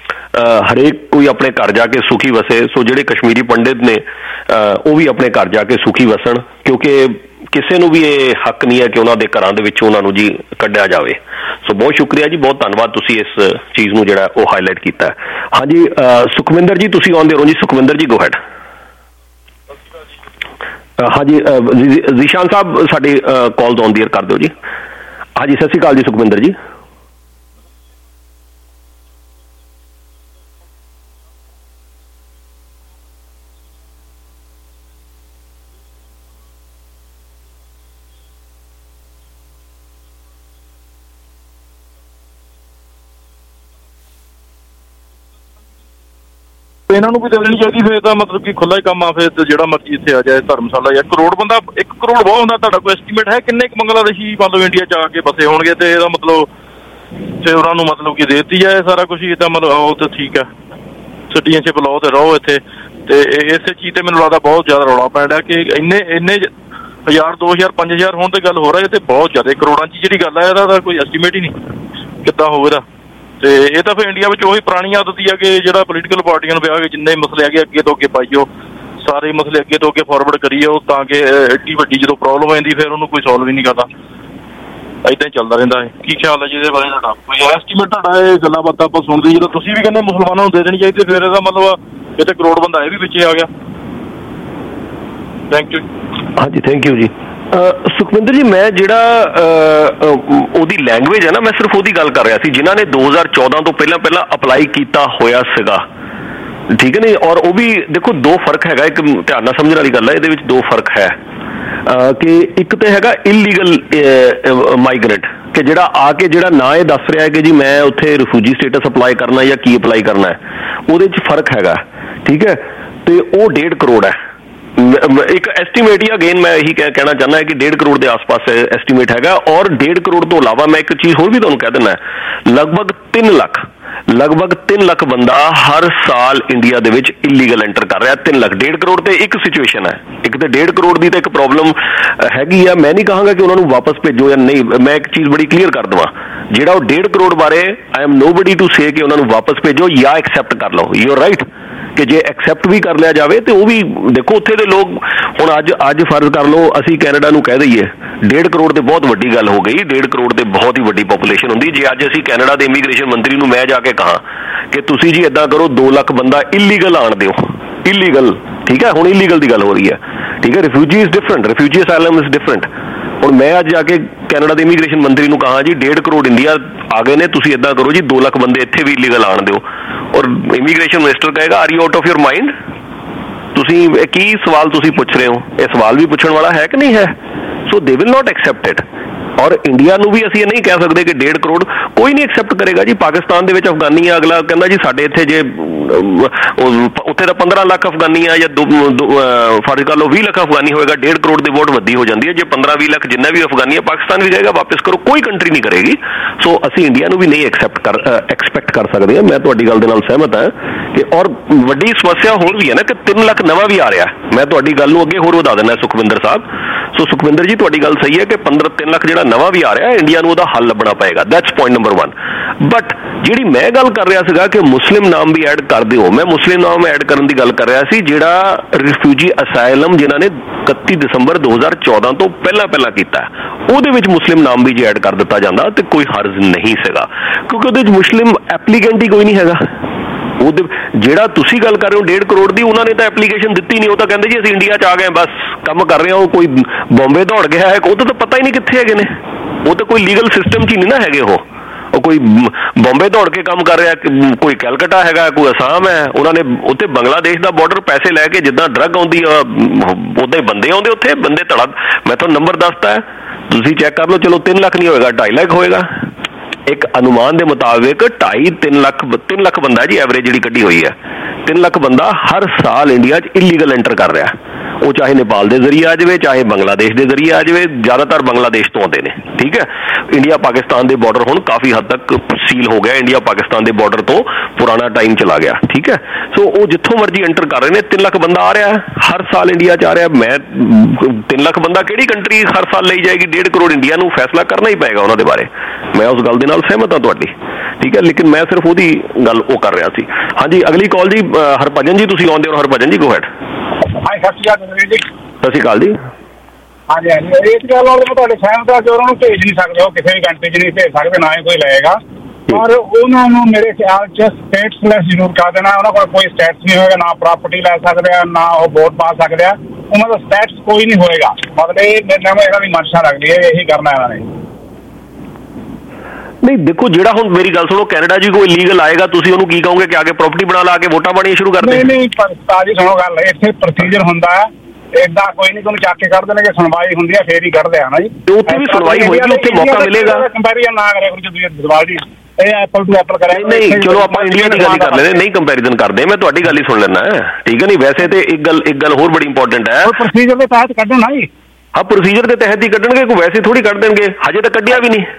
हरेक कोई अपने घर जाके सुखी वसे। सो जिहड़े कश्मीरी पंडित ने वो भी अपने घर जाके सुखी वसन, क्योंकि किसी नूं भी ये हक नहीं है कि उन्होंने घरां दे विचों उन्हां नूं जी कढ़िया जाए। सो बहुत शुक्रिया जी, बहुत धन्यवाद तुसीं इस चीज़ नूं जिहड़ा वो हाईलाइट कीता है। हाँ जी सुखविंदर जी तुसीं आउंदे हो जी, सुखविंदर जी गो हैड। हाँ जी जीशान साहब साडी कॉल ऑन दी एयर कर दो जी। ਹਾਂਜੀ ਸਤਿ ਸ਼੍ਰੀ ਅਕਾਲ ਜੀ ਸੁਖਵਿੰਦਰ ਜੀ।
ਇਹਨਾਂ ਨੂੰ ਵੀ ਦੇ ਦੇਣੀ ਚਾਹੀਦੀ, ਫਿਰ ਤਾਂ ਮਤਲਬ ਕਿ ਖੁੱਲਾ ਹੀ ਕੰਮ ਆ, ਫਿਰ ਜਿਹੜਾ ਮਰਜ਼ੀ ਇੱਥੇ ਆ ਜਾਏ ਧਰਮਸ਼ਾਲਾ ਜਾਂ ਕਰੋੜ ਬੰਦਾ, ਇੱਕ ਕਰੋੜ ਬਹੁਤ ਹੁੰਦਾ। ਤੁਹਾਡਾ ਕੋਈ ਐਸਟੀਮੇਟ ਹੈ ਕਿੰਨੇ ਕੁ ਬੰਗਲਾਦੇਸ਼ੀ ਮਤਲਬ ਇੰਡੀਆ 'ਚ ਆ ਕੇ ਬਸੇ ਹੋਣਗੇ? ਤੇ ਇਹਦਾ ਮਤਲਬ ਤੇ ਉਹਨਾਂ ਨੂੰ ਮਤਲਬ ਕਿ ਦੇ ਦਿੱਤੀ ਜਾਏ ਸਾਰਾ ਕੁਛ ਹੀ, ਤਾਂ ਮਤਲਬ ਆਓ ਤਾਂ ਠੀਕ ਹੈ, ਸਿਟੀਆਂ 'ਚ ਬੁਲਾਓ ਤੇ ਰਹੋ ਇੱਥੇ। ਤੇ ਇਸੇ ਚੀਜ਼ ਤੇ ਮੈਨੂੰ ਲੱਗਦਾ ਬਹੁਤ ਜ਼ਿਆਦਾ ਰੌਲਾ ਪੈ ਰਿਹਾ ਕਿ ਇੰਨੇ ਇੰਨੇ ਹਜ਼ਾਰ ਦੋ ਹਜ਼ਾਰ ਪੰਜ ਹਜ਼ਾਰ ਹੋਣ ਤੇ ਗੱਲ ਹੋ ਰਹੀ ਹੈ, ਤੇ ਬਹੁਤ ਜ਼ਿਆਦਾ ਕਰੋੜਾਂ 'ਚ ਜਿਹੜੀ ਗੱਲ ਹੈ ਇਹਦਾ ਤਾਂ ਕੋਈ ਐਸਟੀਮੇਟ ਹੀ ਨਹੀਂ ਕਿੱਦਾਂ ਹੋਊ ਇਹਦਾ। ਤੇ ਇਹ ਤਾਂ ਫਿਰ ਇੰਡੀਆ ਵਿੱਚ ਉਹੀ ਪੁਰਾਣੀ ਆਦਤ ਹੀ ਆ ਕਿ ਜਿਹੜਾ ਪੋਲੀਟੀਕਲ ਪਾਰਟੀਆਂ ਨੂੰ ਵਿਆਹ ਕੇ ਜਿੰਨੇ ਮਸਲੇ ਹੈਗੇ ਅੱਗੇ ਤੋਂ ਅੱਗੇ ਪਾਈਓ, ਸਾਰੇ ਮਸਲੇ ਅੱਗੇ ਤੋਂ ਅੱਗੇ ਫਾਰਵਰਡ ਕਰੀਓ, ਤਾਂ ਕਿ ਐਡੀ ਵੱਡੀ ਜਦੋਂ ਪ੍ਰੋਬਲਮ ਹੋ ਜਾਂਦੀ ਫਿਰ ਉਹਨੂੰ ਕੋਈ ਸੋਲਵ ਹੀ ਨਹੀਂ ਕਰਦਾ। ਏਦਾਂ ਹੀ ਚੱਲਦਾ ਰਹਿੰਦਾ ਹੈ। ਕੀ ਖਿਆਲ ਹੈ ਜੀ ਇਹਦੇ ਬਾਰੇ ਤੁਹਾਡਾ? ਕੋਈ ਐਸਟੀਮੇਟ ਤੁਹਾਡਾ? ਇਹ ਗੱਲਾਂ ਬਾਤਾਂ ਆਪਾਂ ਸੁਣਦੇ ਜਦੋਂ ਤੁਸੀਂ ਵੀ ਕਹਿੰਦੇ ਮੁਸਲਮਾਨਾਂ ਨੂੰ ਦੇ ਦੇਣੀ ਚਾਹੀਦੀ, ਫਿਰ ਇਹਦਾ ਮਤਲਬ ਇਹ ਤੇ ਕਰੋੜ ਬੰਦਾ ਇਹ ਵੀ ਵਿੱਚੇ ਆ ਗਿਆ। Thank you.
ਹਾਂਜੀ ਥੈਂਕ ਯੂ ਜੀ। ਸੁਖਵਿੰਦਰ ਜੀ, ਮੈਂ ਜਿਹੜਾ ਉਹਦੀ ਲੈਂਗੁਏਜ ਹੈ ਨਾ, ਮੈਂ ਸਿਰਫ ਉਹਦੀ ਗੱਲ ਕਰ ਰਿਹਾ ਸੀ ਜਿਨ੍ਹਾਂ ਨੇ ਦੋ ਹਜ਼ਾਰ ਚੌਦਾਂ ਤੋਂ ਪਹਿਲਾਂ ਪਹਿਲਾਂ ਅਪਲਾਈ ਕੀਤਾ ਹੋਇਆ ਸੀਗਾ, ਠੀਕ ਹੈ ਨਹੀਂ। ਔਰ ਉਹ ਵੀ ਦੇਖੋ ਦੋ ਫਰਕ ਹੈਗਾ, ਇੱਕ ਧਿਆਨ ਨਾਲ ਸਮਝਣ ਵਾਲੀ ਗੱਲ ਹੈ ਇਹਦੇ ਵਿੱਚ, ਦੋ ਫਰਕ ਹੈ ਕਿ ਇੱਕ ਤਾਂ ਹੈਗਾ ਇਲੀਗਲ ਮਾਈਗ੍ਰੈਂਟ, ਕਿ ਜਿਹੜਾ ਆ ਕੇ ਜਿਹੜਾ ਨਾ ਇਹ ਦੱਸ ਰਿਹਾ ਹੈ ਕਿ ਜੀ ਮੈਂ ਉੱਥੇ ਰਿਫਿਊਜੀ ਸਟੇਟਸ ਅਪਲਾਈ ਕਰਨਾ ਜਾਂ ਕੀ ਅਪਲਾਈ ਕਰਨਾ ਹੈ, ਉਹਦੇ 'ਚ ਫਰਕ ਹੈਗਾ, ਠੀਕ ਹੈ। ਤੇ ਉਹ ਡੇਢ ਕਰੋੜ ਹੈ ਇੱਕ ਐਸਟੀਮੇਟ ਹੀ। ਅਗੇਨ ਮੈਂ ਇਹੀ ਕਹਿਣਾ ਚਾਹੁੰਦਾ ਕਿ ਡੇਢ ਕਰੋੜ ਦੇ ਆਸ-ਪਾਸ ਐਸਟੀਮੇਟ ਹੈਗਾ। ਔਰ ਡੇਢ ਕਰੋੜ ਤੋਂ ਇਲਾਵਾ ਮੈਂ ਇੱਕ ਚੀਜ਼ ਹੋਰ ਵੀ ਤੁਹਾਨੂੰ ਕਹਿ ਦਿੰਦਾ, ਲਗਭਗ ਤਿੰਨ ਲੱਖ ਲਗਭਗ ਤਿੰਨ ਲੱਖ ਬੰਦਾ ਹਰ ਸਾਲ ਇੰਡੀਆ ਦੇ ਵਿੱਚ ਇਲੀਗਲ ਐਂਟਰ ਕਰ ਰਿਹਾ। ਤਿੰਨ ਲੱਖ ਡੇਢ ਕਰੋੜ ਤੇ ਇੱਕ ਸਿਚੁਏਸ਼ਨ ਹੈ, ਇੱਕ ਤੇ ਡੇਢ ਕਰੋੜ ਦੀ ਤਾਂ ਇੱਕ ਪ੍ਰੋਬਲਮ ਹੈਗੀ ਆ। ਮੈਂ ਨਹੀਂ ਕਹਾਂਗਾ ਕਿ ਉਹਨਾਂ ਨੂੰ ਵਾਪਸ ਭੇਜੋ ਜਾਂ ਨਹੀਂ, ਮੈਂ ਇੱਕ ਚੀਜ਼ ਬੜੀ ਕਲੀਅਰ ਕਰ ਦੇਵਾਂ, ਜਿਹੜਾ ਉਹ ਡੇਢ ਕਰੋੜ ਬਾਰੇ I am nobody to say ਕਿ ਉਹਨਾਂ ਨੂੰ ਵਾਪਸ ਭੇਜੋ ਜਾਂ ਐਕਸੈਪਟ ਕਰ ਲਓ। ਯੂ ਆਰ ਰਾਈਟ ਕਿ ਜੇ ਐਕਸੈਪਟ ਵੀ ਕਰ ਲਿਆ ਜਾਵੇ ਤੇ ਉਹ ਵੀ ਦੇਖੋ ਉੱਥੇ ਦੇ ਲੋਕ, ਹੁਣ ਅੱਜ ਅੱਜ ਫਰਜ਼ ਕਰ ਲਓ ਅਸੀਂ ਕੈਨੇਡਾ ਨੂੰ ਕਹਿ ਦਈਏ ਡੇਢ ਕਰੋੜ ਤੇ ਬਹੁਤ ਵੱਡੀ ਗੱਲ ਹੋ ਗਈ, ਡੇਢ ਕਰੋੜ ਤੇ ਬਹੁਤ ਹੀ ਵੱਡੀ ਪੋਪੂਲੇਸ਼ਨ ਹੁੰਦੀ। ਜੇ ਅੱਜ ਅਸੀਂ ਕੈਨੇਡਾ ਦੇ ਇਮੀਗ੍ਰੇਸ਼ਨ ਮੰਤਰੀ ਨੂੰ ਮੈਂ ਜਾ ਕੇ ਕਹਾਂ ਕਿ ਤੁਸੀਂ ਜੀ ਏਦਾਂ ਕਰੋ ਦੋ ਲੱਖ ਬੰਦਾ ਇਲੀਗਲ ਆਣ ਦਿਓ, ਇਲੀਗਲ, ਠੀਕ ਹੈ, ਹੁਣ ਇਲੀਗਲ ਦੀ ਗੱਲ ਹੋ ਰਹੀ ਹੈ, ਠੀਕ ਹੈ, refugee is different, refugee asylum is different. ਹੁਣ ਮੈਂ ਅੱਜ ਜਾ ਕੇ ਕੈਨੇਡਾ ਦੇ ਇਮੀਗ੍ਰੇਸ਼ਨ ਮੰਤਰੀ ਨੂੰ ਕਹਾਂ ਜੀ ਡੇਢ ਕਰੋੜ ਇੰਡੀਆ ਆ ਗਏ ਨੇ, ਤੁਸੀਂ ਏਦਾਂ ਕਰੋ ਜੀ ਦੋ ਲੱਖ ਬੰਦੇ ਇੱਥੇ ਵੀ ਇਲੀਗਲ ਆਣ ਦਿਓ, ਔਰ ਇਮੀਗ੍ਰੇਸ਼ਨ ਮਿਨਿਸਟਰ ਕਹੇਗਾ are you out of your mind? ਤੁਸੀਂ ਕੀ ਸਵਾਲ ਤੁਸੀਂ ਪੁੱਛ ਰਹੇ ਹੋ? ਇਹ ਸਵਾਲ ਵੀ ਪੁੱਛਣ ਵਾਲਾ ਹੈ ਕਿ ਨਹੀਂ ਹੈ? So they will not accept it. ਔਰ ਇੰਡੀਆ ਨੂੰ ਵੀ ਅਸੀਂ ਇਹ ਨਹੀਂ ਕਹਿ ਸਕਦੇ ਕਿ ਡੇਢ ਕਰੋੜ ਕੋਈ ਨਹੀਂ ਐਕਸੈਪਟ ਕਰੇਗਾ ਜੀ। ਪਾਕਿਸਤਾਨ ਦੇ ਵਿੱਚ ਅਫਗਾਨੀ ਆ, ਅਗਲਾ ਕਹਿੰਦਾ ਜੀ ਸਾਡੇ ਇੱਥੇ ਜੇ ਉੱਥੇ ਤਾਂ ਪੰਦਰਾਂ ਲੱਖ ਅਫਗਾਨੀ ਆ ਜਾਂ ਫਰਜ਼ ਕਰ ਲਓ ਵੀਹ ਲੱਖ ਅਫਗਾਨੀ ਹੋਏਗਾ, ਡੇਢ ਕਰੋੜ ਦੀ ਵੋਟ ਵੱਡੀ ਹੋ ਜਾਂਦੀ ਹੈ। ਜੇ ਪੰਦਰਾਂ ਵੀਹ ਲੱਖ ਜਿੰਨਾ ਵੀ ਅਫਗਾਨੀ ਹੈ, ਪਾਕਿਸਤਾਨ ਵੀ ਕਹੇਗਾ ਵਾਪਸ ਕਰੋ, ਕੋਈ ਕੰਟਰੀ ਨਹੀਂ ਕਰੇਗੀ। ਸੋ ਅਸੀਂ ਇੰਡੀਆ ਨੂੰ ਵੀ ਨਹੀਂ ਐਕਸੈਪਟ ਕਰ ਐਕਸਪੈਕਟ ਕਰ ਸਕਦੇ ਹਾਂ। ਮੈਂ ਤੁਹਾਡੀ ਗੱਲ ਦੇ ਨਾਲ ਸਹਿਮਤ ਹਾਂ ਕਿ ਔਰ ਵੱਡੀ ਸਮੱਸਿਆ ਹੋਰ ਵੀ ਹੈ ਨਾ ਕਿ ਤਿੰਨ ਲੱਖ ਨਵਾਂ ਵੀ ਆ ਰਿਹਾ। ਮੈਂ ਤੁਹਾਡੀ ਗੱਲ ਨੂੰ ਅੱਗੇ ਹੋਰ ਵਧਾ ਦਿੰਦਾ ਸੁਖਵਿੰਦਰ ਸਾਹਿਬ। ਸੋ ਸੁਖਵਿੰਦਰ ਜੀ ਤੁਹਾਡੀ ਗੱਲ ਸਹੀ ਹੈ ਕਿ ਪੰਦਰਾਂ ਤਿੰਨ ਲੱਖ ਜਿਹੜਾ ਨਵਾਂ ਵੀ ਆ ਰਿਹਾ, ਇੰਡੀਆ ਨੂੰ ਉਹਦਾ ਹੱਲ ਲੱਭਣਾ ਪਏਗਾ। That's point number one. But ਜਿਹੜੀ ਮੈਂ ਗੱਲ ਕਰ ਰਿਹਾ ਸੀਗਾ ਕਿ ਮੁਸਲਿਮ ਨਾਮ ਵੀ ਐਡ ਕਰ ਦਿਓ, ਮੈਂ ਮੁਸਲਿਮ ਨਾਮ ਐਡ ਕਰਨ ਦੀ ਗੱਲ ਕਰ ਰਿਹਾ ਸੀ ਜਿਹੜਾ ਰਿਫਿਊਜੀ ਅਸਾਈਲਮ ਜਿਨ੍ਹਾਂ ਨੇ ਇਕੱਤੀ ਦਸੰਬਰ ਦੋ ਹਜ਼ਾਰ ਚੌਦਾਂ ਤੋਂ ਪਹਿਲਾਂ ਪਹਿਲਾਂ ਕੀਤਾ, ਉਹਦੇ ਵਿੱਚ ਮੁਸਲਿਮ ਨਾਮ ਵੀ ਜੇ ਐਡ ਕਰ ਦਿੱਤਾ ਜਾਂਦਾ ਤੇ ਕੋਈ ਹਰਜ਼ ਨਹੀਂ ਸੀਗਾ, ਕਿਉਂਕਿ ਉਹਦੇ ਵਿੱਚ ਮੁਸਲਿਮ ਐਪਲੀਕੈਂਟ ਹੀ ਕੋਈ ਨਹੀਂ ਹੈਗਾ। ਉਹਦੇ ਜਿਹੜਾ ਤੁਸੀਂ ਗੱਲ ਕਰ ਰਹੇ ਹੋ ਡੇਢ ਕਰੋੜ ਦੀ, ਉਹਨਾਂ ਨੇ ਤਾਂ ਐਪਲੀਕੇਸ਼ਨ ਦਿੱਤੀ ਨਹੀਂ, ਉਹ ਤਾਂ ਕਹਿੰਦੇ ਜੀ ਅਸੀਂ ਇੰਡੀਆ 'ਚ ਆ ਗਏ ਬਸ ਕੰਮ ਕਰ ਰਹੇ ਹਾਂ। ਉਹ ਕੋਈ ਬੰਬੇ ਦੌੜ ਗਿਆ ਹੈ, ਉਹ ਤਾਂ ਪਤਾ ਹੀ ਨਹੀਂ ਕਿੱਥੇ ਹੈਗੇ ਨੇ, ਉਹ ਤਾਂ ਕੋਈ ਲੀਗਲ ਸਿਸਟਮ 'ਚ ਹੀ ਨਹੀਂ ਨਾ ਹੈਗੇ। ਉਹ ਉਹ ਕੋਈ ਬੰਬੇ ਦੌੜ ਕੇ ਕੰਮ ਕਰ ਰਿਹਾ, ਕੋਈ ਕੈਲਕਟਾ ਹੈਗਾ, ਕੋਈ ਅਸਾਮ ਹੈ। ਉਹਨਾਂ ਨੇ ਉੱਥੇ ਬੰਗਲਾਦੇਸ਼ ਦਾ ਬਾਰਡਰ ਪੈਸੇ ਲੈ ਕੇ ਜਿੱਦਾਂ ਡਰੱਗ ਆਉਂਦੀ ਆ ਉੱਦਾਂ ਹੀ ਬੰਦੇ ਆਉਂਦੇ ਉੱਥੇ, ਬੰਦੇ ਧੜਾ। ਮੈਂ ਤੁਹਾਨੂੰ ਨੰਬਰ ਦੱਸਤਾ, ਤੁਸੀਂ ਚੈੱਕ ਕਰ ਲਓ। ਚਲੋ ਤਿੰਨ ਲੱਖ ਨਹੀਂ ਹੋਏਗਾ, ਢਾਈ ਲੱਖ ਹੋਏਗਾ। ਇੱਕ ਅਨੁਮਾਨ ਦੇ ਮੁਤਾਬਿਕ ਢਾਈ ਤਿੰਨ ਲੱਖ ਤਿੰਨ ਲੱਖ ਬੰਦਾ ਜੀ ਐਵਰੇਜ ਜਿਹੜੀ ਕੱਢੀ ਹੋਈ ਹੈ, ਤਿੰਨ ਲੱਖ ਬੰਦਾ ਹਰ ਸਾਲ ਇੰਡੀਆ 'ਚ ਇਲੀਗਲ ਐਂਟਰ ਕਰ ਰਿਹਾ। ਉਹ ਚਾਹੇ ਨੇਪਾਲ ਦੇ ਜ਼ਰੀਏ ਆ ਜਾਵੇ, ਚਾਹੇ ਬੰਗਲਾਦੇਸ਼ ਦੇ ਜ਼ਰੀਏ ਆ ਜਾਵੇ, ਜ਼ਿਆਦਾਤਰ ਬੰਗਲਾਦੇਸ਼ ਤੋਂ ਆਉਂਦੇ ਨੇ, ਠੀਕ ਹੈ। ਇੰਡੀਆ ਪਾਕਿਸਤਾਨ ਦੇ ਬਾਰਡਰ ਹੁਣ ਕਾਫੀ ਹੱਦ ਤੱਕ ਸੀਲ ਹੋ ਗਿਆ, ਇੰਡੀਆ ਪਾਕਿਸਤਾਨ ਦੇ ਬਾਰਡਰ ਤੋਂ ਪੁਰਾਣਾ ਟਾਈਮ ਚਲਾ ਗਿਆ, ਠੀਕ ਹੈ। ਸੋ ਉਹ ਜਿੱਥੋਂ ਮਰਜ਼ੀ ਐਂਟਰ ਕਰ ਰਹੇ ਨੇ। ਤਿੰਨ ਲੱਖ ਬੰਦਾ ਆ ਰਿਹਾ ਹਰ ਸਾਲ ਇੰਡੀਆ 'ਚ ਆ ਰਿਹਾ। ਮੈਂ ਤਿੰਨ ਲੱਖ ਬੰਦਾ ਕਿਹੜੀ ਕੰਟਰੀ ਹਰ ਸਾਲ ਲਈ ਜਾਏਗੀ? ਡੇਢ ਕਰੋੜ ਇੰਡੀਆ ਨੂੰ ਫੈਸਲਾ ਕਰਨਾ ਹੀ ਪਏਗਾ ਉਹਨਾਂ ਦੇ ਬਾਰੇ। ਮੈਂ ਉਸ ਗੱਲ ਦੇ ਨਾਲ ਸਹਿਮਤ ਹਾਂ ਤੁਹਾਡੀ, ਠੀਕ ਹੈ, ਲੇਕਿਨ ਮੈਂ ਸਿਰਫ ਉਹਦੀ ਗੱਲ ਉਹ ਕਰ ਰਿਹਾ ਸੀ। ਹਾਂਜੀ ਅਗਲੀ ਕਾਲ ਜੀ ਹਰਭਜਨ ਜੀ, ਤੁਸੀਂ ਆਉਂਦੇ ਹੋ ਹਰਭਜਨ ਜੀ, ਗੋ ਹੈਡ।
ਹਾਂਜੀ ਸਤਿ ਸ਼੍ਰੀ ਅਕਾਲ ਜੀ।
ਸਤਿ ਸ਼੍ਰੀ ਅਕਾਲ ਜੀ।
ਹਾਂਜੀ ਹਾਂਜੀ ਇਸ ਗੱਲ ਨਾਲ ਮੈਂ ਤੁਹਾਡੇ ਸਹਿਮਤ ਹਾਂ ਕਿ ਉਹਨਾਂ ਨੂੰ ਭੇਜ ਨਹੀਂ ਸਕਦੇ, ਉਹ ਕਿਸੇ ਵੀ ਕੰਟਰੀ 'ਚ ਨਹੀਂ ਭੇਜ ਸਕਦੇ, ਨਾ ਹੀ ਕੋਈ ਲਏਗਾ। ਪਰ ਉਹਨਾਂ ਨੂੰ ਮੇਰੇ ਖਿਆਲ 'ਚ ਸਟੇਟਸਲੈਸ ਜ਼ਰੂਰ ਕਰ ਦੇਣਾ। ਉਹਨਾਂ ਕੋਲ ਕੋਈ ਸਟੇਟਸ ਨਹੀਂ ਹੋਏਗਾ, ਨਾ ਪ੍ਰਾਪਰਟੀ ਲੈ ਸਕਦੇ ਆ, ਨਾ ਉਹ ਵੋਟ ਪਾ ਸਕਦੇ ਆ, ਉਹਨਾਂ ਦਾ ਸਟੇਟਸ ਕੋਈ ਨਹੀਂ ਹੋਏਗਾ। ਮਤਲਬ ਇਹ ਇਹਨਾਂ ਦੀ ਮਨਸ਼ਾ ਲੱਗਦੀ ਹੈ, ਇਹੀ ਕਰਨਾ ਇਹਨਾਂ ਨੇ।
ਨਹੀਂ ਦੇਖੋ, ਜਿਹੜਾ ਹੁਣ ਮੇਰੀ ਗੱਲ ਸੁਣੋ, ਕੈਨੇਡਾ ਜੀ ਕੋਈ ਲੀਗਲ ਆਏਗਾ, ਤੁਸੀਂ ਉਹਨੂੰ ਕੀ ਕਹੋਗੇ ਕਿ ਆ ਕੇ ਪ੍ਰਾਪਰਟੀ ਬਣਾ ਲਾ ਕੇ ਵੋਟਾਂ ਪਾਣੀਆਂ ਸ਼ੁਰੂ ਕਰ ਦੇ?
ਨਹੀਂ ਨਹੀਂ ਤਾਜੀ ਸੁਣੋ ਗੱਲ, ਇੱਥੇ ਪ੍ਰੋਸੀਜਰ ਹੁੰਦਾ ਹੈ, ਏਦਾਂ ਕੋਈ ਨਹੀਂ ਤੁਹਾਨੂੰ ਚੱਕ ਕੇ ਕੱਢ ਦੇਣਗੇ, ਸੁਣਵਾਈ ਹੁੰਦੀ ਹੈ ਫੇਰ ਹੀ ਕੱਢਦੇ ਆ ਨਾ ਜੀ।
ਤੇ ਉੱਥੇ ਵੀ ਸੁਣਵਾਈ ਹੋਏਗੀ, ਉੱਥੇ ਮੌਕਾ ਮਿਲੇਗਾ।
ਕੰਪੈਰੀਜ਼ਨ ਨਾ ਕਰਿਆ ਕਰੋ ਤੁਸੀਂ ਸਵਾਲ ਜੀ, ਇਹ ਐਪਲ ਟੂ ਐਪਲ ਕਰਿਆ।
ਨਹੀਂ ਚਲੋ ਆਪਾਂ ਇੰਡੀਆ ਦੀ ਗੱਲ ਕਰ ਲੈਂਦੇ, ਨਹੀਂ ਕੰਪੈਰੀਜ਼ਨ ਕਰਦੇ, ਮੈਂ ਤੁਹਾਡੀ ਗੱਲ ਹੀ ਸੁਣ ਲੈਣਾ, ਠੀਕ ਹੈ ਨਹੀਂ? ਵੈਸੇ ਤੇ ਇੱਕ ਗੱਲ ਇੱਕ ਗੱਲ ਹੋਰ ਬੜੀ ਇੰਪੋਰਟੈਂਟ ਹੈ,
ਪ੍ਰੋਸੀਜਰ ਦੇ ਤਹਿਤ ਕੱਢਣ ਨਾ ਜੀ।
ਹਾਂ ਪ੍ਰੋਸੀਜਰ ਦੇ ਤਹਿਤ ਹੀ ਕੱਢਣਗੇ, ਕੋਈ ਵੈਸੇ ਥੋੜੀ ਕੱਢ ਦੇਣਗੇ, ਹਜੇ ਤਾਂ ਕੱਢਿਆ ਵੀ ਨਹੀਂ।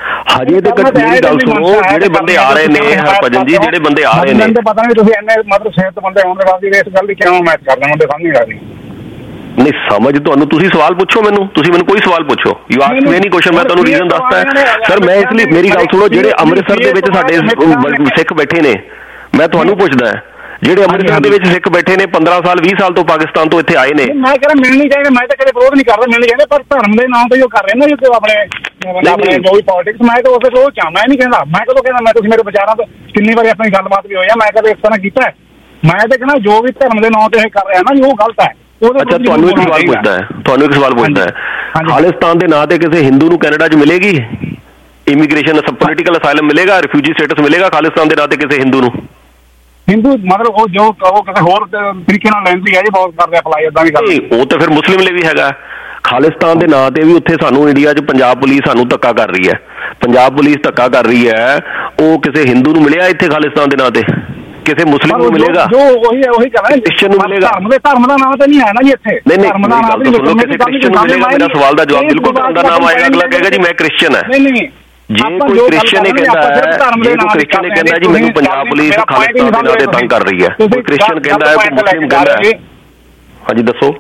ਹਜੇ ਤੱਕ ਮੇਰੀ ਗੱਲ ਸੁਣੋ, ਜਿਹੜੇ ਬੰਦੇ ਆ ਰਹੇ ਨੇ ਹਰਭਜਨ ਜੀ, ਜਿਹੜੇ ਬੰਦੇ ਆ ਰਹੇ ਨੇ,
ਪਤਾ ਨਹੀਂ ਤੁਸੀਂ ਇੰਨੇ ਮਤਲਬ ਸਿਹਤ ਬੰਦੇ ਹੋਣ ਦੇ ਬਾਅਦ ਇਸ ਗੱਲ ਦੀ ਕਿਉਂ ਮੈਚ ਕਰਦੇ ਹੋ? ਸਮਝ ਨਹੀਂ ਲੱਗਦੀ।
ਨਹੀਂ ਸਮਝ ਤੁਹਾਨੂੰ, ਤੁਸੀਂ ਸਵਾਲ ਪੁੱਛੋ ਮੈਨੂੰ, ਤੁਸੀਂ ਮੈਨੂੰ ਕੋਈ ਸਵਾਲ ਪੁੱਛੋ, you ask me any question, ਮੈਂ ਤੁਹਾਨੂੰ ਰੀਜ਼ਨ ਦੱਸਦਾ ਸਰ। ਮੈਂ ਇਸ ਲਈ ਮੇਰੀ ਗੱਲ ਸੁਣੋ, ਜਿਹੜੇ ਅੰਮ੍ਰਿਤਸਰ ਦੇ ਵਿੱਚ ਸਾਡੇ ਸਿੱਖ ਬੈਠੇ ਨੇ, ਮੈਂ ਤੁਹਾਨੂੰ ਪੁੱਛਦਾ, ਜਿਹੜੇ ਅੰਮ੍ਰਿਤਸਰ ਦੇ ਵਿੱਚ ਸਿੱਖ ਬੈਠੇ ਨੇ ਪੰਦਰਾਂ ਸਾਲ ਵੀਹ ਸਾਲ ਤੋਂ ਪਾਕਿਸਤਾਨ ਤੋਂ ਇੱਥੇ ਆਏ ਨੇ,
ਮੈਂ ਕਹਿੰਦਾ ਮਿਲਣੀ ਚਾਹੀਦੀ, ਮੈਂ ਤਾਂ ਕਦੇ ਵਿਰੋਧ ਨਹੀਂ ਕਰਦਾ, ਮਿਲਣੀ ਚਾਹੀਦੀ, ਪਰ ਧਰਮ ਦੇ ਨਾਮ ਤੇ ਜੋ ਕਰ ਰਹੇ ਨਾ ਜੋ ਆਪਣੇ ਆਪਣੇ ਜੋ ਵੀ ਪੋਲਿਟਿਕਸ, ਮੈਂ ਤਾਂ ਉਸੇ ਕੋਲ ਚਾਹ, ਮੈਂ ਨਹੀਂ ਕਹਿੰਦਾ, ਮੈਂ ਕਦੋਂ ਕਹਿੰਦਾ, ਮੈਂ ਤੁਸੀਂ ਮੇਰੇ ਵਿਚਾਰਾਂ ਤੋਂ ਕਿੰਨੀ ਵਾਰੀ ਆਪਣੀ ਗੱਲਬਾਤ ਵੀ ਹੋਈ ਆ, ਮੈਂ ਕਦੇ ਇਸ ਤਰ੍ਹਾਂ ਕੀਤਾ, ਮੈਂ ਤਾਂ ਕਹਿੰਦਾ ਜੋ ਵੀ ਧਰਮ ਦੇ ਨਾਮ ਤੇ ਇਹ ਕਰ ਰਿਹਾ ਨਾ ਜੀ ਉਹ ਗਲਤ ਹੈ।
ਅੱਛਾ ਤੁਹਾਨੂੰ ਇੱਕ ਸਵਾਲ ਪੁੱਛਦਾ ਹੈ, ਤੁਹਾਨੂੰ ਇੱਕ ਸਵਾਲ ਪੁੱਛਦਾ ਹੈ, ਖਾਲਿਸਤਾਨ ਦੇ ਨਾਂ ਤੇ ਕਿਸੇ ਹਿੰਦੂ ਨੂੰ ਕੈਨੇਡਾ 'ਚ ਮਿਲੇਗੀ ਇਮੀਗ੍ਰੇਸ਼ਨ ਪੋਲੀਟੀਕਲ ਅਸਾਈਲਮ ਮਿਲੇਗਾ, ਰਿਫਿਊਜੀ ਸਟੇਟਸ ਮਿਲੇਗਾ ਖਾਲਿਸਤਾਨ ਦੇ ਨਾਂ ਤੇ ਕਿਸੇ ਹਿੰਦੂ ਨੂੰ?
ਹਿੰਦੂ ਮਤਲਬ ਉਹ ਜੋ ਉਹ ਕਿਸੇ ਹੋਰ ਤਰੀਕੇ ਨਾਲ ਲੈਂਦੀ ਹੈ ਜੀ, ਬਹੁਤ ਕਰਦੇ ਅਪਲਾਈ ਏਦਾਂ ਵੀ ਕਰਦੇ।
ਉਹ ਤਾਂ ਫਿਰ ਮੁਸਲਿਮ ਲਈ ਵੀ ਹੈਗਾ, ਖਾਲਿਸਤਾਨ ਦੇ ਨਾਂ ਤੇ ਵੀ ਉੱਥੇ ਸਾਨੂੰ ਇੰਡੀਆ 'ਚ ਪੰਜਾਬ ਪੁਲਿਸ ਸਾਨੂੰ ਧੱਕਾ ਕਰ ਰਹੀ ਹੈ, ਪੰਜਾਬ ਪੁਲਿਸ ਧੱਕਾ ਕਰ ਰਹੀ ਹੈ, ਉਹ ਕਿਸੇ ਹਿੰਦੂ ਨੂੰ ਮਿਲਿਆ ਇੱਥੇ ਖਾਲਿਸਤਾਨ ਦੇ ਨਾਂ ਤੇ? ਕਿਸੇ ਮੁਸਲਿਮ ਨੂੰ ਮਿਲੇਗਾ?
ਜੋ ਉਹੀ ਉਹੀ ਕਹਿੰਦਾ
ਕ੍ਰਿਸਚਨ ਨੂੰ ਮਿਲੇਗਾ?
ਧਰਮ ਦੇ ਧਰਮ ਦਾ ਨਾਮ ਤਾਂ ਨਹੀਂ ਹੈ ਨਾ ਜੀ ਇੱਥੇ।
ਨਹੀਂ ਨਹੀਂ ਮੇਰੀ ਗੱਲ ਤਾਂ ਸੁਣੋ, ਕਿਸੇ ਕ੍ਰਿਸਚਨ ਨੂੰ ਮਿਲੇਗਾ? ਮੇਰਾ ਸਵਾਲ ਦਾ ਜਵਾਬ ਬਿਲਕੁਲ ਧਰਮ ਦਾ ਨਾਮ ਆਏਗਾ, ਅਗਲਾ ਕਹੇਗਾ ਜੀ ਮੈਂ ਕ੍ਰਿਸਚਨ ਹੈ।
ਨਹੀਂ ਨਹੀਂ
ਜੇ ਕੋਈ ਕ੍ਰਿਸਚਨ ਇਹ ਕਹਿੰਦਾ ਹੈ, ਜੇ ਕੋਈ ਕ੍ਰਿਸਚਨ ਇਹ ਕਹਿੰਦਾ ਜੀ ਮੈਨੂੰ ਪੰਜਾਬ ਪੁਲਿਸ ਖਾਲਿਸਤਾਨ ਦੇ ਨਾਂ ਤੇ ਤੰਗ ਕਰ ਰਹੀ ਹੈ, ਕੋਈ ਕ੍ਰਿਸਚਨ ਕਹਿੰਦਾ ਹੈ, ਕੋਈ ਮੁਸਲਿਮ ਕਹਿੰਦਾ ਹੈ, ਹਾਂਜੀ ਦੱਸੋ।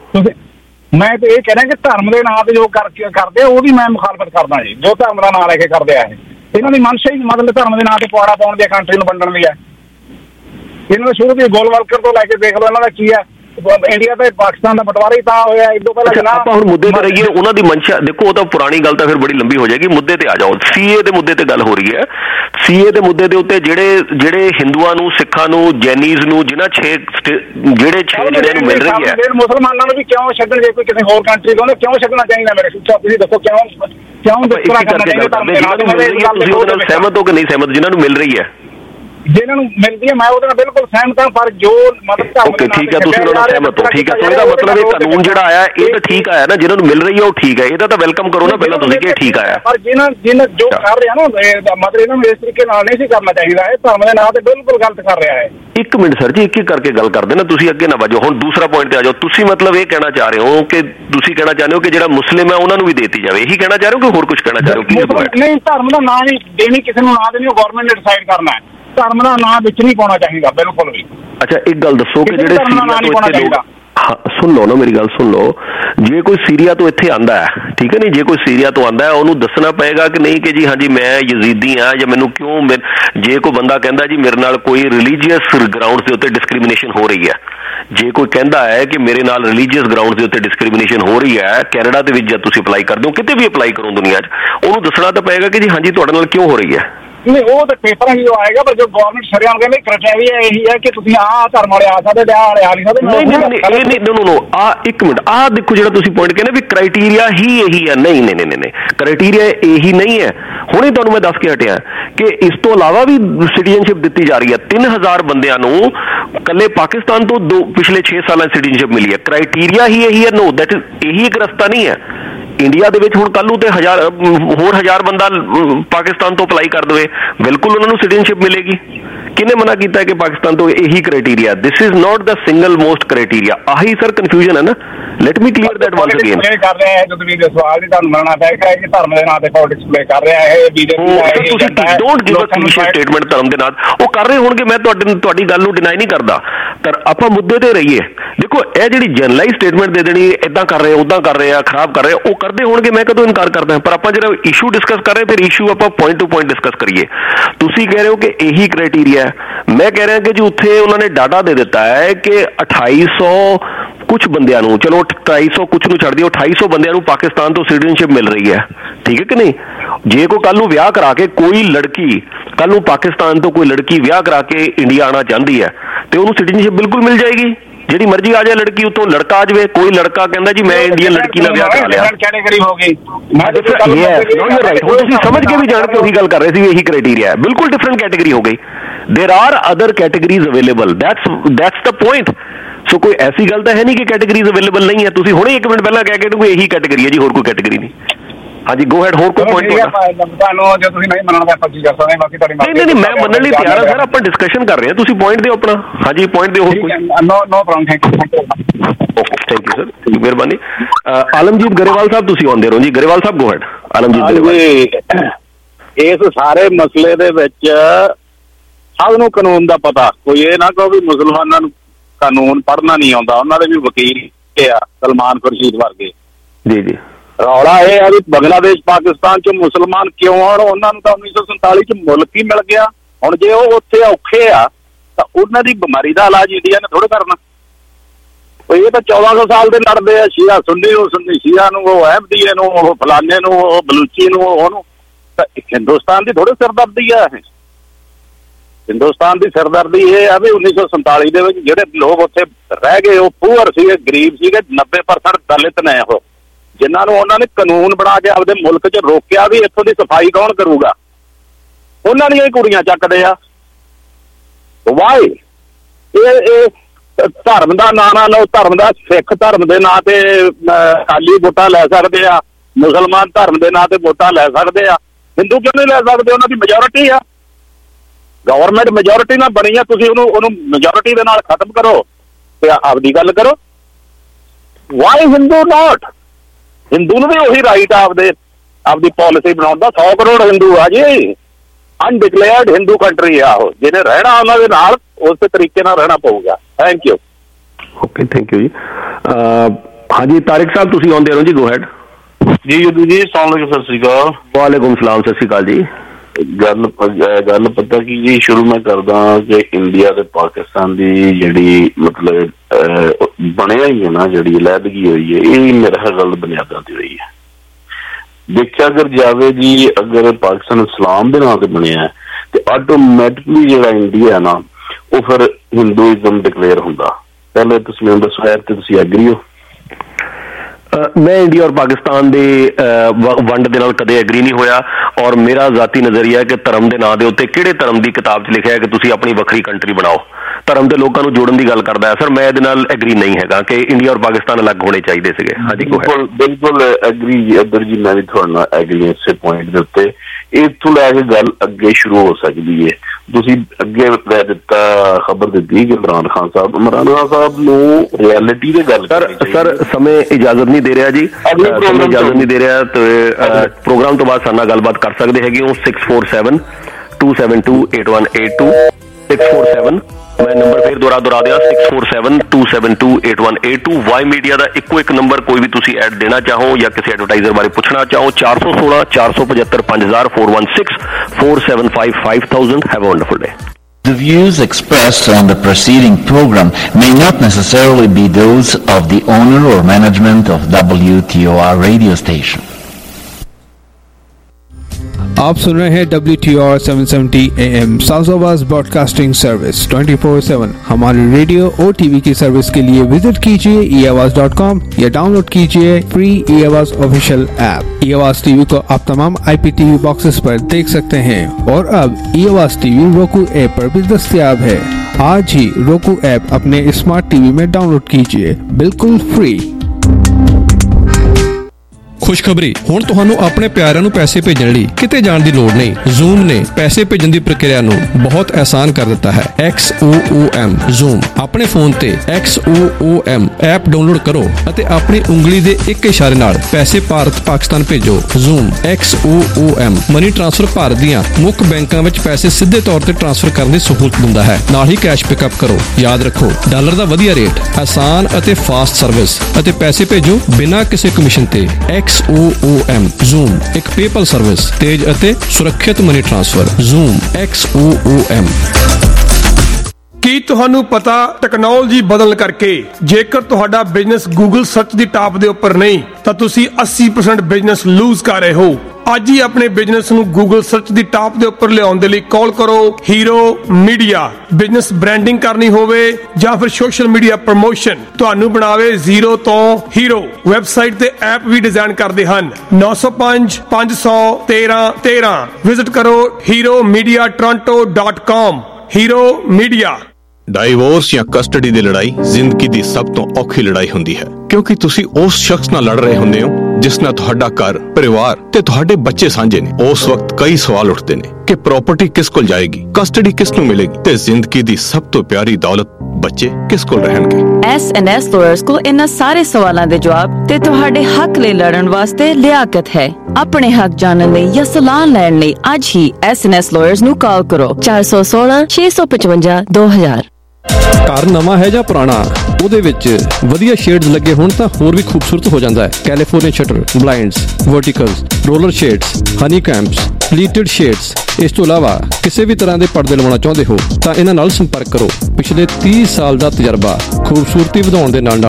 ਮੈਂ ਤੇ ਇਹ ਕਹਿ ਰਿਹਾ ਕਿ ਧਰਮ ਦੇ ਨਾਂ ਤੇ ਜੋ ਕਰਦੇ ਉਹਦੀ ਮੈਂ ਮੁਖਾਲਫਤ ਕਰਦਾ ਜੀ, ਜੋ ਧਰਮ ਦਾ ਨਾਂ ਲੈ ਕੇ ਕਰਦੇ ਆ ਇਹਨਾਂ ਦੀ ਮਨਸ਼ਾ ਹੀ ਮਤਲਬ ਧਰਮ ਦੇ ਨਾਂ ਤੇ ਪੌੜਾ ਪਾਉਣ ਦੀ, ਕੰਟਰੀ ਨੂੰ ਵੰਡਣ ਦੀ ਹੈ। ਇਹਨਾਂ ਦਾ ਸ਼ੁਰੂ ਤੋਂ ਗੋਲਵਲਕਰ ਤੋਂ ਲੈ ਕੇ ਦੇਖ ਲਓ ਇਹਨਾਂ ਦਾ ਕੀ ਹੈ, ਇੰਡੀਆ ਤੇ ਪਾਕਿਸਤਾਨ ਦਾ ਬਟਵਾਰਾ ਹੀ ਤਾਂ ਹੋਇਆ ਇਦੋਂ ਪਹਿਲਾਂ।
ਆਪਾਂ ਹੁਣ ਮੁੱਦੇ ਤੇ ਰਹੀਏ, ਉਹਨਾਂ ਦੀ ਮਨਸ਼ਾ ਦੇਖੋ, ਉਹ ਤਾਂ ਪੁਰਾਣੀ ਗੱਲ ਤਾਂ ਫਿਰ ਬੜੀ ਲੰਬੀ ਹੋ ਜਾਏਗੀ, ਮੁੱਦੇ ਤੇ ਆ ਜਾਓ। ਸੀਏ ਦੇ ਮੁੱਦੇ ਤੇ ਗੱਲ ਹੋ ਰਹੀ ਹੈ, ਸੀਏ ਦੇ ਮੁੱਦੇ ਦੇ ਉੱਤੇ ਜਿਹੜੇ ਜਿਹੜੇ ਹਿੰਦੂਆਂ ਨੂੰ, ਸਿੱਖਾਂ ਨੂੰ, ਜੈਨੀਜ਼ ਨੂੰ, ਜਿਹਨਾਂ ਛੇ ਜਿਹੜੇ ਛੇ ਜਿਹੜਿਆਂ ਨੂੰ ਮਿਲ ਰਹੀ ਹੈ,
ਮੁਸਲਮਾਨਾਂ ਨੂੰ ਵੀ ਕਿਉਂ ਛੱਡਣ? ਜੇ ਕੋਈ ਕਿਸੇ ਹੋਰ ਕੰਟਰੀ ਤੋਂ ਕਿਉਂ ਛੱਡਣਾ ਚਾਹੀਦਾ? ਮੇਰੇ ਤੁਸੀਂ ਦੱਸੋ ਕਿਉਂ ਕਿਉਂ
ਤੁਸੀਂ ਉਹਦੇ ਨਾਲ ਸਹਿਮਤ ਹੋ ਕਿ ਨਹੀਂ ਸਹਿਮਤ? ਜਿਹਨਾਂ ਨੂੰ ਮਿਲ ਰਹੀ ਹੈ,
ਜਿਹਨਾਂ ਨੂੰ ਮਿਲਦੀ ਹੈ, ਮੈਂ ਉਹਦੇ ਨਾਲ ਬਿਲਕੁਲ ਸਹਿਮਤ ਹਾਂ, ਪਰ ਜੋ ਮਤਲਬ
ਓਕੇ ਠੀਕ ਹੈ, ਤੁਸੀਂ ਉਹਨਾਂ ਨਾਲ ਸਹਿਮਤ ਹੋ, ਠੀਕ ਹੈ। ਸੋ ਇਹਦਾ ਮਤਲਬ ਇਹ ਕਾਨੂੰਨ ਜਿਹੜਾ ਆਇਆ ਇਹ ਤਾਂ ਠੀਕ ਆਇਆ ਨਾ, ਜਿਹਨਾਂ ਨੂੰ ਮਿਲ ਰਹੀ ਹੈ ਉਹ ਠੀਕ ਹੈ, ਇਹਦਾ ਤਾਂ ਵੈਲਕਮ ਕਰੋ ਨਾ ਪਹਿਲਾਂ ਤੁਸੀਂ ਕਿ ਠੀਕ ਆਇਆ।
ਪਰ ਜਿਹਨਾਂ ਜਿਹਨਾਂ ਜੋ ਕਰ ਰਿਹਾ ਨਾ ਮਤਲਬ ਇਹਨਾਂ ਨੂੰ ਇਸ ਤਰੀਕੇ ਨਾਲ ਨਹੀਂ ਸੀ ਕਰਨਾ ਚਾਹੀਦਾ, ਇਹ ਧਰਮ ਦੇ ਨਾਂ ਤੇ ਬਿਲਕੁਲ ਗਲਤ ਕਰ ਰਿਹਾ ਹੈ।
ਇੱਕ ਮਿੰਟ ਸਰ ਜੀ, ਇੱਕ ਇੱਕ ਕਰਕੇ ਗੱਲ ਕਰਦੇ ਨਾ, ਤੁਸੀਂ ਅੱਗੇ ਨਾ ਵਜੋ। ਹੁਣ ਦੂਸਰਾ ਪੁਆਇੰਟ ਤੇ ਆ ਜਾਓ। ਤੁਸੀਂ ਮਤਲਬ ਇਹ ਕਹਿਣਾ ਚਾਹ ਰਹੇ ਹੋ ਕਿ ਤੁਸੀਂ ਕਹਿਣਾ ਚਾਹੁੰਦੇ ਹੋ ਕਿ ਜਿਹੜਾ ਮੁਸਲਿਮ ਹੈ ਉਹਨਾਂ ਨੂੰ ਵੀ ਦੇਤੀ ਜਾਵੇ, ਇਹੀ ਕਹਿਣਾ ਚਾਹ ਰਹੇ ਹੋ ਕਿ ਹੋਰ ਕੁਝ ਕਹਿਣਾ ਚਾਹ ਰਹੇ ਹੋ?
ਨਹੀਂ, ਧਰਮ ਦਾ ਨਾਂ ਹੀ ਦੇਣੀ, ਕਿਸੇ ਨੂੰ ਨਾਂ ਦੇਣੀ ਉਹ ਗਵਰਨਮੈਂਟ ਨੇ ਡਿਸਾਈਡ ਕਰਨਾ ਹੈ, ਧਰਮ ਦਾ ਨਾਂ ਵਿੱਚ ਨਹੀਂ ਪਾਉਣਾ ਚਾਹੀਦਾ ਬਿਲਕੁਲ ਵੀ।
ਅੱਛਾ ਇੱਕ ਗੱਲ ਦੱਸੋ ਕਿ ਜਿਹੜੇ ਸੀਰੀਆ ਤੋਂ ਇੱਥੇ ਲੋਕ, ਹਾਂ ਸੁਣ ਲਓ ਨਾ ਮੇਰੀ ਗੱਲ ਸੁਣ ਲਓ, ਜੇ ਕੋਈ ਸੀਰੀਆ ਤੋਂ ਇੱਥੇ ਆਂਦਾ ਹੈ, ਠੀਕ ਹੈ ਨਹੀਂ, ਜੇ ਕੋਈ ਸੀਰੀਆ ਤੋਂ ਆਂਦਾ ਹੈ ਉਹਨੂੰ ਦੱਸਣਾ ਪਏਗਾ ਕਿ ਨਹੀਂ ਕਿ ਜੀ ਹਾਂਜੀ ਮੈਂ ਯਜ਼ੀਦੀ ਹਾਂ ਜਾਂ ਮੈਨੂੰ ਕਿਉਂ, ਜੇ ਕੋਈ ਬੰਦਾ ਕਹਿੰਦਾ ਜੀ ਮੇਰੇ ਨਾਲ ਕੋਈ ਰਿਲੀਜੀਅਸ ਗਰਾਊਂਡਸ ਦੇ ਉੱਤੇ ਡਿਸਕ੍ਰਿਮੀਨੇਸ਼ਨ ਹੋ ਰਹੀ ਹੈ, ਜੇ ਕੋਈ ਕਹਿੰਦਾ ਹੈ ਕਿ ਮੇਰੇ ਨਾਲ ਰਿਲੀਜੀਅਸ ਗਰਾਊਂਡਸ ਦੇ ਉੱਤੇ ਡਿਸਕ੍ਰਿਮੀਨੇਸ਼ਨ ਹੋ ਰਹੀ ਹੈ, ਕੈਨੇਡਾ ਦੇ ਵਿੱਚ ਜਦ ਤੁਸੀਂ ਅਪਲਾਈ ਕਰਦੇ ਹੋ, ਕਿਤੇ ਵੀ ਅਪਲਾਈ ਕਰੋ ਦੁਨੀਆ 'ਚ, ਉਹਨੂੰ ਦੱਸਣਾ ਤਾਂ ਪਏਗਾ ਕਿ ਜੀ ਹਾਂਜੀ ਤੁਹਾਡੇ ਨਾਲ ਕਿਉਂ ਹੋ ਰਹੀ ਹੈ।
ਨਹੀਂ ਉਹ ਤਾਂ ਪੇਪਰਾਂ ਹੀ ਆਏਗਾ, ਪਰ ਜੋ ਗਵਰਨਮੈਂਟ ਸ਼ਰਿਆਮ ਕਹਿੰਦੇ ਕ੍ਰਾਈਟੇਰੀਆ ਇਹੀ ਹੈ ਕਿ ਤੁਸੀਂ ਆਹ ਧਰਮ ਵਾਲੇ ਆ ਸਕਦੇ, ਆਹ ਵਾਲੇ ਆ ਨਹੀਂ ਸਕਦੇ।
ਨਹੀਂ ਨਹੀਂ ਇਹ ਨਹੀਂ, ਨੋ ਨੋ ਆ ਇੱਕ ਮਿੰਟ, ਆਹ ਦੇਖੋ ਜਿਹੜਾ ਤੁਸੀਂ ਪੁਆਇੰਟ ਕਹਿੰਦੇ ਵੀ ਕ੍ਰਾਈਟੇਰੀਆ ਹੀ ਇਹੀ ਹੈ, ਨਹੀਂ ਨਹੀਂ ਨਹੀਂ ਨਹੀਂ ਕ੍ਰਾਈਟੇਰੀਆ ਇਹੀ ਨਹੀਂ ਹੈ। ਹੁਣੇ ਤੁਹਾਨੂੰ ਮੈਂ ਦੱਸ ਕੇ ਹਟਿਆ ਕਿ ਇਸ ਤੋਂ ਇਲਾਵਾ ਵੀ ਸਿਟੀਜ਼ਨਸ਼ਿਪ ਦਿੱਤੀ ਜਾ ਰਹੀ ਹੈ, ਤਿੰਨ ਹਜ਼ਾਰ ਬੰਦਿਆਂ ਨੂੰ ਇਕੱਲੇ ਪਾਕਿਸਤਾਨ ਤੋਂ ਦੋ ਪਿਛਲੇ ਛੇ ਸਾਲਾਂ ਸਿਟੀਜ਼ਨਸ਼ਿਪ ਮਿਲੀ ਹੈ। ਕ੍ਰਾਈਟੇਰੀਆ ਹੀ ਇਹੀ ਹੈ, ਨੋ ਦੈਟ ਇਹੀ ਇੱਕ ਰਸਤਾ ਨਹੀਂ ਹੈ। ਇੰਡੀਆ ਦੇ ਵਿੱਚ ਹੁਣ ਕੱਲ੍ਹ ਨੂੰ ਤੇ ਹਜ਼ਾਰ ਹੋਰ ਹਜ਼ਾਰ ਬੰਦਾ ਪਾਕਿਸਤਾਨ ਤੋਂ ਅਪਲਾਈ ਕਰ ਦੇਵੇ, ਬਿਲਕੁਲ ਉਹਨਾਂ ਨੂੰ ਸਿਟੀਜ਼ਨਸ਼ਿਪ ਮਿਲੇਗੀ। ਕਿਹਨੇ ਮਨਾ ਕੀਤਾ ਕਿ ਪਾਕਿਸਤਾਨ ਤੋਂ ਇਹੀ criteria? This is not the single most criteria. ਆਹੀ ਸਰ ਕਨਫਿਊਜ਼ਨ ਹੈ ਨਾ। Let me clear that once again.
ਕਰ ਰਿਹਾ ਹੈ ਜਦੋਂ ਵੀ ਸਵਾਲ ਦੀ ਤੁਹਾਨੂੰ ਮੰਨਣਾ ਪਏਗਾ ਕਿ ਧਰਮ ਦੇ ਨਾਂ ਤੇ ਪੋਲਿਟਿਕਸ ਪਲੇ ਕਰ ਰਿਹਾ ਹੈ ਬੀਜੇਪੀ ਦਾ।
ਤੁਸੀਂ don't give a clear statement ਧਰਮ ਦੇ ਨਾਂ। ਉਹ ਕਰ ਰਹੇ ਹੋਣਗੇ, ਮੈਂ ਤੁਹਾਡੀ ਤੁਹਾਡੀ ਗੱਲ ਨੂੰ ਡਿਨਾਈ ਨਹੀਂ ਕਰਦਾ, ਪਰ ਆਪਾਂ ਮੁੱਦੇ ਤੇ ਰਹੀਏ। ਦੇਖੋ ਇਹ ਜਿਹੜੀ ਜਨਰਲਾਈਜ਼ ਸਟੇਟਮੈਂਟ ਦੇ ਦੇਣੀ ਇੱਦਾਂ ਕਰ ਰਹੇ ਉੱਦਾਂ ਕਰ ਰਹੇ ਆ ਖਰਾਬ ਕਰ ਰਹੇ, ਉਹ ਕਰਦੇ ਹੋਣਗੇ, ਮੈਂ ਕਦੋਂ ਇਨਕਾਰ ਕਰਦਾ। ਪਰ ਆਪਾਂ ਜਿਹੜਾ ਇਸ਼ੂ ਡਿਸਕਸ ਕਰ ਰਹੇ ਫਿਰ ਇਸ਼ੂ ਆਪਾਂ ਪੁਆਇੰਟ ਟੂ ਪੁਆਇੰਟ ਡਿਸਕਸ ਕਰੀਏ। ਤੁਸੀਂ ਕਹਿ ਰਹੇ ਹੋ ਕਿ ਇਹੀ ਕ੍ਰਾਈਟੇਰੀਆ ਹੈ, ਮੈਂ ਕਹਿ ਰਿਹਾ ਕਿ ਜੀ ਉੱਥੇ ਉਹਨਾਂ ਨੇ ਡਾਟਾ ਦੇ ਦਿੱਤਾ ਹੈ ਕਿ ਅਠਾਈ ਸੌ ਕੁਛ ਬੰਦਿਆਂ ਨੂੰ, ਚਲੋ ਢਾਈ ਸੌ ਕੁਛ ਨੂੰ ਛੱਡ ਦਿਓ, ਅਠਾਈ ਸੌ ਬੰਦਿਆਂ ਨੂੰ ਪਾਕਿਸਤਾਨ ਤੋਂ ਸਿਟੀਜ਼ਨਸ਼ਿਪ ਮਿਲ ਰਹੀ ਹੈ, ਠੀਕ ਹੈ ਕਿ ਨਹੀਂ। ਜੇ ਕੋਈ ਕੱਲ ਨੂੰ ਵਿਆਹ ਕਰਾ ਕੇ ਕੋਈ ਲੜਕੀ ਕੱਲ ਨੂੰ ਪਾਕਿਸਤਾਨ ਤੋਂ ਕੋਈ ਲੜਕੀ ਵਿਆਹ ਕਰਾ ਕੇ ਇੰਡੀਆ ਆਉਣਾ ਚਾਹੁੰਦੀ ਹੈ ਤੇ ਉਹਨੂੰ ਸਿਟੀਜ਼ਨਸ਼ਿਪ ਬਿਲਕੁਲ ਮਿਲ ਜਾਏਗੀ। ਜਿਹੜੀ ਮਰਜ਼ੀ ਆ ਜਾਏ ਲੜਕੀ, ਉਤੋਂ ਲੜਕਾ ਆ ਜਾਵੇ, ਕੋਈ ਲੜਕਾ ਕਹਿੰਦਾ ਜੀ ਮੈਂ ਇੰਡੀਅਨ ਲੜਕੀ ਨਾਲ ਵਿਆਹ ਕਰਾ ਲਿਆ,
ਕੈਟੇਗਰੀ ਹੋ ਗਈ।
ਹੁਣ ਤੁਸੀਂ ਸਮਝ ਕੇ ਵੀ ਜਾਣ ਕੇ ਉਹੀ ਗੱਲ ਕਰ ਰਹੇ ਸੀ, ਇਹੀ ਕ੍ਰਾਈਟੇਰੀਆ ਹੈ, ਬਿਲਕੁਲ ਡਿਫਰੈਂਟ ਕੈਟੇਗਰੀ ਹੋ ਗਈ। There are other categories available, that's that's the point. So कोई ऐसी गल तो है नहीं कि कैटेगरीज अवेलेबल नहीं है। तुसी हुणे एक मिनट पहला कह के कोई यही कैटेगरी है जी, होर कोई कैटेगरी नहीं। हाँ जी, गो हैड, होर कोई पॉइंट
ਤੁਹਾਨੂੰ ਜੇ ਤੁਸੀਂ ਨਹੀਂ ਮੰਨਣਾ ਤਾਂ ਆਪਾਂ ਕੀ ਕਰ ਸਕਦੇ ਹਾਂ, ਬਾਕੀ ਤੁਹਾਡੀ
ਨਹੀਂ ਨਹੀਂ ਮੈਂ ਮੰਨਣ ਲਈ ਤਿਆਰ ਹਾਂ ਸਰ, ਆਪਾਂ ਡਿਸਕਸ਼ਨ ਕਰ ਰਹੇ ਹਾਂ, ਤੁਸੀਂ ਪੁਆਇੰਟ ਦਿਓ ਆਪਣਾ। हाँ जी, पॉइंट दिओ। होर कोई
no no problem, thank you.
Okay, thank you sir, मेहरबानी। आलमजीत गरेवाल साहब ਤੁਸੀਂ ਆਉਂਦੇ ਰਹੋ जी। गरेवाल साहब गो हैड। आलमजीत गरेवाल,
ਇਸ ਸਾਰੇ ਮਸਲੇ ਦੇ ਵਿੱਚ ਸਭ ਨੂੰ ਕਾਨੂੰਨ ਦਾ ਪਤਾ, ਕੋਈ ਇਹ ਨਾ ਕਹੋ ਵੀ ਮੁਸਲਮਾਨਾਂ ਨੂੰ ਕਾਨੂੰਨ ਪੜ੍ਹਨਾ ਨਹੀਂ ਆਉਂਦਾ, ਉਹਨਾਂ ਦੇ ਵੀ ਵਕੀਲ ਆ ਸਲਮਾਨ ਖੁਰਸ਼ੀਦ ਵਰਗੇ।
ਜੀ ਜੀ,
ਰੌਲਾ ਇਹ ਆ ਵੀ ਬੰਗਲਾਦੇਸ਼ ਪਾਕਿਸਤਾਨ ਚ ਮੁਸਲਮਾਨ ਕਿਉਂ ਆਉਣ, ਉਹਨਾਂ ਨੂੰ ਤਾਂ ਉੱਨੀ ਸੌ ਸੰਤਾਲੀ ਚ ਮੁਲਕ ਹੀ ਮਿਲ ਗਿਆ। ਹੁਣ ਜੇ ਉਹ ਉੱਥੇ ਔਖੇ ਆ ਤਾਂ ਉਹਨਾਂ ਦੀ ਬਿਮਾਰੀ ਦਾ ਇਲਾਜ ਇੰਡੀਆ ਨੇ ਥੋੜ੍ਹਾ ਕਰਨਾ। ਇਹ ਤਾਂ ਚੌਦਾਂ ਸੌ ਸਾਲ ਦੇ ਲੜਦੇ ਆ, ਸ਼ੀਆ ਸੁੰਨੀ ਨੂੰ, ਸੁੰਨੀ ਸ਼ੀਆ ਨੂੰ, ਉਹ ਅਹਿਮਦੀਏ ਨੂੰ, ਉਹ ਫਲਾਨੇ ਨੂੰ, ਉਹ ਬਲੂਚੀ ਨੂੰ, ਉਹਨੂੰ। ਤਾਂ ਹਿੰਦੁਸਤਾਨ ਦੀ ਥੋੜ੍ਹੀ ਸਿਰਦਰਦੀ ਆ ਇਹ। ਹਿੰਦੁਸਤਾਨ ਦੀ ਸਿਰਦਰਦੀ ਇਹ ਆ ਵੀ ਉੱਨੀ ਸੌ ਸੰਤਾਲੀ ਦੇ ਵਿੱਚ ਜਿਹੜੇ ਲੋਕ ਉੱਥੇ ਰਹਿ ਗਏ ਉਹ ਪੂਅਰ ਸੀਗੇ, ਗਰੀਬ ਸੀਗੇ, ਨੱਬੇ ਪਰਸੈਂਟ ਦਲਿਤ ਨੇ ਉਹ, ਜਿਨ੍ਹਾਂ ਨੂੰ ਉਹਨਾਂ ਨੇ ਕਾਨੂੰਨ ਬਣਾ ਕੇ ਆਪਦੇ ਮੁਲਕ 'ਚ ਰੋਕਿਆ ਵੀ ਇੱਥੋਂ ਦੀ ਸਫਾਈ ਕੌਣ ਕਰੂਗਾ, ਉਹਨਾਂ ਦੀਆਂ ਹੀ ਕੁੜੀਆਂ ਚੱਕਦੇ ਆ। ਵਾਈ ਇਹ ਇਹ ਧਰਮ ਦਾ ਨਾਂ ਨਾ ਲਓ, ਧਰਮ ਦਾ ਸਿੱਖ ਧਰਮ ਦੇ ਨਾਂ ਤੇ ਅਕਾਲੀ ਵੋਟਾਂ ਲੈ ਸਕਦੇ ਆ, ਮੁਸਲਮਾਨ ਧਰਮ ਦੇ ਨਾਂ ਤੇ ਵੋਟਾਂ ਲੈ ਸਕਦੇ ਆ, ਹਿੰਦੂ ਕਿਉਂ ਨਹੀਂ ਲੈ ਸਕਦੇ? ਉਹਨਾਂ ਦੀ ਮੈਜੋਰਿਟੀ ਆ, ਗਵਰਨਮੈਂਟ ਮੈਜੋਰਿਟੀ ਨਾਲ ਬਣੀ ਆ, ਤੁਸੀਂ ਉਹਨੂੰ ਉਹਨੂੰ ਮੈਜੋਰਿਟੀ ਦੇ ਨਾਲ ਖਤਮ ਕਰੋ ਤੇ ਆਪਦੀ ਗੱਲ ਕਰੋ। ਵਾਈ ਹਿੰਦੂ ਨਾਟ? ਹਿੰਦੂ ਨੂੰ ਵੀ ਉਹੀ ਰਾਈਟ ਆ ਆਪਦੇ ਆਪਦੀ ਪਾਲਿਸੀ ਬਣਾਉਣ ਦਾ। ਸੌ ਕਰੋੜ ਹਿੰਦੂ ਆ ਜੀ, ਅਨਡਿਕਲੇਅਰਡ ਹਿੰਦੂ ਕੰਟਰੀ ਆ ਉਹ, ਜਿਹਨੇ ਰਹਿਣਾ ਉਹਨਾਂ ਦੇ ਨਾਲ ਉਸੇ ਤਰੀਕੇ ਨਾਲ ਰਹਿਣਾ ਪਊਗਾ। Thank you.
Okay, thank you ਜੀ। ਹਾਂਜੀ ਤਾਰਿਕ ਸਾਹਿਬ ਤੁਸੀਂ ਆਉਂਦੇ ਰਹੋ ਜੀ, ਗੋ ਹੈਡ।
ਜੀ ਯਦੂ ਜੀ, ਸਲਾਮ ਅਲੈਕੁਮ, ਸਤਿ ਸ਼੍ਰੀ ਅਕਾਲ।
ਵਾਲੇਕੁਮ ਸਲਾਮ, ਸਤਿ ਸ਼੍ਰੀ ਅਕਾਲ ਜੀ।
ਗੱਲ ਗੱਲ ਪਤਾ ਕੀ ਜੀ, ਸ਼ੁਰੂ ਮੈਂ ਕਰਦਾ ਕਿ ਇੰਡੀਆ ਤੇ ਪਾਕਿਸਤਾਨ ਦੀ ਜਿਹੜੀ ਮਤਲਬ ਬਣਿਆ ਹੀ ਹੈ ਨਾ, ਜਿਹੜੀ ਅਲੱਦਗੀ ਹੋਈ ਹੈ, ਇਹ ਮੇਰਾ ਖਿਆਲ ਬੁਨਿਆਦਾਂ ਤੇ ਹੋਈ ਹੈ। ਦੇਖਿਆ ਅਗਰ ਜਾਵੇ ਜੀ, ਅਗਰ ਪਾਕਿਸਤਾਨ ਇਸਲਾਮ ਦੇ ਨਾਂ ਤੇ ਬਣਿਆ ਤੇ ਆਟੋਮੈਟਿਕਲੀ ਜਿਹੜਾ ਇੰਡੀਆ ਨਾ ਉਹ ਫਿਰ ਹਿੰਦੂਇਜ਼ਮ ਡਿਕਲੇਅਰ ਹੁੰਦਾ। ਪਹਿਲੇ ਤੁਸੀਂ ਮੈਨੂੰ ਦੱਸੋ ਯਾਰ, ਤੇ ਤੁਸੀਂ ਐਗਰੀ ਹੋ?
मैं इंडिया और पाकिस्तान दे वंड दे नाल कदे एग्री नहीं होया, और मेरा जाती नज़रिया है कि धर्म के नाम के उत्ते किहड़े धर्म की किताब च लिखा है कि तुसीं अपनी वक्री कंट्री बनाओ। धर्म के लोगों को जोड़न की गल करता है सर, मैं इहदे नाल एग्री नहीं हैगा कि इंडिया और पाकिस्तान अलग होने चाहिए सीगे। हाँ जी,
बिल्कुल बिल्कुल एग्री इधर जी, मैं भी तुहाडे नाल एग्री इस पॉइंट दे उत्ते। इत्थों लैके गल अगे शुरू हो सकती है। तुसीं अगे लै दिता खबर दी कि इमरान खान साहब इमरान खान साहब नूं रियलिटी दे गल
सर सर समय इजाजत नहीं दे रहा जी, समय इजाजत नहीं दे रहा, तो प्रोग्राम तो बाद साडे नाल गलबात कर सकते हैगे हो। Six four seven two seven two eight one eight two six four seven मैं नंबर फिर दोहरा दोहरा दिया, six four seven two seven two eight one eight two. Y media का इको एक नंबर, कोई भी तुसी ऐड देना चाहो या किसी एडवर्टाइजर बारे पूछना चाहो, चार सौ सोलह चार सौ पचहत्तर पांच हजार four one six four seven five five thousand. Have a wonderful day.
The views expressed on the preceding program may not necessarily be those of the owner or management of W T O R radio station.
आप सुन रहे हैं W T O R seven seventy A M south Awaaz broadcasting service twenty four seven. हमारी रेडियो और टीवी की सर्विस के लिए विजिट कीजिए ई आवाज डॉट कॉम या डाउनलोड कीजिए free E Awaaz official app. E Awaaz TV को आप तमाम I P T V boxes पर देख सकते हैं, और अब ई आवाज टीवी roku ऐप पर भी दस्तयाब है। आज ही roku ऐप अपने स्मार्ट टीवी में डाउनलोड कीजिए, बिल्कुल फ्री।
खुशखबरी, हुण तुहानू अपने प्यारिਆਂ ਨੂੰ ਪੈਸੇ ਭੇਜਣ ਲਈ ਕਿਤੇ ਜਾਣ ਦੀ ਲੋੜ ਨਹੀਂ। Zoom ਨੇ ਪੈਸੇ ਭੇਜਣ ਦੀ ਪ੍ਰਕਿਰਿਆ ਨੂੰ ਬਹੁਤ ਆਸਾਨ ਕਰ ਦਿੱਤਾ ਹੈ। X O O M Zoom ਆਪਣੇ ਫੋਨ ਤੇ X O O M app download ਕਰੋ ਅਤੇ ਆਪਣੀ ਉਂਗਲੀ ਦੇ ਇੱਕ ਇਸ਼ਾਰੇ ਨਾਲ ਪੈਸੇ ਭਾਰਤ ਪਾਕਿਸਤਾਨ ਭੇਜੋ। Zoom X O O M money transfer Bharat ਦੀਆਂ ਮੁੱਖ ਬੈਂਕਾਂ ਵਿੱਚ ਪੈਸੇ ਸਿੱਧੇ ਤੌਰ ਤੇ ਟ੍ਰਾਂਸਫਰ ਕਰਨ ਦੀ ਸਹੂਲਤ ਦਿੰਦਾ ਹੈ, ਨਾਲ ਹੀ ਕੈਸ਼ ਪਿਕਅਪ ਕਰੋ। ਯਾਦ ਰੱਖੋ, ਡਾਲਰ ਦਾ ਵਧੀਆ ਰੇਟ, ਆਸਾਨ ਅਤੇ ਫਾਸਟ ਸਰਵਿਸ ਅਤੇ ਪੈਸੇ ਭੇਜੋ ਬਿਨਾਂ ਕਿਸੇ ਕਮਿਸ਼ਨ ਤੇ। X O O M Zoom ਇੱਕ ਪੇਪਲ ਸਰਵਿਸ, ਤੇਜ਼ ਅਤੇ ਸੁਰੱਖਿਅਤ money transfer. Zoom X O O M।
ਕੀ ਤੁਹਾਨੂੰ ਪਤਾ, ਟੈਕਨੋਲੋਜੀ ਬਦਲਣ ਕਰਕੇ ਜੇਕਰ ਤੁਹਾਡਾ ਬਿਜ਼ਨਸ ਗੂਗਲ ਸਰਚ ਦੀ ਟਾਪ ਦੇ ਉੱਪਰ ਨਹੀਂ ਤਾਂ ਤੁਸੀਂ अस्सी परसेंट ਬਿਜ਼ਨਸ ਲੂਜ਼ ਕਰ ਰਹੇ ਹੋ। ਅੱਜ ਹੀ ਆਪਣੇ ਬਿਜ਼ਨਸ ਨੂੰ ਗੂਗਲ ਸਰਚ ਦੀ ਟਾਪ ਦੇ ਉੱਪਰ ਲਿਆਉਣ ਦੇ ਲਈ ਕਾਲ ਕਰੋ ਹੀਰੋ ਮੀਡੀਆ। ਬਿਜ਼ਨਸ ਬ੍ਰਾਂਡਿੰਗ ਕਰਨੀ ਹੋਵੇ ਜਾਂ ਫਿਰ ਸੋਸ਼ਲ ਮੀਡੀਆ ਪ੍ਰਮੋਸ਼ਨ, ਤੁਹਾਨੂੰ ਬਣਾਵੇ ਜ਼ੀਰੋ ਤੋਂ ਹੀਰੋ। ਵੈਬਸਾਈਟ ਤੇ ਐਪ ਵੀ ਡਿਜ਼ਾਈਨ ਕਰਦੇ ਹਨ। ਨੌ ਸੌ ਪੰਜ ਪੰਜ ਸੌ ਤੇਰਾਂ ਤੇਰਾਂ। ਵਿਜ਼ਿਟ ਕਰੋ hero media Toronto dot com. Hero media.
Divorce ਜਾਂ ਕਸਟਡੀ ਦੀ ਲੜਾਈ ਜ਼ਿੰਦਗੀ ਦੀ ਸਭ ਤੋਂ ਔਖੀ ਲੜਾਈ ਹੁੰਦੀ ਹੈ, ਕਿਉਂਕਿ ਤੁਸੀਂ ਉਸ ਸ਼ਖਸ ਨਾਲ ਲੜ ਰਹੇ ਹੁੰਦੇ ਹੋ ਜਿਸ ਨਾਲ ਤੁਹਾਡਾ ਘਰ, ਪਰਿਵਾਰ ਤੇ ਤੁਹਾਡੇ ਬੱਚੇ ਸਾਂਝੇ ਨੇ। ਉਸ ਵਕਤ ਕਈ ਸਵਾਲ ਉੱਠਦੇ ਨੇ ਕਿ ਪ੍ਰਾਪਰਟੀ ਕਿਸ ਕੋਲ ਜਾਏਗੀ, ਕਸਟਡੀ ਕਿਸ ਨੂੰ ਮਿਲੇਗੀ ਤੇ ਜ਼ਿੰਦਗੀ ਦੀ ਸਭ ਤੋਂ ਪਿਆਰੀ ਦੌਲਤ ਬੱਚੇ ਕਿਸ ਕੋਲ ਰਹਿਣਗੇ।
ਐਸ ਐਂਡ ਐਸ ਲਾਇਰਸ ਕੋਲ ਇਹਨਾਂ ਸਾਰੇ ਸਵਾਲਾਂ ਦੇ ਜਵਾਬ ਤੇ ਤੁਹਾਡੇ ਹੱਕ ਲਈ ਲੜਨ ਵਾਸਤੇ ਲਿਆਕਤ ਹੈ। ਆਪਣੇ ਹੱਕ ਜਾਣਨ ਲਈ ਜਾਂ ਸਲਾਹ ਲੈਣ ਲਈ ਅੱਜ ਹੀ ਐਸ ਐਂਡ ਐਸ ਲਾਇਰਸ ਨੂੰ ਕਾਲ ਕਰੋ ਚਾਰ ਸੌ ਸੋਲਾਂ ਛੇ ਸੌ ਪਚਵੰਜਾ ਦੋ ਹਜ਼ਾਰ।
ਘਰ ਨਵਾਂ ਹੈ ਜਾਂ ਪੁਰਾਣਾ, ਉਹਦੇ ਵਿੱਚ ਵਧੀਆ ਸ਼ੇਡਸ ਲੱਗੇ ਹੋਣ ਤਾਂ ਹੋਰ ਵੀ ਖੂਬਸੂਰਤ ਹੋ ਜਾਂਦਾ ਹੈ। California shutter, blinds, verticals, roller shades, honeycombs, pleated shades. ਇਸ ਤੋਂ ਇਲਾਵਾ ਕਿਸੇ ਵੀ ਤਰ੍ਹਾਂ ਦੇ ਪਰਦੇ ਲਵਾਉਣਾ ਚਾਹੁੰਦੇ ਹੋ ਤਾਂ ਇਹਨਾਂ ਨਾਲ ਸੰਪਰਕ ਕਰੋ। ਪਿਛਲੇ ਤੀਹ ਸਾਲ ਦਾ ਤਜਰਬਾ, ਖੂਬਸੂਰਤੀ ਵਧਾਉਣ ਦੇ ਨਾਲ ਨਾਲ